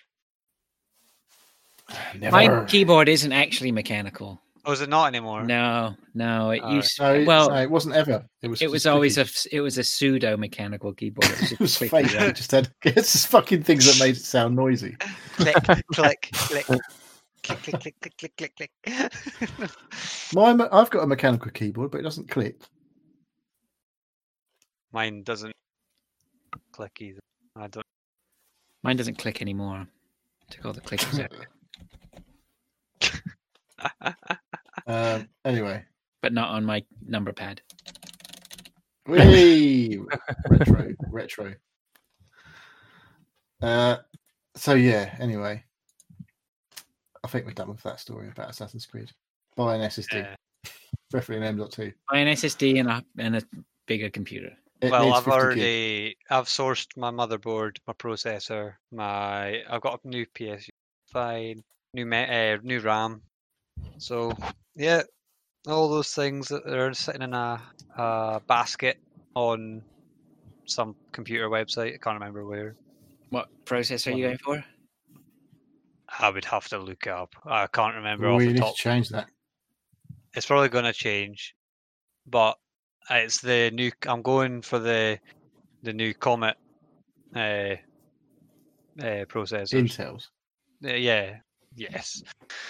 never. My keyboard isn't actually mechanical. Oh, is it not anymore? No, no. It All right. used No, it- well. no, it wasn't ever. It was. It just was always a clickies. it was a pseudo mechanical keyboard. It was, It was just fake. clicky. It just had it's just fucking things that made it sound noisy. Click, click, click. Click, click, click, click, click, click, click. My, I've got a mechanical keyboard, but it doesn't click. Mine doesn't click either. I don't. Mine doesn't click anymore. Took all the clickers out, Um, anyway, but not on my number pad. Whee! retro, retro. Uh, so yeah. Anyway, I think we're done with that story about Assassin's Creed. Buy an S S D, Yeah. preferably an M dot two. Buy an S S D and a and a bigger computer. It Well, needs I've fifty gig. already I've sourced my motherboard, my processor, my I've got a new P S U, fine, new me, uh, new RAM. So yeah, all those things that are sitting in a, a basket on some computer website. I can't remember where. What processor are you going for? I would have to look it up. I can't remember We off the need top. to change that. It's probably going to change, but it's the new. I'm going for the the new Comet uh, uh, processors. Intel's. Uh, yeah. Yes.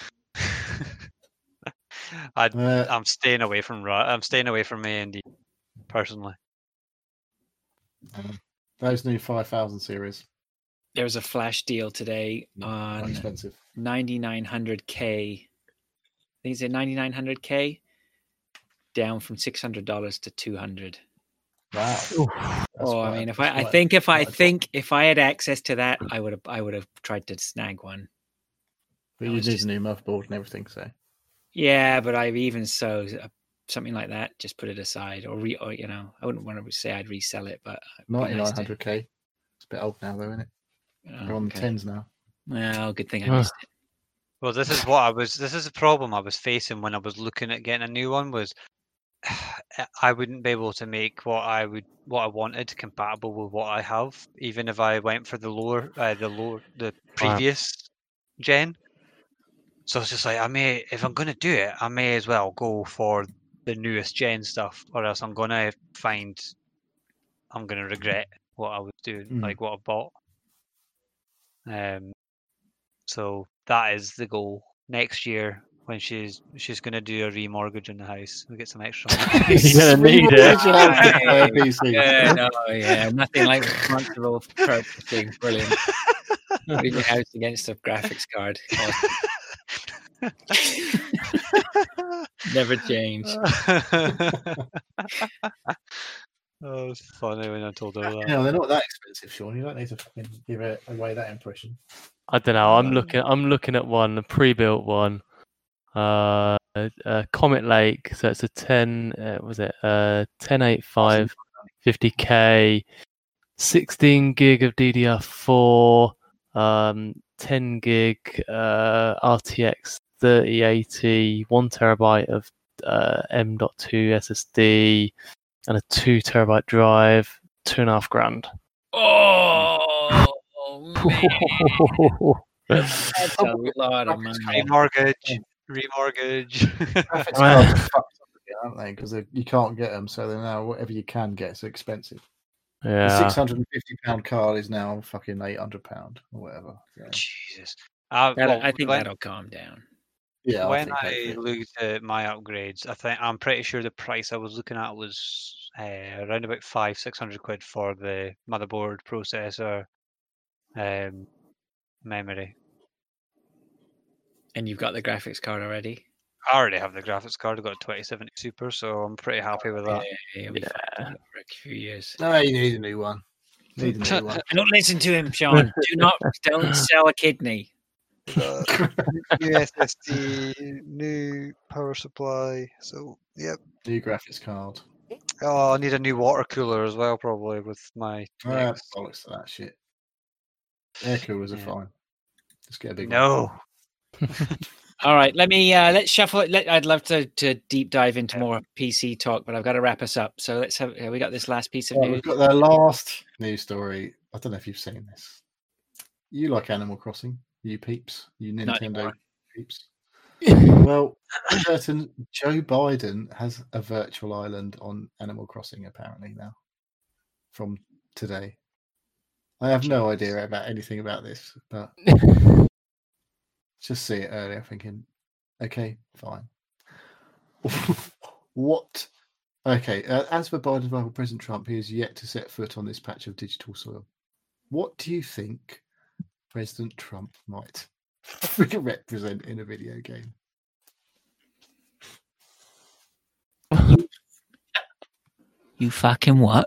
I Uh, I'm staying away from Ra- I'm staying away from A M D personally. um, those new five thousand series There was a flash deal today are on expensive. ninety-nine hundred K. I think it's at ninety-nine hundred K, down from six hundred dollars to two hundred. Wow. Oh, That's I quite- mean, if I, that's I quite- think if I quite a drop. think if I had access to that, I would have I would have tried to snag one. But it you was need just- a new motherboard and everything, so Yeah, but I've even so uh, something like that, just put it aside, or re, or you know, I wouldn't want to say I'd resell it, but it'd be nice ninety-nine to- hundred K. It's a bit old now, though, isn't it? oh, They're on the okay. tens now. Well, good thing I Ugh. missed it. Well, this is what I was. This is the problem I was facing when I was looking at getting a new one. Was I wouldn't be able to make what I would, what I wanted, compatible with what I have, even if I went for the lower, uh, the lower, the previous gen. So it's just like I may, if I'm going to do it, I may as well go for the newest gen stuff, or else I'm going to find, I'm going to regret what I was doing, Mm. like what I bought. Um. So that is the goal next year when she's she's going to do a remortgage in the house. We get some extra money. You're gonna need it. Uh, P C. Yeah, no, yeah, nothing like responsible purchasing. Brilliant. Leave your house against a graphics card. Never change. Oh, it's funny when I told her that. Yeah, they're not that expensive, Sean. You don't need to fucking give it away that impression. I don't know. I'm Um, looking. I'm looking at one, a pre-built one, uh, a, a Comet Lake. So it's a ten. Uh, was it uh ten eighty-five, fifty K, sixteen gig of D D R four, um, ten gig uh, R T X thirty eighty, one terabyte of uh, M dot two S S D, and a two terabyte drive. Two and a half grand. Oh, man. That's a lot of money. Remortgage, remortgage. Graphics cards are fucked up again, aren't they? Because you can't get them, so they're now whatever you can get is expensive. The Yeah. six hundred and fifty pound card is now fucking eight hundred pound or whatever. Yeah, Jesus. Uh, That'll- well, I think when, that'll calm down. yeah when think I hopefully. looked at my upgrades, I think I'm pretty sure the price I was looking at was uh, around about five, six hundred quid for the motherboard, processor, um, memory. And you've got the graphics card already. I already have the graphics card. I've got a twenty seventy Super, so I'm pretty happy with that. Yeah, it'll be fine Yeah. for a few years. No, you need a new one. Need a new one. Don't listen to him, Sean. Do not don't sell a kidney. New S S D, new power supply. So, yep. New graphics card. Oh, I need a new water cooler as well, probably with my. Ah, next- bollocks to that shit. Air coolers are Yeah. fine. Just get a big one. No. All right, let me uh, let's shuffle it. Let, I'd love to to deep dive into more P C talk, but I've got to wrap us up. So let's have. Uh, we got this last piece of Right, news. we've got the last news story. I don't know if you've seen this. You like Animal Crossing, you peeps, you Not Nintendo anymore. peeps. Well, certain Joe Biden has a virtual island on Animal Crossing apparently now. From today, I have no idea about anything about this, but just see it earlier, thinking, okay, fine. What? Okay, uh, as for Biden's rival President Trump, he has yet to set foot on this patch of digital soil. What do you think President Trump might represent in a video game? You fucking what?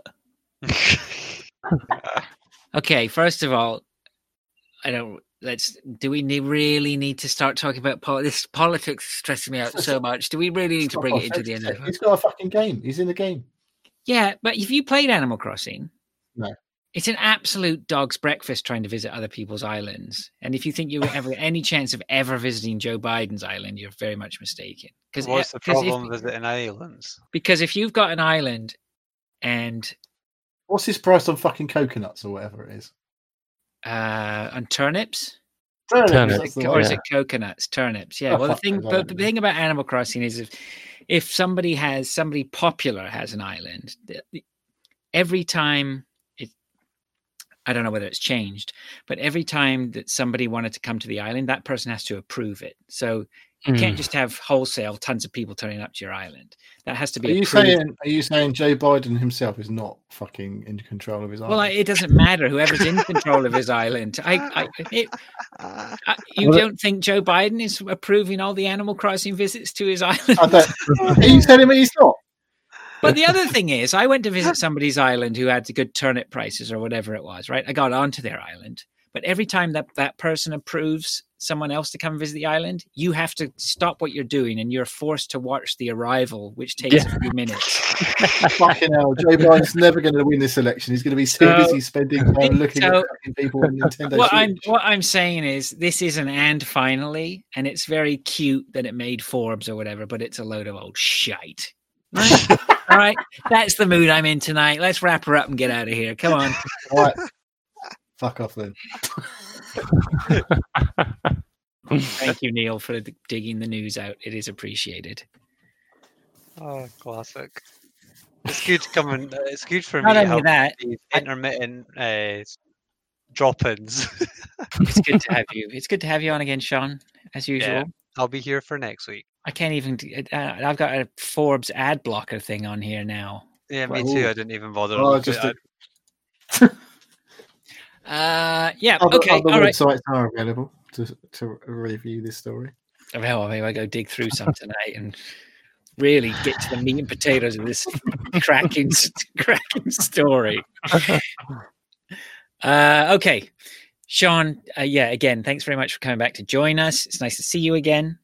Okay, first of all, I don't. Let's. Do we need, really need to start talking about politics? Politics stresses me out so much. Do we really need to bring it into the end of it? He's got a fucking game. He's in the game. Yeah, but if you played Animal Crossing, No. it's an absolute dog's breakfast trying to visit other people's islands. And if you think you have any chance of ever visiting Joe Biden's island, you're very much mistaken. Because What's the because problem if, visiting islands? because if you've got an island and What's his price on fucking coconuts or whatever it is? uh, on turnips. Turnips, that's the Or one. is yeah. it coconuts? Turnips. Yeah. Oh, well, the fuck thing, knows, I but don't the know. thing about Animal Crossing is if if somebody has somebody popular has an island, the- the- every time it, I don't know whether it's changed, but every time that somebody wanted to come to the island, that person has to approve it. So you Mm. can't just have wholesale tons of people turning up to your island. That has to Are be you approved. saying? Are you saying Joe Biden himself is not fucking in control of his Well, I, island? it doesn't matter. Whoever's in control of his island. I, I, it, Ah, I you Well, don't think Joe Biden is approving all the Animal Crossing visits to his island? I don't, are you telling me he's not? But the other thing is, I went to visit somebody's island who had the good turnip prices or whatever it was, right? I got onto their island. But every time that that person approves someone else to come visit the island, you have to stop what you're doing and you're forced to watch the arrival, which takes Yeah. a few minutes. Fucking hell, Joe Biden's never going to win this election. He's going to be too So- busy spending time looking so- at fucking people on Nintendo What I'm Switch. what I'm saying is this is an and finally, and it's very cute that it made Forbes or whatever, but it's a load of old shite. Right? All right, that's the mood I'm in tonight. Let's wrap her up and get out of here. Come on. Right. Fuck off then. Thank you, Neil, for d- digging the news out. It is appreciated. oh, classic. It's good coming. uh, It's good for Not me to only have that, these intermittent uh, drop-ins. it's good to have you. It's good to have you on again, Sean, as usual. Yeah. I'll be here for next week. I can't even. d- Uh, I've got a Forbes ad blocker thing on here now. Yeah, me Well, too. I didn't even bother. to Oh, look just at a, it. Uh, yeah. other, Okay. other All right. websites are available to to review this story. Well, maybe I go dig through some tonight and really get to the meat and potatoes of this cracking, cracking story. Uh, okay, Sean. Uh, yeah. Again, thanks very much for coming back to join us. It's nice to see you again.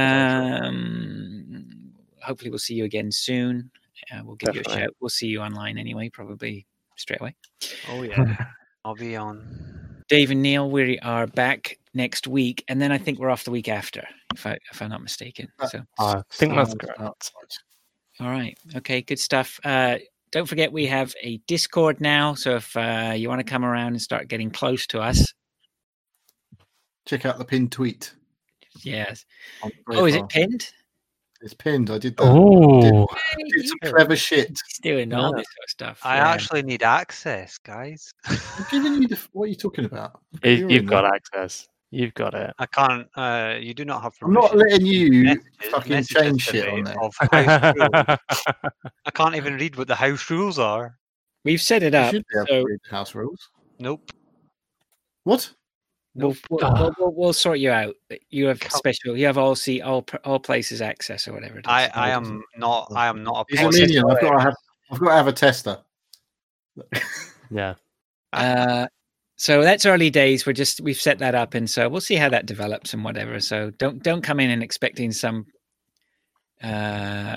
Um, hopefully, we'll see you again soon. Uh, we'll give you a Definitely. shout. We'll see you online anyway, probably straight away. Oh yeah, I'll be on. Dave and Neil, we are back next week, and then I think we're off the week after, if I if I'm not mistaken. So, I think that's Sounds correct. outside. all right, okay, good stuff. Uh, don't forget we have a Discord now, so if uh, you want to come around and start getting close to us, Check out the pinned tweet. Yes. on Oh, is it profile. pinned? It's pinned. I did that. Oh, I did some clever shit. He's doing all Yeah. this sort of stuff. I yeah. actually need access, guys. I'm giving you the. What are you talking about? you- You're you've in got there. access. You've got it. I can't. Uh, you do not have I'm permission. not letting you Messages- fucking messages change to shit me on there. Of house rules. I can't even read what the house rules are. We've set it You up. should be able So to read the house rules. Nope. What? we'll, we'll, Ah. we'll, we'll, we'll sort you out. You have Come- special. You have all see all pr- all places access or whatever it is. I, I am not. I am not a He's a person. minion. I've got to have. I've got to have a tester. Yeah. Uh, so that's early days. We're just we've set that up, and so we'll see how that develops and whatever. So don't don't come in and expecting some uh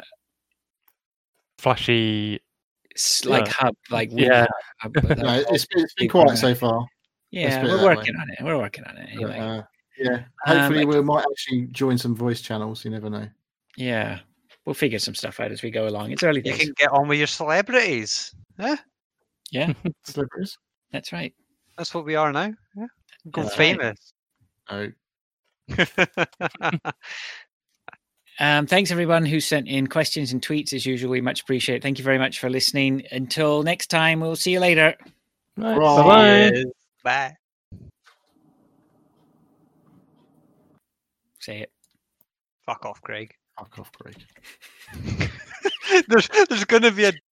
Flashy. s- like Yeah. hub like Yeah. hub, but No, like- it's been, it's been big quiet one. so far. yeah, put it we're that working on it. We're working on it But, anyway. uh, yeah. Um, Hopefully, but- we might actually join some voice channels. You never know. Yeah, we'll figure some stuff out as we go along. It's early You days. can get on with your celebrities. Yeah, Yeah, Celebrities? that's right. that's what we are now. Yeah, go That's right. famous. Oh, Um, thanks everyone who sent in questions and tweets as usual. We much appreciate it. Thank you very much for listening. Until next time, we'll see you later. Right. Right. Bye-bye. Yes. Bye. Say it. Fuck off, Craig. fuck off, Craig. there's there's going to be a